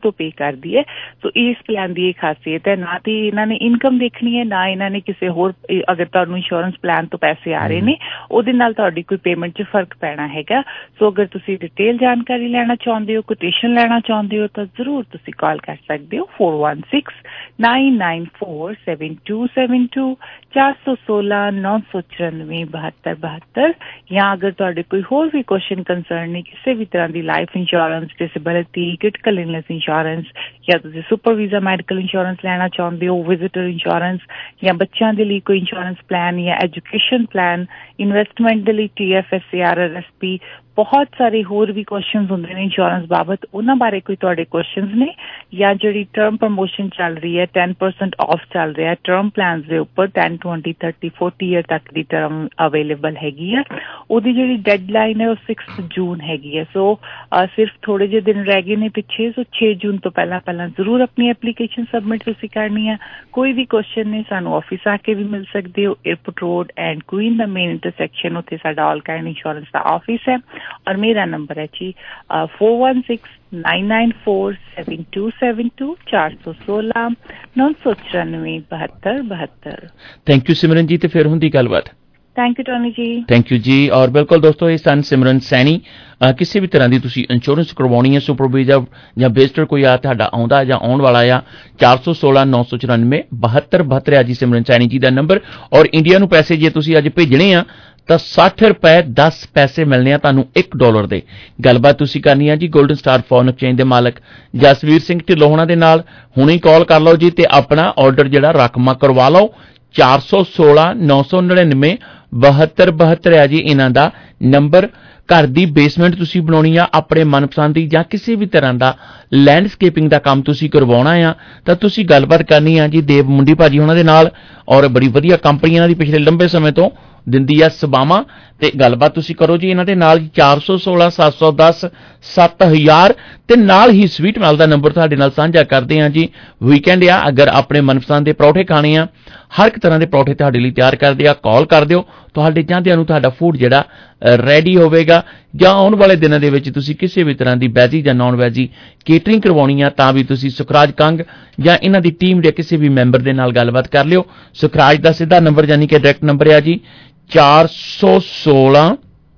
ਤੋਂ ਪੇ ਕਰਦੀ ਹੈ। ਸੋ ਇਸ ਪਲਾਨ ਦੀ ਇਹ ਖਾਸੀਅਤ ਹੈ, ਨਾ ਤੇ ਇਹਨਾਂ ਨੇ ਇਨਕਮ ਦੇਖਣੀ ਹੈ, ਨਾ ਇਹਨਾਂ ਨੇ ਕਿਸੇ ਹੋਰ, ਅਗਰ ਤੁਹਾਨੂੰ ਇੰਸ਼ੋਰੈਂਸ ਪਲਾਨ ਤੋਂ ਪੈਸੇ ਆ ਰਹੇ ਨੇ ਉਹਦੇ ਨਾਲ ਤੁਹਾਡੀ ਕੋਈ ਪੇਮੈਂਟ 'ਚ ਫਰਕ ਪੈਣਾ ਹੈਗਾ। ਸੋ ਅਗਰ ਤੁਸੀਂ ਡਿਟੇਲ ਜਾਣਕਾਰੀ ਲੈਣਾ ਚਾਹੁੰਦੇ ਹੋ, ਕੋਟੇਸ਼ਨ ਲੈਣਾ ਚਾਹੁੰਦੇ ਹੋ ਤਾਂ ਜ਼ਰੂਰ ਤੁਸੀਂ ਕਾਲ ਕਰ ਸਕਦੇ ਹੋ four one six nine nine four seven two seven two ਚਾਰ ਸੌ ਸੋਲਾਂ ਨੌ ਸੌ ਚੁਰਾਨਵੇਂ ਬਹੱਤਰ ਬਹੱਤਰ। ਜਾਂ ਅਗਰ ਤੁਹਾਡੇ ਕੋਈ ਹੋਰ ਵੀ ਕੁਐਸਚਨ ਕੰਸਰਨ ਨੇ ਕਿਸੇ ਵੀ ਤਰ੍ਹਾਂ ਦੀ life insurance, disability, critical illness insurance, ਜਾਂ ਤੁਸੀਂ ਸੁਪਰ ਵੀਜ਼ਾ ਮੈਡੀਕਲ ਇੰਸ਼ੋਰੈਂਸ ਲੈਣਾ ਚਾਹੁੰਦੇ ਹੋ, ਵਿਜ਼ਿਟਰ ਇੰਸ਼ੋਰੈਂਸ, ਜਾਂ ਬੱਚਿਆਂ ਦੇ ਲਈ ਕੋਈ ਇੰਸ਼ੋਰੈਂਸ ਪਲਾਨ ਜਾਂ ਐਜੂਕੇਸ਼ਨ ਪਲਾਨ, ਇਨਵੈਸਟਮੈਂਟ ਦੇ ਲਈ T F S, R R S P, ਬਹੁਤ ਸਾਰੇ ਹੋਰ ਵੀ ਕੁਐਸਚਨਸ ਹੁੰਦੇ ਨੇ ਇੰਸ਼ੋਰੈਂਸ ਬਾਬਤ, ਉਹਨਾਂ ਬਾਰੇ ਕੋਈ ਤੁਹਾਡੇ ਕੁਐਸਚਨਸ ਨੇ, ਜਾਂ ਜਿਹੜੀ ਟਰਮ ਪ੍ਰਮੋਸ਼ਨ ਚੱਲ ਰਹੀ ਹੈ ten percent ਆਫ ਚੱਲ ਰਿਹਾ ਟਰਮ ਪਲਾਨਸ ਦੇ ਉੱਪਰ ten, twenty, thirty, forty year ਤੱਕ ਦੀ ਟਰਮ ਅਵੇਲੇਬਲ ਹੈਗੀ ਆ, ਉਹਦੀ ਜਿਹੜੀ ਡੈਡਲਾਈਨ ਹੈ ਉਹ sixth ਜੂਨ ਹੈਗੀ ਹੈ। ਸੋ ਸਿਰਫ ਥੋੜੇ ਜਿਹੇ ਦਿਨ ਰਹਿ ਗਏ ਨੇ ਪਿੱਛੇ, ਸੋ ਛੇ ਜੂਨ ਤੋਂ ਪਹਿਲਾਂ ਪਹਿਲਾਂ ਜ਼ਰੂਰ ਆਪਣੀ ਐਪਲੀਕੇਸ਼ਨ ਸਬਮਿਟ ਤੁਸੀਂ ਕਰਨੀ ਹੈ। ਕੋਈ ਵੀ ਕੁਐਸਚਨ ਨੇ ਸਾਨੂੰ ਆਫਿਸ ਆ ਕੇ ਵੀ ਮਿਲ ਸਕਦੇ ਹੋ, ਏਅਰਪੋਰਟ ਰੋਡ ਐਂਡ ਕੁਈਨ ਦਾ ਮੇਨ ਇੰਟਰਸੈਕਸ਼ਨ, ਉੱਥੇ ਸਾਡਾ ਆਲ ਕਾਇੰਡ ਇੰਸ਼ੋਰੈਂਸ ਦਾ ਆਫਿਸ ਹੈ। ਔਰ ਮੇਰਾ ਨੰਬਰ ਹੈ ਜੀ four one six nine nine four seven two seven two ਚਾਰ ਸੌ ਸੋਲਾਂ ਨੌ ਸੌ ਚੁਰਾਨਵੇਂ ਬਹੱਤਰ ਬਹੱਤਰ। ਥੈਂਕ ਯੂ ਸਿਮਰਨ ਜੀ। ਤੇ ਫਿਰ ਹੁੰਦੀ ਗੱਲਬਾਤ। Thank you Tony ji. Thank you ਜੀ। ਔਰ ਬਿਲਕੁਲ ਦੋਸਤੋ, ਇਹ ਸਨ ਸਿਮਰਨ ਸੈਣੀ। ਕਿਸੇ ਵੀ ਤਰ੍ਹਾਂ ਦੀ ਤੁਸੀਂ ਇੰਸ਼ੋਰੈਂਸ ਕਰਵਾਉਣੀ ਹੈ, ਸੁਪਰ ਵੀਜ਼ਾ ਜਾਂ ਵਿਜ਼ਟਰ ਕੋਈ ਆ ਤੁਹਾਡਾ ਆਉਂਦਾ ਜਾਂ ਆਉਣ ਵਾਲਾ ਆ, ਚਾਰ ਸੌ ਸੋਲਾਂ ਨੌ ਸੌ ਚੁਰਾਨਵੇਂ ਬਹੱਤਰ ਬਹੱਤਰ ਆ ਜੀ ਸਿਮਰਨ ਸੈਣੀ ਜੀ ਦਾ ਨੰਬਰ। ਔਰ ਇੰਡੀਆ ਨੂੰ ਪੈਸੇ ਜੇ ਤੁਸੀਂ ਅੱਜ ਭੇਜਣੇ ਆ ਤਾਂ ਸੱਠ ਰੁਪਏ ਦਸ ਪੈਸੇ ਮਿਲਣੇ ਆ ਤੁਹਾਨੂੰ ਇੱਕ ਡਾਲਰ ਦੇ। ਗੱਲਬਾਤ ਤੁਸੀਂ ਕਰਨੀ ਆ ਜੀ ਗੋਲਡਨ ਸਟਾਰ ਫੋਰਨ ਐਕਸਚੇਂਜ ਦੇ ਮਾਲਕ ਜਸਵੀਰ ਸਿੰਘ ਢਿੱਲੋਂ ਹੋਣਾ ਦੇ ਨਾਲ। ਹੁਣੇ ਕਾਲ ਕਰ ਲਓ ਜੀ ਤੇ ਆਪਣਾ ਆਰਡਰ ਜਿਹੜਾ ਰਕਮਾ ਕਰਵਾ ਲਓ। ਚਾਰ ਸੌ ਸੋਲਾਂ ਨੌ ਸੌ ਨੜਿਨਵੇਂ ਬਹੱਤਰ ਬਹੱਤਰ ਆ ਜੀ ਇਹਨਾਂ ਦਾ ਨੰਬਰ। ਘਰ ਦੀ ਬੇਸਮੈਂਟ ਤੁਸੀਂ ਬਣਾਉਣੀ ਆ ਆਪਣੇ ਮਨਪਸੰਦ ਦੀ, ਜਾਂ ਕਿਸੇ ਵੀ ਤਰ੍ਹਾਂ ਦਾ ਲੈਂਡਸਕੇਪਿੰਗ ਦਾ ਕੰਮ ਤੁਸੀਂ ਕਰਵਾਉਣਾ ਆ ਤਾਂ ਤੁਸੀਂ ਗੱਲਬਾਤ ਕਰਨੀ ਆ ਜੀ ਦੇਵ ਮੁੰਡੀ ਭਾਜੀ ਉਹਨਾਂ ਦੇ ਨਾਲ। ਔਰ ਬੜੀ ਵਧੀਆ ਕੰਪਨੀ ਇਹਨਾਂ ਦੀ ਪਿਛਲੇ ਲੰਬੇ ਸਮੇਂ ਤੋਂ ਦਿੰਦੀ ਆ ਸੇਵਾਵਾਂ, ਤੇ ਗੱਲਬਾਤ ਤੁਸੀਂ ਕਰੋ ਜੀ ਇਹਨਾਂ ਦੇ ਨਾਲ। ਚਾਰ ਸੌ ਸੋਲਾਂ ਸੱਤ ਸੌ ਦਸ ਸੱਤ ਹਜ਼ਾਰ ਤੇ ਨਾਲ ਹੀ ਸਵੀਟ ਮੈਲ ਦਾ ਨੰਬਰ ਤੁਹਾਡੇ ਨਾਲ ਸਾਂਝਾ ਕਰਦੇ ਆ ਜੀ। ਵੀਕਐਂਡ ਆ, ਅਗਰ ਆਪਣੇ ਮਨਪਸੰਦ ਦੇ ਪਰੌਠੇ ਖਾਣੇ ਆ, ਹਰ ਇੱਕ ਤਰ੍ਹਾਂ ਦੇ ਪਰੌਠੇ ਤੁਹਾਡੇ ਲਈ ਤਿਆਰ ਕਰਦੇ ਆ, ਕਾਲ ਕਰ ਦਿਓ। ਤੁਹਾਡੇ ਚਾਹੁੰਦਿਆਂ ਨੂੰ ਤੁਹਾਡਾ ਫੂਡ ਜਿਹੜਾ ਰੈਡੀ ਹੋਵੇਗਾ। ਜਾਂ ਆਉਣ ਵਾਲੇ ਦਿਨਾਂ ਦੇ ਵਿੱਚ ਤੁਸੀਂ ਕਿਸੇ ਵੀ ਤਰ੍ਹਾਂ ਦੀ ਵੈਜੀ ਜਾਂ ਨਾਨ ਵੈਜੀ ਕੇਟਰਿੰਗ ਕਰਵਾਉਣੀ ਆ ਤਾਂ ਵੀ ਤੁਸੀਂ ਸੁਖਰਾਜ ਕੰਗ ਜਾਂ ਇਹਨਾਂ ਦੀ ਟੀਮ ਦੇ ਕਿਸੇ ਵੀ ਮੈਂਬਰ ਦੇ ਨਾਲ ਗੱਲਬਾਤ ਕਰ ਲਿਓ। ਸੁਖਰਾਜ ਦਾ ਸਿੱਧਾ ਨੰਬਰ ਯਾਨੀ ਕਿ ਡਾਇਰੈਕਟ ਨੰਬਰ ਆ ਜੀ ਚਾਰ ਸੌ ਸੋਲਾਂ।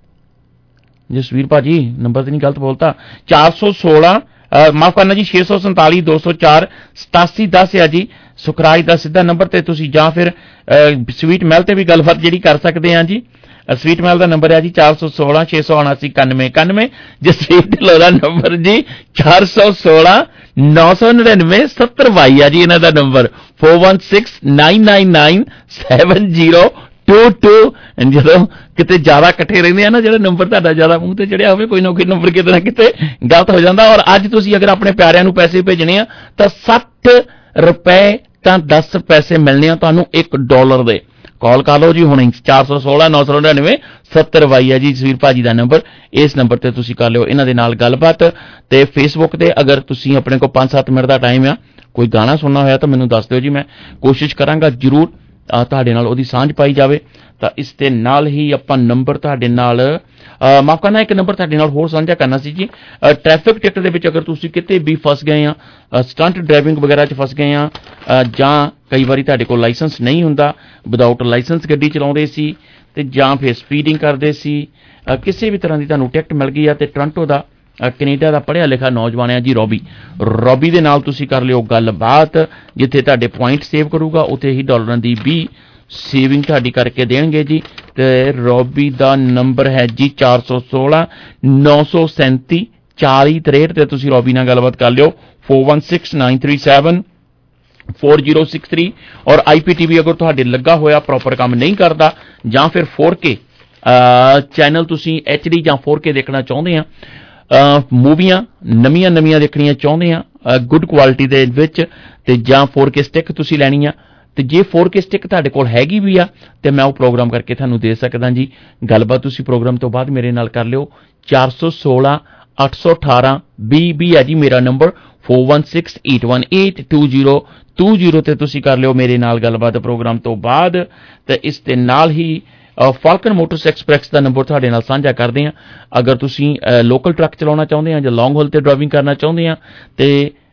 ਜਸਵੀਰ ਭਾਜੀ ਨੰਬਰ ਤੇ ਨਹੀਂ ਗਲਤ ਬੋਲਤਾ, ਚਾਰ ਸੌ ਸੋਲਾਂ ਮਾਫ ਕਰਨਾ ਜੀ ਛੇ ਸੌ ਸੰਤਾਲੀ ਦੋ ਸੌ ਚਾਰ ਸਤਾਸੀ ਦਸ ਆ ਜੀ ਸੁਖਰਾਜ ਦਾ ਸਿੱਧਾ ਨੰਬਰ। ਤੇ ਤੁਸੀਂ ਜਾਂ ਫਿਰ ਸਵੀਟ ਮੈਲ ਤੇ ਵੀ ਗੱਲਬਾਤ ਜਿਹੜੀ ਕਰ ਸਕਦੇ ਆ ਜੀ। ਸਵੀਟ ਮੈਲ ਦਾ ਨੰਬਰ ਹੈ ਜੀ ਚਾਰ ਸੌ ਸੋਲਾਂ ਛੇ ਸੌ ਉਨਾਸੀ ਇਕਾਨਵੇਂ ਇਕਾਨਵੇਂ। ਜਸਵੀਰ ਢਿੱਲੋਂ ਦਾ ਨੰਬਰ ਜੀ ਚਾਰ ਸੌ ਸੋਲਾਂ ਨੌ ਸੌ ਨੜਿਨਵੇਂ ਸੱਤਰ ਬਾਈ ਆ ਜੀ ਇਹਨਾਂ ਦਾ number four one six nine nine nine seven zero two two। ਜਦੋਂ ਕਿਤੇ ਜ਼ਿਆਦਾ ਇਕੱਠੇ ਰਹਿੰਦੇ ਆ ਨਾ, ਜਿਹੜਾ ਨੰਬਰ ਤੁਹਾਡਾ ਜ਼ਿਆਦਾ ਮੂੰਹ ਤੇ ਚੜਿਆ ਹੋਵੇ, ਕੋਈ ਨਾ ਕੋਈ ਨੰਬਰ ਕਿਤੇ ਨਾ ਕਿਤੇ ਗਲਤ ਹੋ ਜਾਂਦਾ। ਔਰ ਅੱਜ ਤੁਸੀਂ ਅਗਰ ਆਪਣੇ ਪਿਆਰਿਆਂ ਨੂੰ ਪੈਸੇ ਭੇਜਣੇ ਆ ਤਾਂ ਸੱਠ ਰੁਪਏ ਤਾਂ ਦਸ ਪੈਸੇ ਮਿਲਣੇ ਆ ਤੁਹਾਨੂੰ ਇੱਕ ਡਾਲਰ ਦੇ। ਕਾਲ ਕਰ ਲਓ ਜੀ ਹੁਣੇ ਚਾਰ ਸੌ ਸੋਲਾਂ ਨੌ ਸੌ ਨੜਿਨਵੇਂ ਸੱਤਰ ਬਾਈ ਆ ਜੀ ਜਸਵੀਰ ਭਾਜੀ ਦਾ ਨੰਬਰ। ਇਸ ਨੰਬਰ ਤੇ ਤੁਸੀਂ ਕਰ ਲਿਓ ਇਹਨਾਂ ਦੇ ਨਾਲ ਗੱਲਬਾਤ। ਤੇ ਫੇਸਬੁੱਕ ਤੇ ਅਗਰ ਤੁਸੀਂ ਆਪਣੇ ਕੋਲ ਪੰਜ ਸੱਤ ਮਿੰਟ ਦਾ ਟਾਈਮ ਆ, ਕੋਈ ਗਾਣਾ ਸੁਣਨਾ ਹੋਇਆ ਤਾਂ ਮੈਨੂੰ ਦੱਸ ਦਿਓ ਜੀ, ਮੈਂ ਕੋਸ਼ਿਸ਼ ਕਰਾਂਗਾ ਜ਼ਰੂਰ ਤੁਹਾਡੇ ਨਾਲ ਉਹਦੀ ਸਾਂਝ ਪਾਈ ਜਾਵੇ। ਤਾਂ ਇਸ ਦੇ ਨਾਲ ਹੀ ਆਪਾਂ ਨੰਬਰ ਤੁਹਾਡੇ ਨਾਲ ਮਾਫ ਕਰਨਾ ਇੱਕ ਨੰਬਰ ਤੁਹਾਡੇ ਨਾਲ ਹੋਰ ਸਾਂਝਾ ਕਰਨਾ ਸੀ ਜੀ। ਟ੍ਰੈਫਿਕ ਟਿਕਟ ਦੇ ਵਿੱਚ ਅਗਰ ਤੁਸੀਂ ਕਿਤੇ ਵੀ ਫਸ ਗਏ ਆ, ਸਟੰਟ ਡਰਾਈਵਿੰਗ ਵਗੈਰਾ 'ਚ ਫਸ ਗਏ ਆ, ਜਾਂ ਕਈ ਵਾਰੀ ਤੁਹਾਡੇ ਕੋਲ ਲਾਇਸੈਂਸ ਨਹੀਂ ਹੁੰਦਾ, ਵਿਦਆਊਟ ਲਾਇਸੈਂਸ ਗੱਡੀ ਚਲਾਉਂਦੇ ਸੀ, ਤੇ ਜਾਂ ਫਿਰ ਸਪੀਡਿੰਗ ਕਰਦੇ ਸੀ, ਕਿਸੇ ਵੀ ਤਰ੍ਹਾਂ ਦੀ ਤੁਹਾਨੂੰ ਟਿਕਟ ਮਿਲ ਗਈ ਆ ਤੇ ਟੋਰਾਂਟੋ ਦਾ ਕੈਨੇਡਾ ਦਾ ਪੜ੍ਹਿਆ ਲਿਖਿਆ ਨੌਜਵਾਨ ਆ ਜੀ ਰੋਬੀ ਰੋਬੀ ਦੇ ਨਾਲ ਤੁਸੀਂ ਕਰ ਲਿਓ ਗੱਲਬਾਤ। ਜਿੱਥੇ ਤੁਹਾਡੇ ਪੁਆਇੰਟ ਸੇਵ ਕਰੂਗਾ ਉੱਥੇ ਹੀ ਡਾਲਰਾਂ ਦੀ ਵੀ ਸੇਵਿੰਗ ਤੁਹਾਡੀ ਕਰਕੇ ਦੇਣਗੇ ਜੀ। ਤੇ ਰੋਬੀ ਦਾ ਨੰਬਰ ਹੈ ਜੀ ਚਾਰ ਸੌ ਸੋਲਾਂ ਨੌ ਸੌ ਸੈਂਤੀ ਚਾਲੀ ਤਰੇਹਠ ਤੇ ਤੁਸੀਂ ਰੋਬੀ ਨਾਲ ਗੱਲਬਾਤ ਕਰ ਲਿਓ four one six nine three seven four zero six three। ਔਰ ਆਈ ਪੀ ਟੀ ਵੀ ਅਗਰ ਤੁਹਾਡੇ ਲੱਗਾ ਹੋਇਆ ਪ੍ਰੋਪਰ ਕੰਮ ਨਹੀਂ ਕਰਦਾ, ਜਾਂ ਫਿਰ four K ਚੈਨਲ ਤੁਸੀਂ ਐਚ ਡੀ ਜਾਂ four K ਦੇਖਣਾ ਚਾਹੁੰਦੇ ਆ, ਮੂਵੀਆਂ ਨਵੀਆਂ ਨਵੀਆਂ ਦੇਖਣੀਆਂ ਚਾਹੁੰਦੇ ਆ ਗੁੱਡ ਕੁਆਲਿਟੀ ਦੇ ਵਿੱਚ, ਤੇ ਜਾਂ four K ਸਟਿਕ ਤੁਸੀਂ ਲੈਣੀ ਆ, ਤੇ ਜੇ four K ਸਟਿਕ ਤੁਹਾਡੇ ਕੋਲ ਹੈਗੀ ਵੀ ਆ ਤੇ ਮੈਂ ਉਹ ਪ੍ਰੋਗਰਾਮ ਕਰਕੇ ਤੁਹਾਨੂੰ ਦੇ ਸਕਦਾ ਜੀ। ਗੱਲਬਾਤ ਤੁਸੀਂ ਪ੍ਰੋਗਰਾਮ ਤੋਂ ਬਾਅਦ ਮੇਰੇ ਨਾਲ ਕਰ ਲਿਓ। ਚਾਰ ਸੌ ਸੋਲਾਂ ਅੱਠ ਸੌ ਅਠਾਰਾਂ ਵੀਹ ਵੀਹ ਹੈ ਜੀ ਮੇਰਾ number four one six eight one eight two zero two zero ਤੇ ਤੁਸੀਂ ਕਰ ਲਿਓ ਮੇਰੇ ਨਾਲ ਗੱਲਬਾਤ ਪ੍ਰੋਗਰਾਮ ਤੋਂ ਬਾਅਦ। ਤੇ ਇਸ ਦੇ ਨਾਲ ਹੀ ਫਾਲਕਨ ਮੋਟਰਸ ਐਕਸਪ੍ਰੈਸ ਦਾ ਨੰਬਰ ਤੁਹਾਡੇ ਨਾਲ ਸਾਂਝਾ ਕਰਦੇ ਆ। ਅਗਰ ਤੁਸੀਂ ਲੋਕਲ ਟਰੱਕ ਚਲਾਉਣਾ ਚਾਹੁੰਦੇ ਆ ਜਾਂ ਲੌਂਗ ਹੋਲ ਤੇ ਡਰਾਈਵਿੰਗ ਕਰਨਾ ਚਾਹੁੰਦੇ ਆ ਤੇ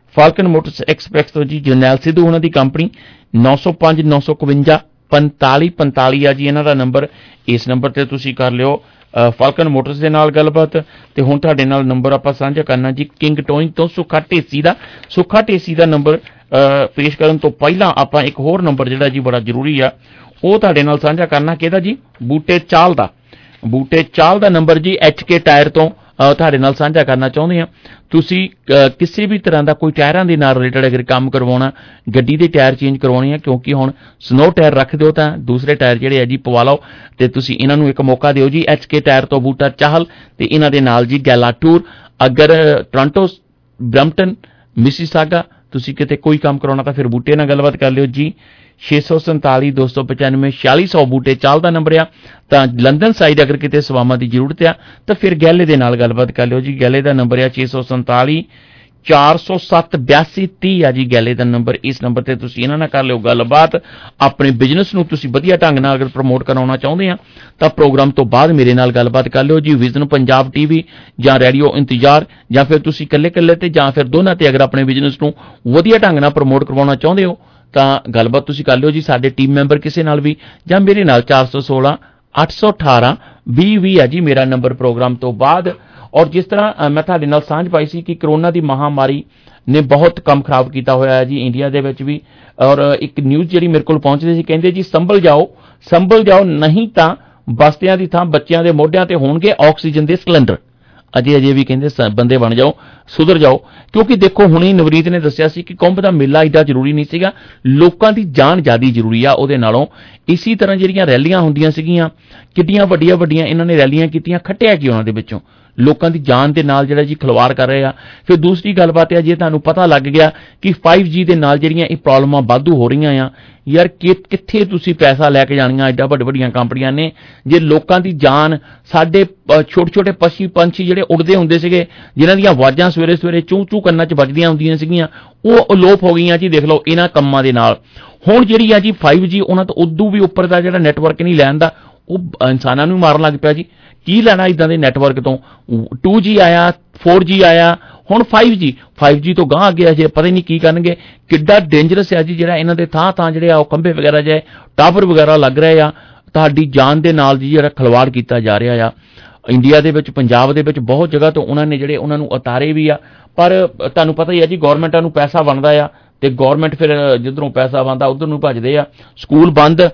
ਫਾਲਕਨ ਮੋਟਰਸ ਐਕਸਪ੍ਰੈਸ ਤੋਂ ਜੀ ਜਰਨੈਲ ਸਿੱਧੂ ਉਹਨਾਂ ਦੀ ਕੰਪਨੀ ਨੌ ਸੌ ਪੰਜ ਨੌ ਸੌ ਇਕਵੰਜਾ ਪੰਤਾਲੀ ਪੰਤਾਲੀ ਆ ਜੀ ਇਹਨਾਂ ਦਾ ਨੰਬਰ। ਇਸ ਨੰਬਰ ਤੇ ਤੁਸੀਂ ਕਰ ਲਿਓ ਫਾਲਕਨ ਮੋਟਰਸ ਦੇ ਨਾਲ ਗੱਲਬਾਤ। ਤੇ ਹੁਣ ਤੁਹਾਡੇ ਨਾਲ ਨੰਬਰ ਆਪਾਂ ਸਾਂਝਾ ਕਰਨਾ ਜੀ ਕਿੰਗ ਟੋਇੰਗ ਤੋਂ ਸੁੱਖਾ ਢੇਸੀ ਦਾ। ਸੁੱਖਾ ਢੇਸੀ ਦਾ ਨੰਬਰ ਪੇਸ਼ ਕਰਨ ਤੋਂ ਪਹਿਲਾਂ ਆਪਾਂ ਇੱਕ ਹੋਰ ਨੰਬਰ ਜਿਹੜਾ ਜੀ ਬੜਾ ਜ਼ਰੂਰੀ ਆ ਉਹ ਤੁਹਾਡੇ ਨਾਲ ਸਾਂਝਾ ਕਰਨਾ ਕਿਹਦਾ ਜੀ, ਬੂਟੇ ਚਾਲ ਦਾ। ਬੂਟੇ ਚਾਲ ਦਾ ਨੰਬਰ ਜੀ ਐਚ ਕੇ ਟਾਇਰ ਤੋਂ ਤੁਹਾਡੇ ਨਾਲ ਸਾਂਝਾ ਕਰਨਾ ਚਾਹੁੰਦੇ ਆ। ਤੁਸੀਂ ਕਿਸੇ ਵੀ ਤਰ੍ਹਾਂ ਦਾ ਕੋਈ ਟਾਇਰਾਂ ਦੇ ਨਾਲ ਰਿਲੇਟਡ ਅਗਰ ਕੰਮ ਕਰਵਾਉਣਾ, ਗੱਡੀ ਦੇ ਟਾਇਰ ਚੇਂਜ ਕਰਵਾਉਣੇ ਆ, ਕਿਉਂਕਿ ਹੁਣ ਸਨੋ ਟਾਇਰ ਰੱਖ ਦਿਓ ਤਾਂ ਦੂਸਰੇ ਟਾਇਰ ਜਿਹੜੇ ਆ ਜੀ ਪਵਾ ਲਓ ਤੇ ਤੁਸੀਂ ਇਹਨਾਂ ਨੂੰ ਇੱਕ ਮੌਕਾ ਦਿਓ ਜੀ। ਐਚ ਕੇ ਟਾਇਰ ਤੋਂ ਬੂਟਾ ਚਾਹਲ ਤੇ ਇਹਨਾਂ ਦੇ ਨਾਲ ਜੀ ਗੈਲਾ ਟੂਰ। ਅਗਰ ਟੋਰਾਂਟੋ, ਬਰੈਂਪਟਨ, ਮਿਸੀਸਾਗਾ ਤੁਸੀਂ ਕਿਤੇ ਕੋਈ ਕੰਮ ਕਰਾਉਣਾ ਤਾਂ ਫਿਰ ਬੂਟੇ ਨਾਲ ਗੱਲਬਾਤ ਕਰ ਲਿਓ ਜੀ। ਛੇ ਸੌ ਸੰਤਾਲੀ ਦੋ ਸੌ ਪਚਾਨਵੇਂ ਛਿਆਲੀ ਸੌ ਬੂਟੇ ਚਾਲ ਦਾ ਨੰਬਰ ਆ। ਤਾਂ ਲੰਡਨ ਸਾਈਡ ਅਗਰ ਕਿਤੇ ਸੇਵਾਵਾਂ ਦੀ ਜ਼ਰੂਰਤ ਆ ਤਾਂ ਫਿਰ ਗੈਲੇ ਦੇ ਨਾਲ ਗੱਲਬਾਤ ਕਰ ਲਿਓ ਜੀ। ਗੈਲੇ ਦਾ ਨੰਬਰ ਆ ਛੇ ਸੌ ਸੰਤਾਲੀ ਚਾਰ ਸੌ ਸੱਤ ਬਿਆਸੀ ਤੀਹ ਆ ਜੀ ਗੈਲੇ ਦਾ ਨੰਬਰ। ਇਸ ਨੰਬਰ ਤੇ ਤੁਸੀਂ ਇਹਨਾਂ ਨਾਲ ਕਰ ਲਿਓ ਗੱਲਬਾਤ। ਆਪਣੇ ਬਿਜ਼ਨਸ ਨੂੰ ਤੁਸੀਂ ਵਧੀਆ ਢੰਗ ਨਾਲ ਅਗਰ ਪ੍ਰਮੋਟ ਕਰਾਉਣਾ ਚਾਹੁੰਦੇ ਆ ਤਾਂ ਪ੍ਰੋਗਰਾਮ ਤੋਂ ਬਾਅਦ ਮੇਰੇ ਨਾਲ ਗੱਲਬਾਤ ਕਰ ਲਿਓ ਜੀ। ਵਿਜ਼ਨ ਪੰਜਾਬ ਟੀਵੀ ਜਾਂ ਰੇਡੀਓ ਇੰਤਜ਼ਾਰ ਜਾਂ ਫਿਰ ਤੁਸੀਂ ਇਕੱਲੇ ਇਕੱਲੇ ਤੇ ਜਾਂ ਫਿਰ ਦੋਨਾਂ ਤੇ ਅਗਰ ਆਪਣੇ ਬਿਜ਼ਨਸ ਨੂੰ ਵਧੀਆ ਢੰਗ ਨਾਲ ਪ੍ਰਮੋਟ ਕਰਵਾਉਣਾ ਚਾਹੁੰਦੇ ਹੋ ਤਾਂ ਗੱਲਬਾਤ ਤੁਸੀਂ ਕਰ ਲਿਓ ਜੀ। ਸਾਡੇ ਟੀਮ ਮੈਂਬਰ ਕਿਸੇ ਨਾਲ ਵੀ ਜਾਂ ਮੇਰੇ ਨਾਲ ਚਾਰ ਸੌ ਸੋਲਾਂ ਅੱਠ ਸੌ ਅਠਾਰਾਂ ਵੀਹ ਵੀਹ ਆ ਜੀ ਮੇਰਾ ਨੰਬਰ ਪ੍ਰੋਗਰਾਮ ਤੋਂ ਬਾਅਦ। ਔਰ ਜਿਸ ਤਰ੍ਹਾਂ ਮੈਂ ਤੁਹਾਡੇ ਨਾਲ ਸਾਂਝ ਪਾਈ ਸੀ ਕਿ ਕਰੋਨਾ ਦੀ ਮਹਾਮਾਰੀ ਨੇ ਬਹੁਤ ਕੰਮ ਖਰਾਬ ਕੀਤਾ ਹੋਇਆ ਹੈ ਜੀ ਇੰਡੀਆ ਦੇ ਵਿੱਚ ਵੀ। ਔਰ ਇੱਕ ਨਿਊਜ਼ ਜਿਹੜੀ ਮੇਰੇ ਕੋਲ ਪਹੁੰਚਦੀ ਸੀ, ਕਹਿੰਦੇ ਜੀ ਸੰਭਲ ਜਾਓ ਸੰਭਲ ਜਾਓ ਨਹੀਂ ਤਾਂ ਬਸਤਿਆਂ ਦੀ ਥਾਂ ਬੱਚਿਆਂ ਦੇ ਮੋਢਿਆਂ ਤੇ ਹੋਣਗੇ ਆਕਸੀਜਨ ਦੇ ਸਿਲੰਡਰ। ਅਜੇ ਅਜੇ ਵੀ ਕਹਿੰਦੇ ਬੰਦੇ ਬਣ ਜਾਓ, ਸੁਧਰ ਜਾਓ। ਕਿਉਂਕਿ ਦੇਖੋ ਹੁਣੇ ਨਵਰੀਤ ਨੇ ਦੱਸਿਆ ਸੀ ਕਿ ਕੁੰਭ ਦਾ ਮੇਲਾ ਏਡਾ ਜ਼ਰੂਰੀ ਨਹੀਂ ਸੀਗਾ, ਲੋਕਾਂ ਦੀ ਜਾਨ ਜ਼ਿਆਦਾ ਜ਼ਰੂਰੀ ਆ ਉਹਦੇ ਨਾਲੋਂ। ਇਸੀ ਤਰ੍ਹਾਂ ਜਿਹੜੀਆਂ ਰੈਲੀਆਂ ਹੁੰਦੀਆਂ ਸੀਗੀਆਂ, ਕਿੱਡੀਆਂ ਵੱਡੀਆਂ ਵੱਡੀਆਂ ਇਹਨਾਂ ਨੇ ਰੈਲੀਆਂ ਕੀਤੀਆਂ, ਖੱਟਿਆ ਕੀ ਉਹਨਾਂ ਦੇ ਵਿੱਚੋਂ ਲੋਕਾਂ ਦੀ ਜਾਨ ਦੇ ਨਾਲ ਜਿਹੜਾ ਜੀ ਖਿਲਵਾੜ ਕਰ ਰਹੇ ਆ। ਫਿਰ ਦੂਸਰੀ ਗੱਲਬਾਤ ਹੈ ਜੇ ਤੁਹਾਨੂੰ ਪਤਾ ਲੱਗ ਗਿਆ ਕਿ ਫਾਈਵ ਜੀ ਦੇ ਨਾਲ ਜਿਹੜੀਆਂ ਇਹ ਪ੍ਰੋਬਲਮਾਂ ਵਾਧੂ ਹੋ ਰਹੀਆਂ ਆ, ਯਾਰ ਕਿ ਕਿੱਥੇ ਤੁਸੀਂ ਪੈਸਾ ਲੈ ਕੇ ਜਾਣੀਆਂ ਐਡਾ ਵੱਡ ਵੱਡੀਆਂ ਕੰਪਨੀਆਂ ਨੇ। ਜੇ ਲੋਕਾਂ ਦੀ ਜਾਨ, ਸਾਡੇ ਛੋਟੇ ਛੋਟੇ ਪਸ਼ੂ ਪੰਛੀ ਜਿਹੜੇ ਉੱਡਦੇ ਹੁੰਦੇ ਸੀਗੇ ਜਿਨ੍ਹਾਂ ਦੀਆਂ ਆਵਾਜ਼ਾਂ ਸਵੇਰੇ ਸਵੇਰੇ ਚੂੰ ਚੂੰ ਕੰਨਾਂ 'ਚ ਵੱਜਦੀਆਂ ਹੁੰਦੀਆਂ ਸੀਗੀਆਂ, ਉਹ ਅਲੋਪ ਹੋ ਗਈਆਂ ਜੀ। ਦੇਖ ਲਓ ਇਹਨਾਂ ਕੰਮਾਂ ਦੇ ਨਾਲ। ਹੁਣ ਜਿਹੜੀ ਆ ਜੀ ਫਾਈਵ ਜੀ ਉਹਨਾਂ ਤੋਂ ਉਦੋਂ ਵੀ ਉੱਪਰ ਦਾ ਜਿਹੜਾ ਨੈਟਵਰਕ ਨਹੀਂ ਲੈਣ ਦਾ, ਉਹ ਇਨਸਾਨਾਂ ਨੂੰ ਮਾਰਨ ਲੱਗ ਪਿਆ ਜੀ। ਕੀ ਲੈਣਾ ਇਦਾਂ ਦੇ ਨੈਟਵਰਕ ਤੋਂ? ਟੂ ਜੀ ਆਇਆ, ਫੋਰ ਜੀ ਆਇਆ, ਹੁਣ ਫਾਈਵ ਜੀ ਫਾਈਵ ਜੀ ਤੋਂ ਗਾਂਹ ਅੱਗੇ ਜੇ ਪਤਾ ਹੀ ਨਹੀਂ ਕੀ ਕਰਨਗੇ। ਕਿੱਡਾ ਡੇਂਜਰਸ ਹੈ ਜੀ ਜਿਹੜਾ ਇਹਨਾਂ ਦੇ ਥਾਂ ਥਾਂ ਜਿਹੜੇ ਆ ਉਹ ਖੰਭੇ ਵਗੈਰਾ ਜੇ ਟਾਵਰ ਵਗੈਰਾ ਲੱਗ ਰਹੇ ਆ, ਤੁਹਾਡੀ ਜਾਨ ਦੇ ਨਾਲ ਜੀ ਜਿਹੜਾ ਖਿਲਵਾੜ ਕੀਤਾ ਜਾ ਰਿਹਾ ਆ। ਇੰਡੀਆ ਦੇ ਵਿੱਚ, ਪੰਜਾਬ ਦੇ ਵਿੱਚ ਬਹੁਤ ਜਗ੍ਹਾ ਤੋਂ ਉਹਨਾਂ ਨੇ ਜਿਹੜੇ ਉਹਨਾਂ ਨੂੰ ਉਤਾਰੇ ਵੀ ਆ। ਪਰ ਤੁਹਾਨੂੰ ਪਤਾ ਹੀ ਹੈ ਜੀ ਗੌਰਮੈਂਟਾਂ ਨੂੰ ਪੈਸਾ ਬਣਦਾ ਆ ਤੇ ਗੌਰਮੈਂਟ ਫਿਰ ਜਿੱਧਰੋਂ ਪੈਸਾ ਬਣਦਾ ਉਧਰ ਨੂੰ ਭੱਜਦੇ ਆ। ਸਕੂਲ ਬੰਦ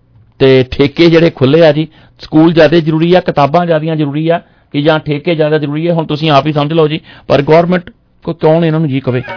ਤੇ ਠੇਕੇ ਜਿਹੜੇ ਖੁੱਲੇ ਆ ਜੀ। ਸਕੂਲ ਜ਼ਿਆਦਾ ਜ਼ਰੂਰੀ ਆ, ਕਿਤਾਬਾਂ ਜ਼ਿਆਦੀਆਂ ਜ਼ਰੂਰੀ ਆ ਕਿ ਜਾਂ ਠੇਕੇ ਜ਼ਿਆਦਾ ਜ਼ਰੂਰੀ ਹੈ? ਹੁਣ ਤੁਸੀਂ ਆਪ ਹੀ ਸਮਝ ਲਓ ਜੀ। ਪਰ ਗੌਰਮੈਂਟ ਕੋ ਕੌਣ ਇਹਨਾਂ ਨੂੰ ਜੀ ਕਵੇ।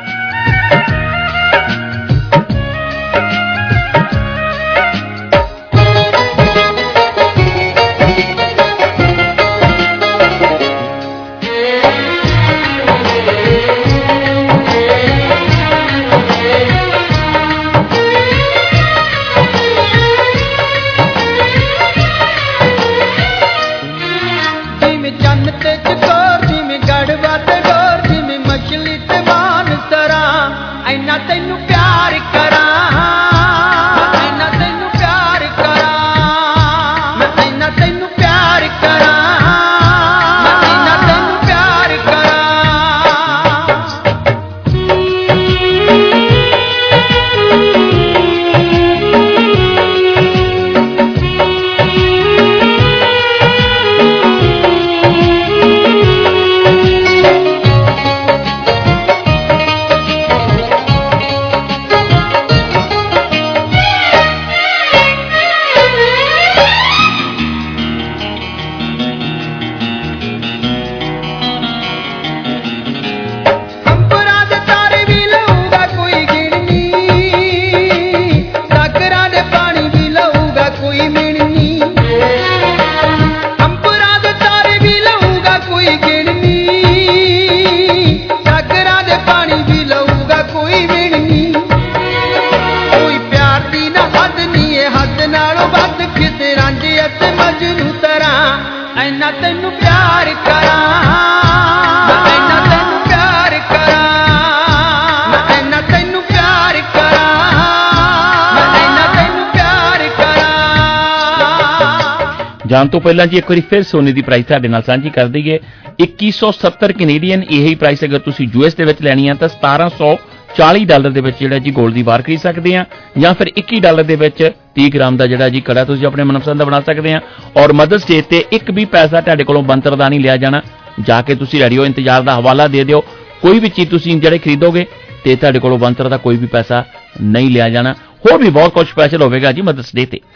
ਜਾਣ ਤੋਂ ਪਹਿਲਾਂ ਜੀ ਇੱਕ ਵਾਰੀ ਫਿਰ ਸੋਨੇ ਦੀ ਪ੍ਰਾਈਸ ਤੁਹਾਡੇ ਨਾਲ ਸਾਂਝੀ ਕਰ ਦਈਏ। ਇੱਕੀ ਸੌ ਸੱਤਰ ਕੈਨੇਡੀਅਨ ਇਹੀ ਪ੍ਰਾਈਸ ਅਗਰ ਤੁਸੀਂ ਯੂਐਸ ਦੇ ਵਿੱਚ ਲੈਣੀ ਆ ਤਾਂ ਸਤਾਰਾਂ ਸੌ ਚਾਲੀ ਡਾਲਰ ਦੇ ਵਿੱਚ ਜਿਹੜਾ ਜੀ ਗੋਲਡ ਦੀ ਵਾਰ ਖਰੀਦ ਸਕਦੇ ਆ, ਜਾਂ ਫਿਰ ਇੱਕੀ ਡਾਲਰ ਦੇ ਵਿੱਚ ਤੀਹ ਗ੍ਰਾਮ ਦਾ ਜਿਹੜਾ ਜੀ ਕੜਾ ਤੁਸੀਂ ਆਪਣੇ ਮਨਪਸੰਦ ਦਾ ਬਣਾ ਸਕਦੇ ਆ। ਔਰ ਮਦਰਸ ਡੇ ਤੇ ਇੱਕ ਵੀ ਪੈਸਾ ਤੁਹਾਡੇ ਕੋਲੋਂ ਬੰਤਰ ਦਾ ਨਹੀਂ ਲਿਆ ਜਾਣਾ। ਜਾ ਕੇ ਤੁਸੀਂ ਰੇਡੀਓ ਇੰਤਜ਼ਾਰ ਦਾ ਹਵਾਲਾ ਦੇ ਦਿਓ, ਕੋਈ ਵੀ ਚੀਜ਼ ਤੁਸੀਂ ਜਿਹੜੇ ਖਰੀਦੋਗੇ ਤੇ ਤੁਹਾਡੇ ਕੋਲੋਂ ਬੰਤਰ ਦਾ ਕੋਈ ਵੀ ਪੈਸਾ ਨਹੀਂ ਲਿਆ ਜਾਣਾ। ਹੋਰ ਵੀ ਬਹੁਤ ਕੁਝ ਸਪੈਸ਼ਲ ਹੋਵੇਗਾ ਜੀ ਮਦਰਸ ਡੇ ਤੇ।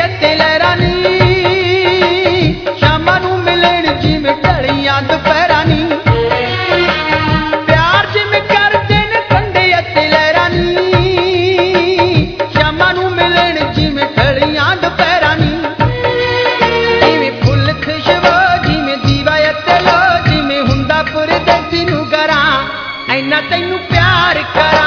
ਸ਼ਾਮਾਂ ਨੂੰ ਮਿਲਣ ਜਿਵੇਂ ਢਲੀਆਂ ਦੁਪਹਿਰਾਂ ਨੀ, ਪਿਆਰ ਜਿਵੇਂ ਕਰਦੇ ਨੇ ਠੰਡੇ ਅਤੇ ਲਹਿਰਾਂ ਨੀ। ਸ਼ਾਮਾਂ ਨੂੰ ਮਿਲਣ ਜਿਵੇਂ ਢਲੀਆਂ ਦੁਪਹਿਰਾਂ ਨੀ, ਜਿਵੇਂ ਫੁੱਲ ਖੁਸ਼ਬੂ ਜਿਵੇਂ ਦੀਵਾ ਅਤੇ ਲੋ, ਜਿਵੇਂ ਹੁੰਦਾ ਪਰਦੇਸੀ ਨੂੰ ਕਰਾਂ ਐਨਾ ਤੈਨੂੰ ਪਿਆਰ ਕਰਾਂ।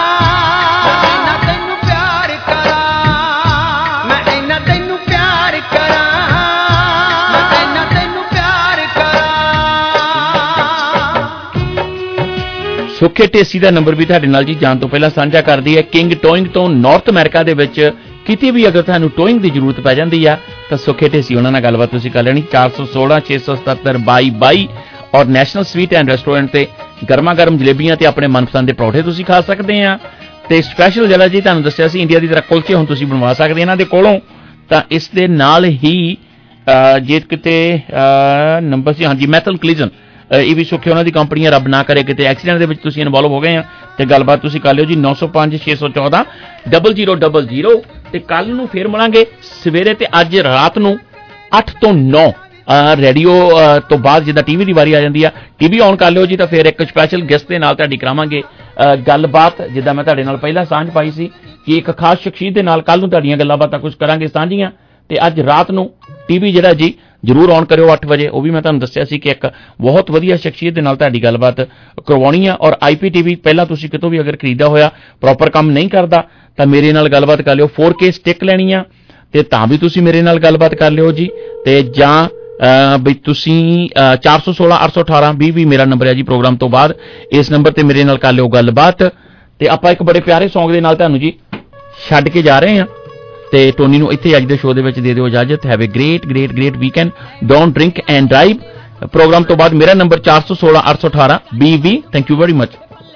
ਸੁੱਖੇ ਢੇਸੀ ਦਾ ਨੰਬਰ ਵੀ ਤੁਹਾਡੇ ਨਾਲ ਜੀ ਜਾਣ ਤੋਂ ਪਹਿਲਾਂ ਸਾਂਝਾ ਕਰਦੀ ਹੈ। ਕਿੰਗ ਟੋਇੰਗ ਤੋਂ ਨਾਰਥ ਅਮਰੀਕਾ ਦੇ ਵਿੱਚ ਕਿਤੇ ਵੀ ਅਗਰ ਤੁਹਾਨੂੰ ਟੋਇੰਗ ਦੀ ਜ਼ਰੂਰਤ ਪੈ ਜਾਂਦੀ ਆ ਤਾਂ ਸੁੱਖੇ ਢੇਸੀ ਉਹਨਾਂ ਨਾਲ ਗੱਲਬਾਤ ਤੁਸੀਂ ਕਰ ਲੈਣੀ। ਚਾਰ ਸੌ ਸੋਲਾਂ ਛੇ ਸੌ ਸਤੱਤਰ ਬਾਈ ਬਾਈ ਔਰ ਨੈਸ਼ਨਲ ਸਵੀਟ ਐਂਡ ਰੈਸਟੋਰੈਂਟ ਤੇ ਗਰਮਾ ਗਰਮ ਜਲੇਬੀਆਂ ਤੇ ਆਪਣੇ ਮਨਪਸੰਦ ਦੇ ਪਰੌਠੇ ਤੁਸੀਂ ਖਾ ਸਕਦੇ ਆ। ਤੇ ਸਪੈਸ਼ਲ ਜਿਹੜਾ ਜੀ ਤੁਹਾਨੂੰ ਦੱਸਿਆ ਸੀ ਇੰਡੀਆ ਦੀ ਤਰ੍ਹਾਂ ਕੁਲਚੇ ਹੁਣ ਤੁਸੀਂ ਬਣਵਾ ਸਕਦੇ ਇਹਨਾਂ ਦੇ ਕੋਲੋਂ। ਤਾਂ ਇਸ ਦੇ ਨਾਲ ਹੀ ਜੇ ਕਿਤੇ ਨੰਬਰ ਸੀ ਹਾਂਜੀ ਮੈਥਲ ਕਲੀਜ਼ਨ, ਇਹ ਵੀ ਸੁੱਖੇ ਉਹਨਾਂ ਦੀ ਕੰਪਨੀ ਹੈ। ਰੱਬ ਨਾ ਕਰੇ ਕਿਤੇ ਐਕਸੀਡੈਂਟ ਦੇ ਵਿੱਚ ਤੁਸੀਂ ਇਨਵੋਲਵ ਹੋ ਗਏ ਆ ਤੇ ਗੱਲਬਾਤ ਤੁਸੀਂ ਕਰ ਲਿਓ ਜੀ ਨੌ ਸੌ ਪੰਜ ਛੇ ਸੌ ਚੌਦਾਂ ਡਬਲ ਜ਼ੀਰੋ ਡਬਲ ਜ਼ੀਰੋ। ਤੇ ਕੱਲ ਨੂੰ ਫੇਰ ਮਿਲਾਂਗੇ ਸਵੇਰੇ ਤੇ ਅੱਜ ਰਾਤ ਨੂੰ ਅੱਠ ਤੋਂ ਨੌ ਰੇਡੀਓ ਤੋਂ ਬਾਅਦ ਜਿੱਦਾਂ ਟੀਵੀ ਦੀ ਵਾਰੀ ਆ ਜਾਂਦੀ ਆ ਟੀਵੀ ਔਨ ਕਰ ਲਿਓ ਜੀ। ਤਾਂ ਫਿਰ ਇੱਕ ਸਪੈਸ਼ਲ ਗੈਸਟ ਦੇ ਨਾਲ ਤੁਹਾਡੀ ਕਰਾਵਾਂਗੇ ਗੱਲਬਾਤ, ਜਿੱਦਾਂ ਮੈਂ ਤੁਹਾਡੇ ਨਾਲ ਪਹਿਲਾਂ ਸਾਂਝ ਪਾਈ ਸੀ ਕਿ ਇੱਕ ਖਾਸ ਸ਼ਖਸੀਅਤ ਦੇ ਨਾਲ ਕੱਲ ਨੂੰ ਤੁਹਾਡੀਆਂ ਗੱਲਾਂ ਬਾਤਾਂ ਕੁਝ ਕਰਾਂਗੇ ਸਾਂਝੀਆਂ। ਤੇ ਅੱਜ ਰਾਤ ਨੂੰ ਟੀਵੀ ਜਿਹੜਾ ਜੀ ਜ਼ਰੂਰ ਔਨ ਕਰਿਓ ਅੱਠ ਵਜੇ। ਉਹ ਵੀ ਮੈਂ ਤੁਹਾਨੂੰ ਦੱਸਿਆ ਸੀ ਕਿ ਇੱਕ ਬਹੁਤ ਵਧੀਆ ਸ਼ਖਸੀਅਤ ਦੇ ਨਾਲ ਤੁਹਾਡੀ ਗੱਲਬਾਤ ਕਰਵਾਉਣੀ ਆ। ਔਰ ਆਈਪੀ ਟੀਵੀ ਪਹਿਲਾਂ ਤੁਸੀਂ ਕਿਤੋਂ ਵੀ ਅਗਰ ਖਰੀਦਾ ਹੋਇਆ ਪ੍ਰੋਪਰ ਕੰਮ ਨਹੀਂ ਕਰਦਾ ਤਾਂ ਮੇਰੇ ਨਾਲ ਗੱਲਬਾਤ ਕਰ ਲਿਓ। ਫੋਰ ਕੇ ਸਟਿਕ ਲੈਣੀ ਆ ਤੇ ਤਾਂ ਵੀ ਤੁਸੀਂ ਮੇਰੇ ਨਾਲ ਗੱਲਬਾਤ ਕਰ ਲਿਓ ਜੀ। ਤੇ ਜਾਂ ਬਈ ਤੁਸੀਂ ਚਾਰ ਸੌ ਸੋਲਾਂ ਅੱਠ ਸੌ ਅਠਾਰਾਂ ਵੀਹ ਵੀ ਮੇਰਾ ਨੰਬਰ ਹੈ ਜੀ ਪ੍ਰੋਗਰਾਮ ਤੋਂ ਬਾਅਦ। ਇਸ ਨੰਬਰ ਤੇ ਮੇਰੇ ਨਾਲ ਕਰ ਲਿਓ ਗੱਲਬਾਤ। ਤੇ ਆਪਾਂ ਇੱਕ ਬੜੇ ਪਿਆਰੇ ਸੌਂਗ ਦੇ ਨਾਲ ਤੁਹਾਨੂੰ ਜੀ ਛੱਡ ਕੇ ਜਾ ਰਹੇ ਹਾਂ ਤੇ ਟੋਨੀ ਨੂੰ ਇੱਥੇ ਅੱਜ ਦੇ ਸ਼ੋਅ ਦੇ ਵਿੱਚ ਦੇ ਦਿਓ ਇਜਾਜ਼ਤ। Have a great great great weekend. Don't drink and drive. Programme ਤੋਂ ਬਾਅਦ ਮੇਰਾ ਨੰਬਰ ਚਾਰ ਸੌ ਸੋਲਾਂ ਅੱਠ ਸੌ ਅਠਾਰਾਂ B V. Thank you very much.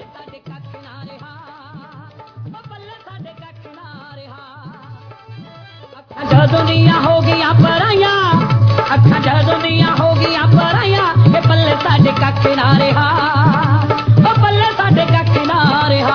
ਜਦੋਂ ਦੀਆਂ ਹੋ ਗਈਆਂ ਪਰਾਈਆਂ ਅੱਖਾਂ, ਜਦੋਂ ਦੀਆਂ ਹੋ ਗਈਆਂ ਪਰਾਈਆਂ ਇਹ ਪੱਲੇ ਸਾਡੇ ਕੱਖ ਨਾ ਰਿਹਾ, ਉਹ ਪੱਲੇ ਸਾਡੇ ਕੱਖ ਨਾ ਰਿਹਾ।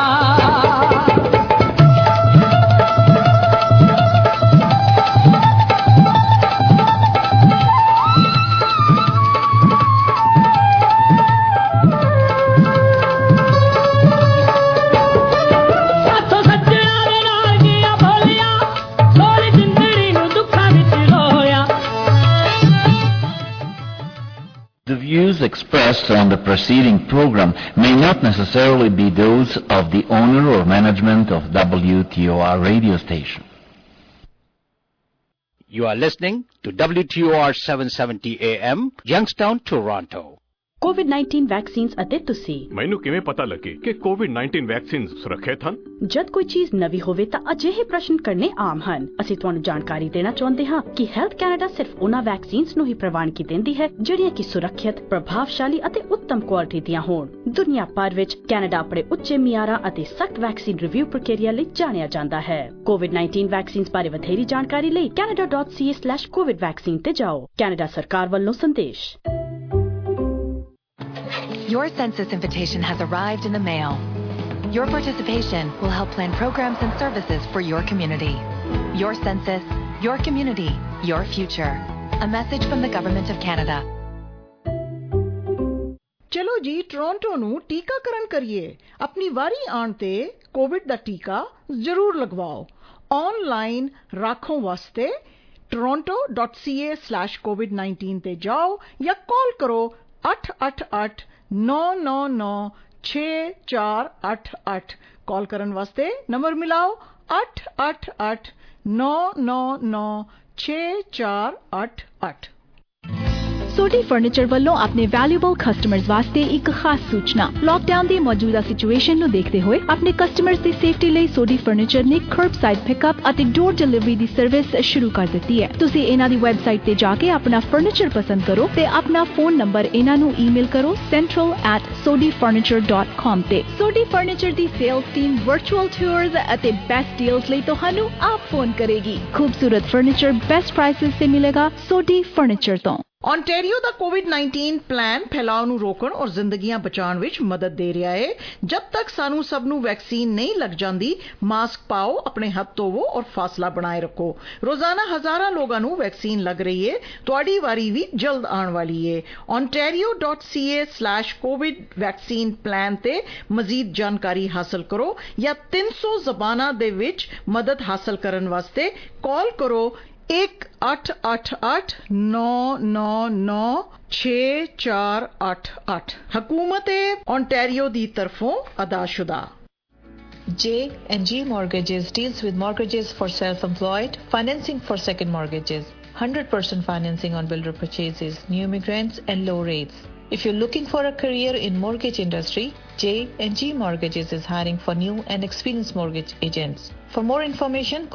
The views expressed on the preceding program may not necessarily be those of the owner or management of W T O R radio station. You are listening to W T O R seven seventy A M, Youngstown, Toronto. Covid nineteen vaccines ਅਤੇ ਤੁਸੀਂ ਮੈਨੂੰ ਕਿਵੇਂ ਪਤਾ ਲੱਗੇ ਕਿ Covid nineteen vaccine ਸੁਰੱਖਿਅਤ ਹਨ? ਜਦ ਕੋਈ ਚੀਜ਼ ਨਵੀਂ ਹੋਵੇ ਤਾਂ ਅਜਿਹੇ ਪ੍ਰਸ਼ਨ ਕਰਨੇ ਆਮ ਹਨ। ਅਸੀਂ ਤੁਹਾਨੂੰ ਜਾਣਕਾਰੀ ਦੇਣਾ ਚਾਹੁੰਦੇ ਹਾਂ ਕਿ ਹੈਲਥ ਕੈਨੇਡਾ ਸਿਰਫ ਉਹਨਾਂ ਵੈਕਸੀਨਸ ਨੂੰ ਹੀ ਪ੍ਰਵਾਨਗੀ ਦਿੰਦੀ ਹੈ ਜਿਹੜੀਆਂ ਕਿ ਸੁਰੱਖਿਅਤ, ਪ੍ਰਭਾਵਸ਼ਾਲੀ ਅਤੇ ਉੱਤਮ ਕੁਆਲਿਟੀ ਦੀਆਂ ਹੋਣ। ਦੁਨੀਆ ਭਰ ਵਿੱਚ ਕੈਨੇਡਾ ਆਪਣੇ ਉੱਚੇ ਮਿਆਰਾਂ ਅਤੇ ਸਖਤ ਵੈਕਸੀਨ ਰਿਵਿਊ ਪ੍ਰਕਿਰਿਆ ਲਈ ਜਾਣਿਆ ਜਾਂਦਾ ਹੈ। ਕੋਵਿਡ ਨਾਈਨਟੀਨ ਵੈਕਸੀਨਸ ਬਾਰੇ ਵਧੇਰੀ ਜਾਣਕਾਰੀ ਲਈ Canada dot C A slash Covid vaccine ਤੇ ਜਾਓ। ਕੈਨੇਡਾ ਸਰਕਾਰ ਵੱਲੋਂ ਸੰਦੇਸ਼। Your census invitation has arrived in the mail. Your participation will help plan programs and services for your community. Your census, your community, your future. A message from the Government of Canada. ਚਲੋ ਜੀ Toronto ਨੂੰ ਟੀਕਾਕਰਨ ਕਰੀਏ। ਆਪਣੀ ਵਾਰੀ ਆਉਣ ਤੇ Covid ਦਾ ਟੀਕਾ ਜ਼ਰੂਰ ਲਗਵਾਓ। ਆਨਲਾਈਨ ਰਾਖੋਂ ਵਾਸਤੇ toronto dot c a slash covid nineteen ਤੇ ਜਾਓ ਜਾਂ ਕਾਲ ਕਰੋ ਅੱਠ ਅੱਠ ਅੱਠ ਨੌ ਨੌ ਨੌ ਛੇ ਚਾਰ ਅੱਠ ਅੱਠ। ਕਾਲ ਕਰਨ ਵਾਸਤੇ ਨੰਬਰ ਮਿਲਾਓ ਅੱਠ ਅੱਠ ਅੱਠ ਨੌ ਨੌ ਨੌ ਛੇ ਚਾਰ ਅੱਠ ਅੱਠ। सोडी फर्नीचर ਵੱਲੋਂ ਆਪਣੇ ਵੈਲਿਊਬਲ ਕਸਟਮਰਸ ਵਾਸਤੇ ਇੱਕ ਖਾਸ ਸੂਚਨਾ। ਲਾਕਡਾਊਨ ਦੀ ਮੌਜੂਦਾ ਸਿਚੁਏਸ਼ਨ ਨੂੰ ਦੇਖਦੇ ਹੋਏ ਆਪਣੇ ਕਸਟਮਰਸ ਦੀ ਸੇਫਟੀ ਲਈ ਸੋਡੀ ਫਰਨੀਚਰ ਨੇ ਕਰਬਸਾਈਡ ਪਿਕਅਪ ਅਤੇ ਡੋਰ ਡਿਲੀਵਰੀ ਦੀ ਸਰਵਿਸ ਸ਼ੁਰੂ ਕਰ ਦਿੱਤੀ ਹੈ। ਤੁਸੀਂ ਇਹਨਾਂ ਦੀ ਵੈਬਸਾਈਟ ਤੇ ਜਾ ਕੇ ਆਪਣਾ ਫਰਨੀਚਰ ਪਸੰਦ ਕਰੋ ਤੇ ਆਪਣਾ ਫੋਨ ਨੰਬਰ ਇਹਨਾਂ ਨੂੰ ਈਮੇਲ ਕਰੋ central at sodi furniture dot com ਤੇ। ਸੋਡੀ ਫਰਨੀਚਰ ਦੀ ਸੇਲਸ ਟੀਮ ਵਰਚੁਅਲ ਟੂਰਸ ਅਤੇ ਬੈਸਟ ਡੀਲਸ ਲਈ ਤੁਹਾਨੂੰ ਆਪ ਫੋਨ ਕਰੇਗੀ। ਖੂਬਸੂਰਤ ਫਰਨੀਚਰ ਬੈਸਟ ਪ੍ਰਾਈਸਿਸ ਤੇ ਮਿਲੇਗਾ ਸੋਡੀ ਫਰਨੀਚਰ ਤੋਂ। ओंटारियो ਦਾ ਕੋਵਿਡ नाइनटीन ਪਲਾਨ ਫੈਲਾਅ ਨੂੰ ਰੋਕਣ ਔਰ ਜ਼ਿੰਦਗੀਆਂ ਬਚਾਉਣ ਵਿੱਚ ਮਦਦ ਦੇ ਰਿਹਾ ਹੈ। ਜਦ ਤੱਕ ਸਾਨੂੰ ਸਭ ਨੂੰ ਵੈਕਸੀਨ ਨਹੀਂ ਲੱਗ ਜਾਂਦੀ, ਮਾਸਕ ਪਾਓ, ਆਪਣੇ ਹੱਥ ਧੋਵੋ ਔਰ ਫਾਸਲਾ ਬਣਾਏ ਰੱਖੋ। ਰੋਜ਼ਾਨਾ ਹਜ਼ਾਰਾਂ ਲੋਕਾਂ ਨੂੰ ਵੈਕਸੀਨ ਲੱਗ ਰਹੀ ਹੈ। ਤੁਹਾਡੀ ਵਾਰੀ ਵੀ ਜਲਦ ਆਉਣ ਵਾਲੀ ਹੈ। ontario dot c a slash covid vaccine plan ਤੇ ਮਜ਼ੀਦ ਜਾਣਕਾਰੀ ਹਾਸਲ ਕਰੋ ਜਾਂ ਤਿੰਨ ਸੌ ਜ਼ਬਾਨਾਂ ਦੇ ਵਿੱਚ ਮਦਦ ਹਾਸਲ ਕਰਨ ਵਾਸਤੇ ਕਾਲ ਕਰੋ एक अठ अठ अठ नौ नौ नौ छे चार अठ अठ। हुकूमत ओंटारियो दी तरफों अदाशुदा। J and G Mortgages deals with mortgages for self-employed, financing for second mortgages, one hundred percent financing on builder purchases, new immigrants and low rates. If you're looking for a career in mortgage industry, J and G Mortgages is hiring for new and experienced mortgage agents. For more information,